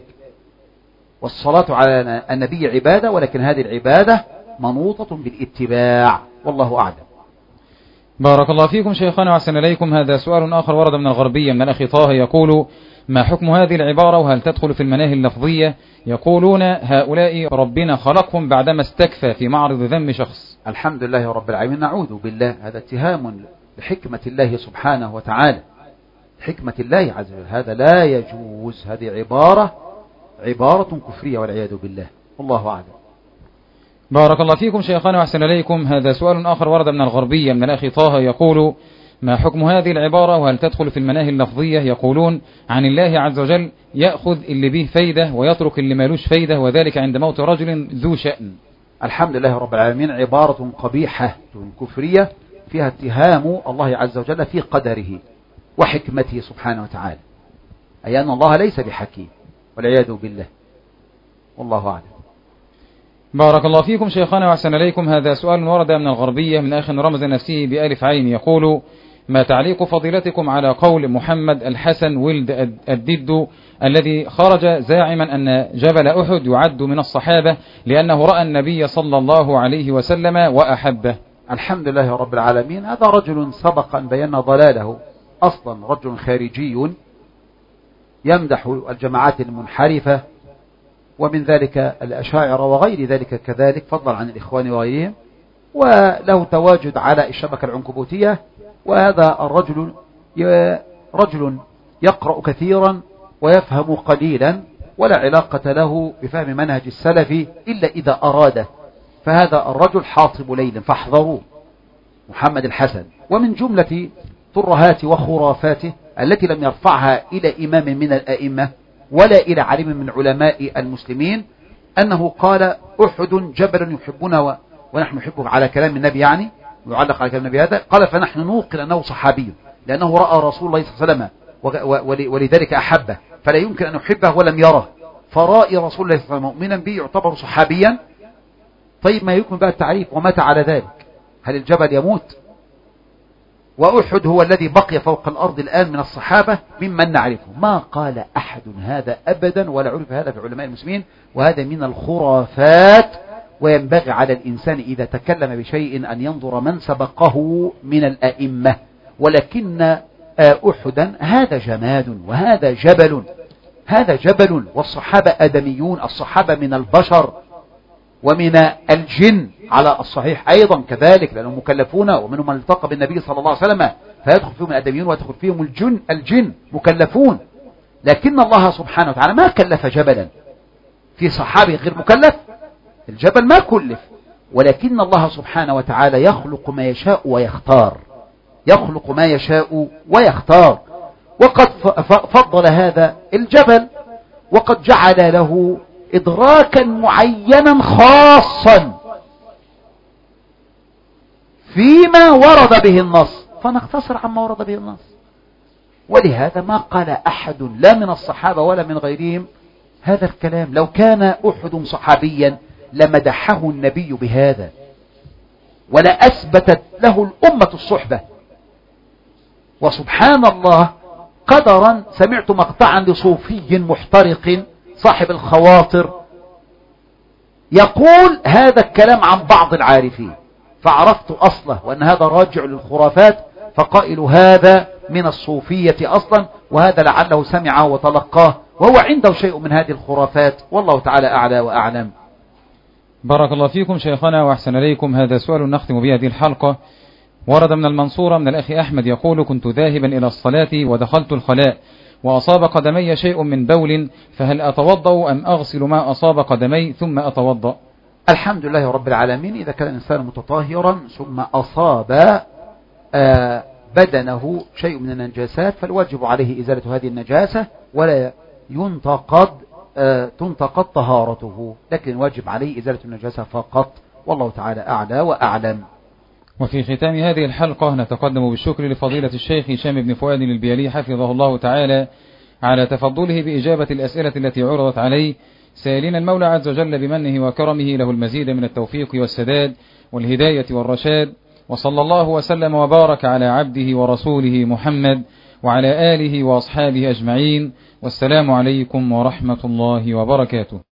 والصلاة على النبي عبادة، ولكن هذه العبادة منوطة بالاتباع، والله أعلم.
بارك الله فيكم شيخنا وأحسن إليكم. هذا سؤال آخر ورد من الغربية من الأخ طه يقول: ما حكم هذه العبارة وهل تدخل في المناهي اللفظية؟ يقولون هؤلاء ربنا خلقهم بعدما استكفى في معرض ذم شخص.
الحمد لله رب العالمين. نعوذ بالله، هذا اتهام لحكمة الله سبحانه وتعالى، حكمة الله عز وجل، هذا لا يجوز. هذه عبارة عبارة كفرية والعياذ بالله، والله أعلم.
بارك الله فيكم شيخنا وأحسن إليكم. هذا سؤال آخر ورد من الغربية من الأخ طه يقول: ما حكم هذه العبارة وهل تدخل في المناهي اللفظية؟ يقولون عن الله عز وجل: يأخذ اللي به فايدة ويترك اللي مالوش فايدة، وذلك عند موت رجل ذو شأن.
الحمد لله رب العالمين. عبارة قبيحة كفرية فيها اتهام الله عز وجل في قدره وحكمته سبحانه وتعالى، أي أن الله ليس بحكيم والعياذ بالله، والله أعلم.
بارك الله فيكم شيخنا وأحسن إليكم. هذا سؤال ورد من الغربية من أخ رمز نفسه بألف عين يقول: ما تعليق فضيلتكم على قول محمد الحسن ولد الدد الذي خرج زاعما أن جبل أحد يعد من الصحابة لأنه رأى النبي صلى الله عليه وسلم وأحبه؟
الحمد لله رب العالمين. هذا رجل سبق أن بينا ضلاله، أصلا رجل خارجي يمدح الجماعات المنحرفة، ومن ذلك الأشاعرة وغير ذلك كذلك، فضلا عن الإخوان وغيرهم، وله تواجد على الشبكة العنكبوتية. وهذا الرجل رجل يقرأ كثيرا ويفهم قليلا، ولا علاقة له بفهم منهج السلف إلا إذا أراده، فهذا الرجل حاطب ليل فاحذروا محمد الحسن. ومن جملة ترهات وخرافاته التي لم يرفعها إلى إمام من الأئمة ولا إلى علم من علماء المسلمين أنه قال: أحد جبل يحبنا ونحن نحبه، على كلام النبي يعني، ويعلق على كلام النبي هذا، قال: فنحن نوقن أنه صحابي لأنه رأى رسول الله صلى الله عليه وسلم ولذلك أحبه، فلا يمكن أن يحبه ولم يره، فرائي رسول الله صلى الله عليه وسلم مؤمنا به يعتبر صحابيا. طيب ما يكون بقى التعريف ومتى على ذلك؟ هل الجبل يموت؟ وأحد هو الذي بقي فوق الأرض الآن من الصحابة ممن نعرفه. ما قال أحد هذا أبدا، ولا عرف هذا في علماء المسلمين، وهذا من الخرافات. وينبغي على الإنسان إذا تكلم بشيء أن ينظر من سبقه من الأئمة. ولكن أحدا هذا جماد وهذا جبل، هذا جبل، والصحابة آدميون، الصحابة من البشر ومن الجن على الصحيح أيضا كذلك، لأنهم مكلفون، ومنهم من التقى بالنبي صلى الله عليه وسلم فيدخل فيهم الآدميون ويدخل فيهم الجن الجن مكلفون. لكن الله سبحانه وتعالى ما كلف جبلا في صحابي غير مكلف، الجبل ما كلف، ولكن الله سبحانه وتعالى يخلق ما يشاء ويختار، يخلق ما يشاء ويختار. وقد فضل هذا الجبل، وقد جعل له إدراكا معينا خاصا فيما ورد به النص، فنختصر عما ورد به النص. ولهذا ما قال أحد لا من الصحابة ولا من غيرهم هذا الكلام. لو كان أحد صحابيا لمدحه النبي بهذا، ولا أثبتت له الأمة الصحبة. وسبحان الله، قدرا سمعت مقطعا لصوفي محترق صاحب الخواطر يقول هذا الكلام عن بعض العارفين، فعرفت أصله وأن هذا راجع للخرافات، فقائل هذا من الصوفية أصلا، وهذا لعله سمعه وتلقاه وهو عنده شيء من هذه الخرافات، والله تعالى أعلى وأعلم.
بارك الله فيكم شيخنا وأحسن إليكم. هذا سؤال نختم بهذه الحلقة. ورد من المنصورة من الأخ أحمد يقول: كنت ذاهبا إلى الصلاة ودخلت الخلاء وأصاب قدمي شيء من بول، فهل أتوضأ أم أغسل ما أصاب قدمي ثم أتوضأ؟
الحمد لله رب العالمين. إذا كان الإنسان متطهرا ثم أصاب بدنه شيء من النجاسات فالواجب عليه إزالة هذه النجاسة، ولا ينتقد تنتقد طهارته، لكن الواجب عليه إزالة النجاسة فقط، والله تعالى أعلى وأعلم.
وفي ختام هذه الحلقة نتقدم بالشكر لفضيلة الشيخ هشام بن فؤاد البيالي حفظه الله تعالى على تفضله بإجابة الأسئلة التي عرضت عليه، سائلين المولى عز وجل بمنه وكرمه له المزيد من التوفيق والسداد والهداية والرشاد. وصلى الله وسلم وبارك على عبده ورسوله محمد وعلى آله وأصحابه أجمعين، والسلام عليكم ورحمة الله وبركاته.